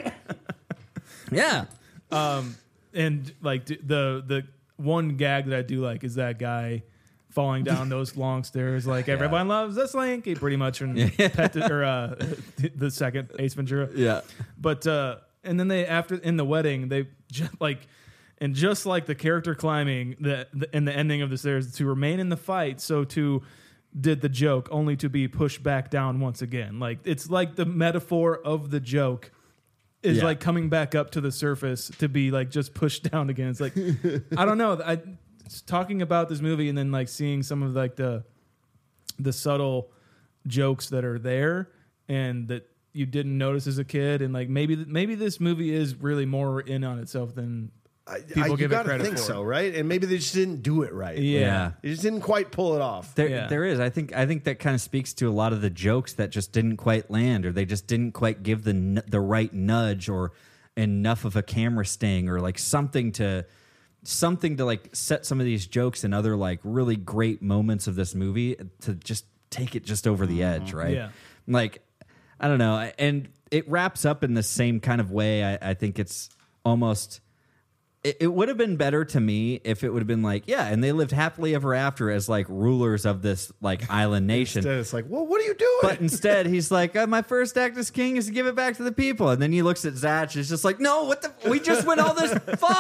yeah. And like d- the the one gag that I do like is that guy falling down those long stairs. Like everyone loves this Slinky, pretty much, and Pet the- or uh, the second Ace Ventura. Yeah. But uh, and then they after in the wedding they just like. And just like the character climbing the, the in the ending of the stairs to remain in the fight, so too did the joke, only to be pushed back down once again. Like it's like the metaphor of the joke is Yeah. like coming back up to the surface to be like just pushed down again. It's like I don't know. I talking about this movie and then like seeing some of like the the subtle jokes that are there and that you didn't notice as a kid, and like maybe maybe this movie is really more in on itself than I, people I, you give it gotta credit think for. so, right? And maybe they just didn't do it right. Yeah. They just didn't quite pull it off. There, Yeah. there is. I think. I think that kind of speaks to a lot of the jokes that just didn't quite land, or they just didn't quite give the n- the right nudge, or enough of a camera sting, or like something to something to like set some of these jokes and other like really great moments of this movie to just take it just over the edge, right? Yeah. Like I don't know. And it wraps up in the same kind of way. I, I think it's almost. It, it would have been better to me if it would have been like, yeah, and they lived happily ever after as like rulers of this like island nation. Instead, it's like, well, what are you doing? But instead, he's like, oh, my first act as king is to give it back to the people. And then he looks at Zatch and it's just like, no, what the? We just went all this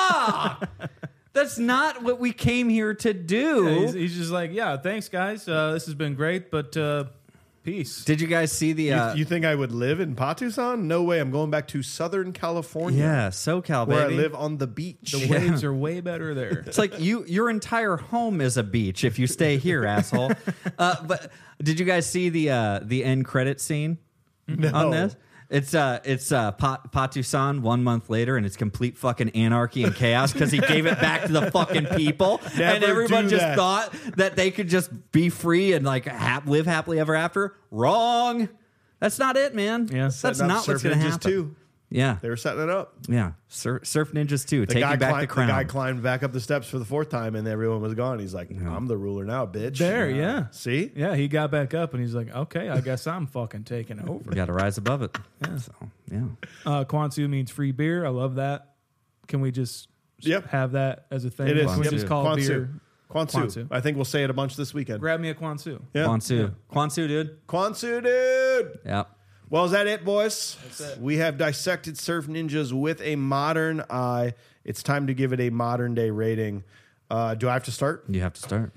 far. That's not what we came here to do. Yeah, he's, he's just like, yeah, thanks, guys. Uh, this has been great, but uh, peace. Did you guys see the... Uh, you, you think I would live in Patusan? No way. I'm going back to Southern California. yeah, SoCal, Where baby. I live on the beach. The waves are way better there. It's like you, your entire home is a beach if you stay here, asshole. Uh, but did you guys see the uh, the end credit scene No. on this? It's uh, it's uh, Pat, Patusan one month later, and it's complete fucking anarchy and chaos because he gave it back to the fucking people, and Never everyone do just that. thought that they could just be free and like hap- live happily ever after. Wrong. That's not it, man. Yeah. That's Setting up not Surf what's going to Ninjas happen. too. Yeah, They were setting it up. yeah. Sur- Surf Ninjas too, The taking guy, back climbed, the crown. the guy climbed back up the steps for the fourth time, and everyone was gone. He's like, I'm the ruler now, bitch. There, yeah. See? Yeah, he got back up and he's like, okay, I guess I'm fucking taking over. We got to rise above it. Yeah. So yeah. Uh, Kwansu means free beer. I love that. Can we just Yep. have that as a thing? It is. Can we Yep. just call Kwansu. beer? Kwansu. Kwansu. I think we'll say it a bunch this weekend. Grab me a Kwansu. Yeah. Kwansu. Kwansu, dude. Kwansu, dude. Yeah. Well, is that it, boys? We have dissected Surf Ninjas with a modern eye. It's time to give it a modern day rating. Uh, do I have to start? You have to start.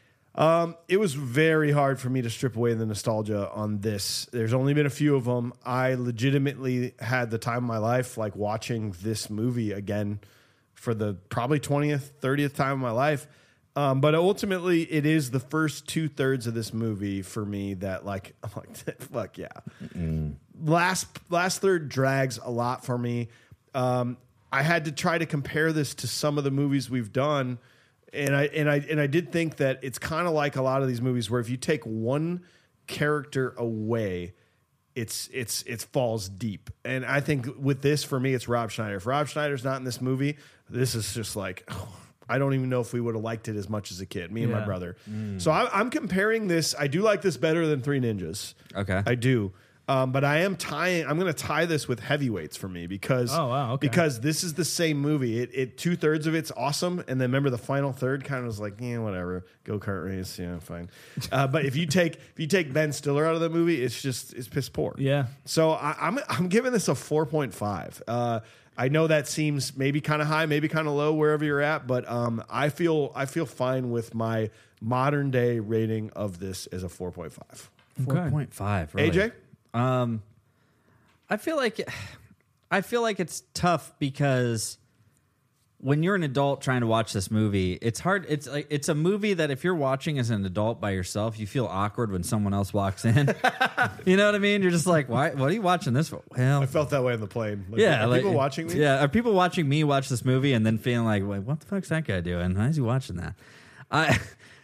Um, it was very hard for me to strip away the nostalgia on this. There's only been a few of them. I legitimately had the time of my life, like watching this movie again for the probably twentieth, thirtieth time of my life. Um, but ultimately, it is the first two thirds of this movie for me that, like, I'm like, fuck yeah. Mm. Last last third drags a lot for me. Um, I had to try to compare this to some of the movies we've done, and I and I and I did think that it's kind of like a lot of these movies where if you take one character away, it's it's it falls deep. And I think with this, for me, it's Rob Schneider. If Rob Schneider's not in this movie, this is just like. Oh, I don't even know if we would have liked it as much as a kid, me and Yeah. my brother. Mm. So I, I'm comparing this. I do like this better than Three Ninjas. Okay. I do. Um, but I am tying. I'm going to tie this with Heavyweights for me because Oh, wow, okay. because this is the same movie. It, it two thirds of it's awesome, and then remember the final third kind of was like, yeah, whatever, go kart race, yeah, fine. Uh, but if you take if you take Ben Stiller out of the movie, it's just it's piss poor. Yeah. So I, I'm I'm giving this a four point five. Uh, I know that seems maybe kind of high, maybe kind of low wherever you're at, but um, I feel I feel fine with my modern day rating of this as a four point five. Four point five. Really. A J? Um, I feel like I feel like it's tough because when you're an adult trying to watch this movie, it's hard. It's like it's a movie that if you're watching as an adult by yourself, you feel awkward when someone else walks in. You know what I mean? You're just like, why? What are you watching this for? Well, I felt that way on the plane. Like, yeah, are like, people watching me? Yeah, are people watching me watch this movie and then feeling like, wait, what the fuck's that guy doing? Why is he watching that? I,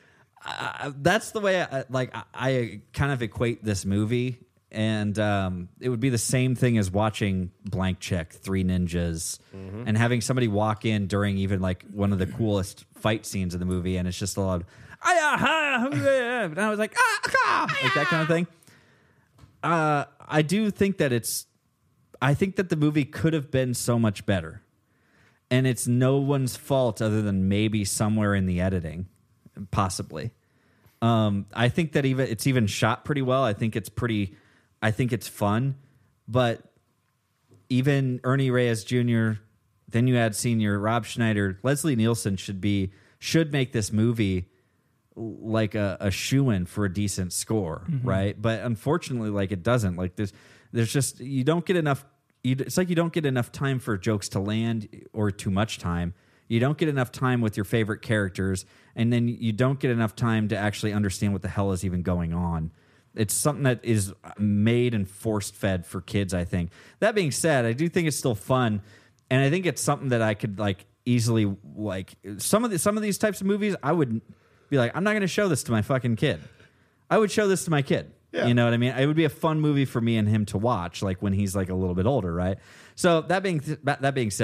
I that's the way. I, like I, I kind of equate this movie. And um, it would be the same thing as watching Blank Check, Three Ninjas, mm-hmm. and having somebody walk in during even like one of the coolest fight scenes of the movie, and it's just a lot of, and I was like, ah, ah, like that kind of thing. Uh, I do think that it's, I think that the movie could have been so much better, and it's no one's fault other than maybe somewhere in the editing, possibly. Um, I think that even it's even shot pretty well. I think it's pretty. I think it's fun, but even Ernie Reyes Junior, then you add Senior, Rob Schneider, Leslie Nielsen should be should make this movie like a, a shoo-in for a decent score, mm-hmm. right? But unfortunately, like it doesn't. Like there's there's just you don't get enough. You, it's like you don't get enough time for jokes to land or too much time. You don't get enough time with your favorite characters, and then you don't get enough time to actually understand what the hell is even going on. It's something that is made and forced fed for kids, I think. That being said, I do think it's still fun, and I think it's something that I could like easily like some of the, some of these types of movies. I would be like, I'm not going to show this to my fucking kid. I would show this to my kid. Yeah. You know what I mean? It would be a fun movie for me and him to watch, like when he's like a little bit older, right? So that being th- that being said,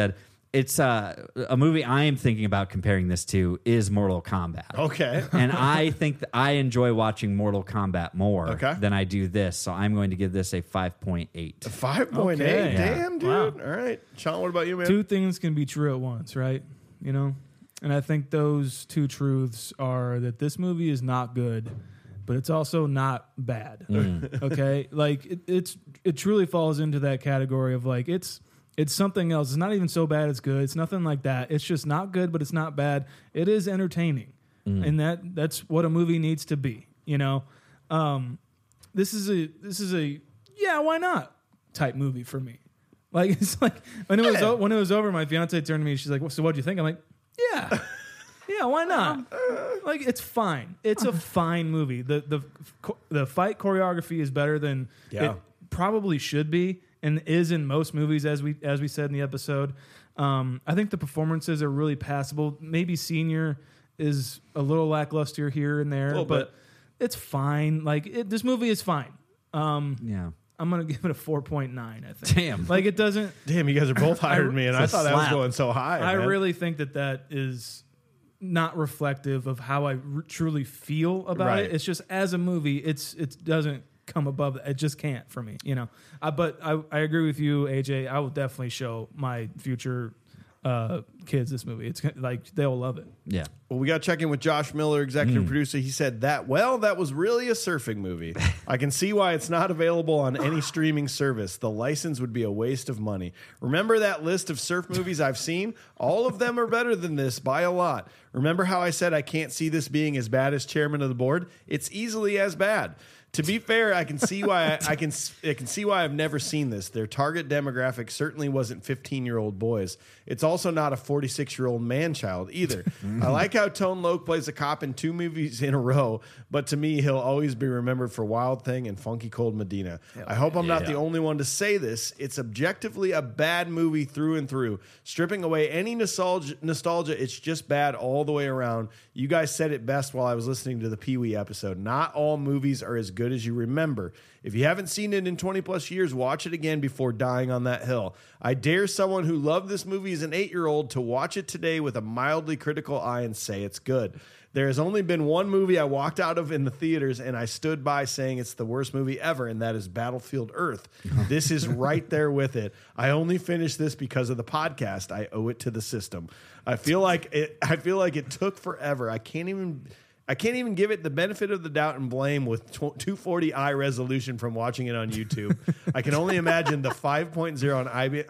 it's uh, a movie I am thinking about comparing this to is Mortal Kombat. Okay. And I think that I enjoy watching Mortal Kombat more Okay. than I do this. So I'm going to give this a five point eight. five point eight. Okay. Damn, dude. Wow. All right. Sean, what about you, man? Two things can be true at once, right? You know? And I think those two truths are that this movie is not good, but it's also not bad. Okay? Like it, it's it truly falls into that category of like it's it's something else. It's not even so bad it's good. It's nothing like that. It's just not good, but it's not bad. It is entertaining. And that that's what a movie needs to be, you know? Um, this is a this is a yeah, why not type movie for me. Like it's like when it was o- when it was over, my fiance turned to me. She's like, well, "So what do you think?" I'm like, "Yeah, yeah, why not?" Like it's fine. It's a fine movie. the the The fight choreography is better than Yeah. it probably should be, and is in most movies, as we as we said in the episode. Um, I think the performances are really passable. Maybe Senior is a little lackluster here and there, Little but bit. it's fine. Like it, this movie is fine. Um, Yeah. I'm gonna give it a four point nine. I think. Damn. Like it doesn't. Damn, you guys are both higher than me, and I It's a thought that was slap. going so high. I man. really think that that is not reflective of how I r- truly feel about Right. it. It's just as a movie, it's it doesn't come above that. It just can't for me, you know. Uh, but I, I agree with you, A J. I will definitely show my future uh, kids this movie. It's like they'll love it. Yeah. Well, we got to check in with Josh Miller, executive producer. He said that, well, that was really a surfing movie. I can see why it's not available on any streaming service. The license would be a waste of money. Remember that list of surf movies I've seen? All of them are better than this by a lot. Remember how I said I can't see this being as bad as chairman of the board? It's easily as bad. To be fair, I can see why I, I can I can see why I've never seen this. Their target demographic certainly wasn't fifteen-year-old boys. It's also not a forty-six-year-old man-child either. I like how Tone Loc plays a cop in two movies in a row, but to me, he'll always be remembered for Wild Thing and Funky Cold Medina. I hope I'm not the only one to say this. It's objectively a bad movie through and through. Stripping away any nostalgia, nostalgia, it's just bad all the way around. You guys said it best while I was listening to the Pee-wee episode. Not all movies are as good as you remember. If you haven't seen it in twenty plus years, watch it again before dying on that hill. I dare someone who loved this movie as an eight-year-old to watch it today with a mildly critical eye and say it's good. There has only been one movie I walked out of in the theaters and I stood by saying it's the worst movie ever, and that is Battlefield Earth. This is right there with it. I only finished this because of the podcast. I owe it to the system. I feel like it, I feel like it took forever. I can't even... I can't even give it the benefit of the doubt and blame with two forty i resolution from watching it on YouTube. I can only imagine the five point oh on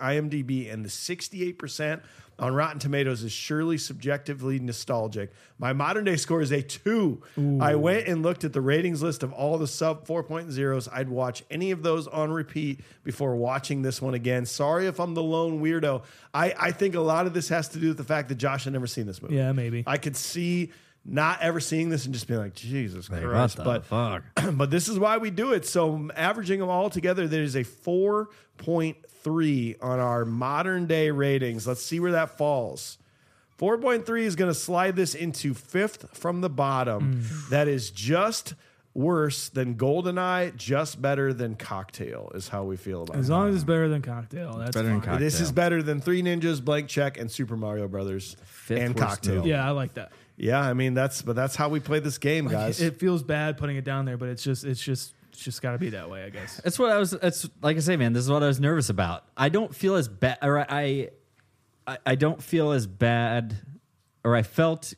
IMDb and the sixty-eight percent on Rotten Tomatoes is surely subjectively nostalgic. My modern day score is a two. Ooh. I went and looked at the ratings list of all the sub four point ohs. I'd watch any of those on repeat before watching this one again. Sorry if I'm the lone weirdo. I, I think a lot of this has to do with the fact that Josh had never seen this movie. Yeah, maybe. I could see not ever seeing this and just being like, Jesus Like, Christ. what But, the fuck? but this is why we do it. So averaging them all together, there's a four point three on our modern day ratings. Let's see where that falls. four point three is going to slide this into fifth from the bottom. Mm. That is just worse than GoldenEye, just better than Cocktail is how we feel about it. As long as it's better than Cocktail, that's Better than fine. Cocktail. This is better than Three Ninjas, Blank Check, and Super Mario Brothers Fifth and worst Cocktail. movie. Yeah, I like that. Yeah, I mean that's but that's how we play this game, guys. It feels bad putting it down there, but it's just it's just it's just got to be that way, I guess. That's what I was. That's like I say, man. This is what I was nervous about. I don't feel as bad, or I, I, I don't feel as bad, or I felt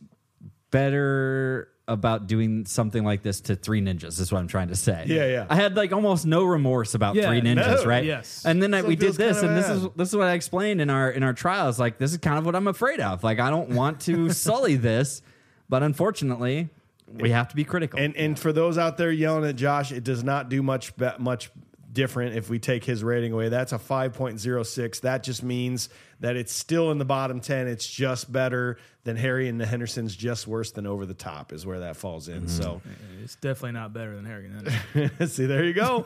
better about doing something like this to Three Ninjas. Is what I'm trying to say. Yeah, yeah. I had like almost no remorse about Yeah, Three Ninjas, no, right? yes. And then I, So we it did feels this, kinda and this bad. is this is what I explained in our in our trials. Like this is kind of what I'm afraid of. Like I don't want to sully this, but unfortunately, we have to be critical. And and for those out there yelling at Josh, it does not do much be- much different if we take his rating away. That's a five point oh six. That just means that it's still in the bottom ten. It's just better than Harry and the Hendersons, just worse than Over the Top is where that falls in. So It's definitely not better than Harry Henderson. see, there you go.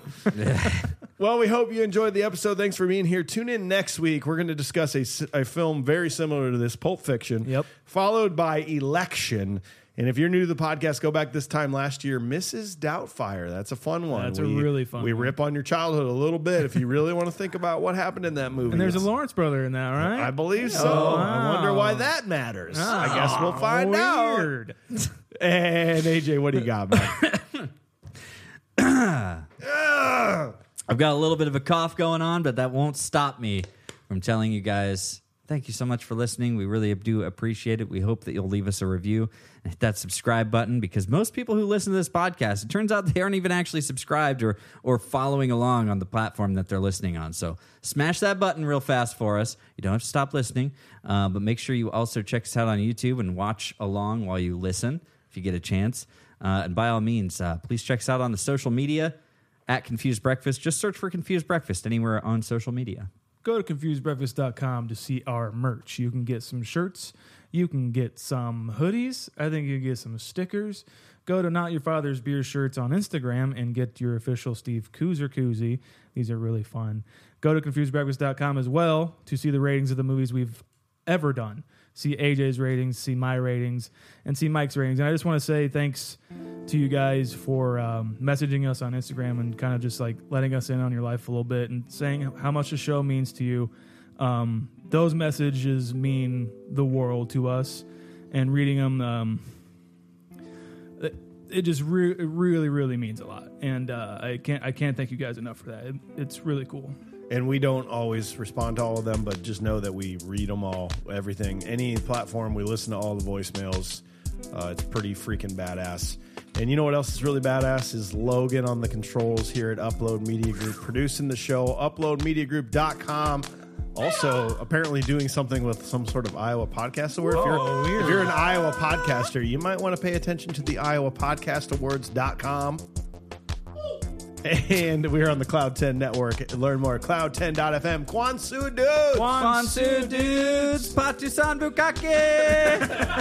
Well, we hope you enjoyed the episode. Thanks for being here. Tune in next week. We're going to discuss a, s- a film very similar to this, Pulp Fiction. Yep. Followed by Election. And if you're new to the podcast, go back this time last year, Missus Doubtfire. That's a fun one. That's we, a really fun We one. rip on your childhood a little bit if you really want to think about what happened in that movie. And there's a It's- Lawrence brother in that, right? I believe so. Oh, I wonder why wow. that matters. Oh, I guess we'll find weird. out. And A J, what do you got, man? I've got a little bit of a cough going on, but that won't stop me from telling you guys thank you so much for listening. We really do appreciate it. We hope that you'll leave us a review and hit that subscribe button, because most people who listen to this podcast, it turns out they aren't even actually subscribed or or following along on the platform that they're listening on. So smash that button real fast for us. You don't have to stop listening, uh, but make sure you also check us out on YouTube and watch along while you listen if you get a chance. Uh, and by all means, uh, please check us out on the social media at Confused Breakfast. Just search for Confused Breakfast anywhere on social media. Go to confused breakfast dot com to see our merch. You can get some shirts. You can get some hoodies. I think you can get some stickers. Go to Not Your Father's Beer Shirts on Instagram and get your official Steve Koozer koozie. These are really fun. Go to confused breakfast dot com as well to see the ratings of the movies we've ever done. See A J's ratings, see my ratings, and see Mike's ratings. And I just want to say thanks to you guys for um, messaging us on Instagram and kind of just like letting us in on your life a little bit and saying how much the show means to you. Um, those messages mean the world to us, and reading them, um, it, it just re- it really, really means a lot. And uh, I can't I can't thank you guys enough for that. It, it's really cool. And we don't always respond to all of them, but just know that we read them all, everything. Any platform, we listen to all the voicemails. Uh, it's pretty freaking badass. And you know what else is really badass is Logan on the controls here at Upload Media Group, producing the show, upload media group dot com. Also, apparently doing something with some sort of Iowa Podcast Award. If you're, Oh, weird. if you're an Iowa podcaster, you might want to pay attention to the iowa podcast awards dot com. And we're on the Cloud ten network. Learn more at cloud ten dot f m. Kwansu dudes! Kwansu dudes, Patusan Bukake!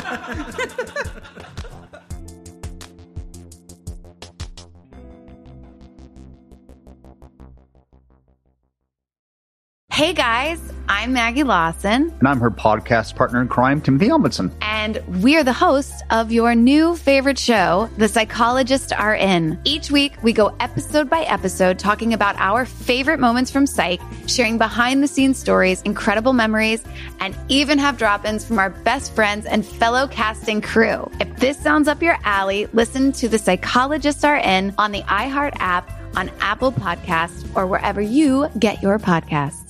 Hey guys, I'm Maggie Lawson, And I'm her podcast partner in crime, Timothy Elmondson. and we're the hosts of your new favorite show, The Psychologists Are In. Each week, we go episode by episode talking about our favorite moments from Psych, sharing behind-the-scenes stories, incredible memories, and even have drop-ins from our best friends and fellow casting crew. If this sounds up your alley, listen to The Psychologists Are In on the iHeart app, on Apple Podcasts, or wherever you get your podcasts.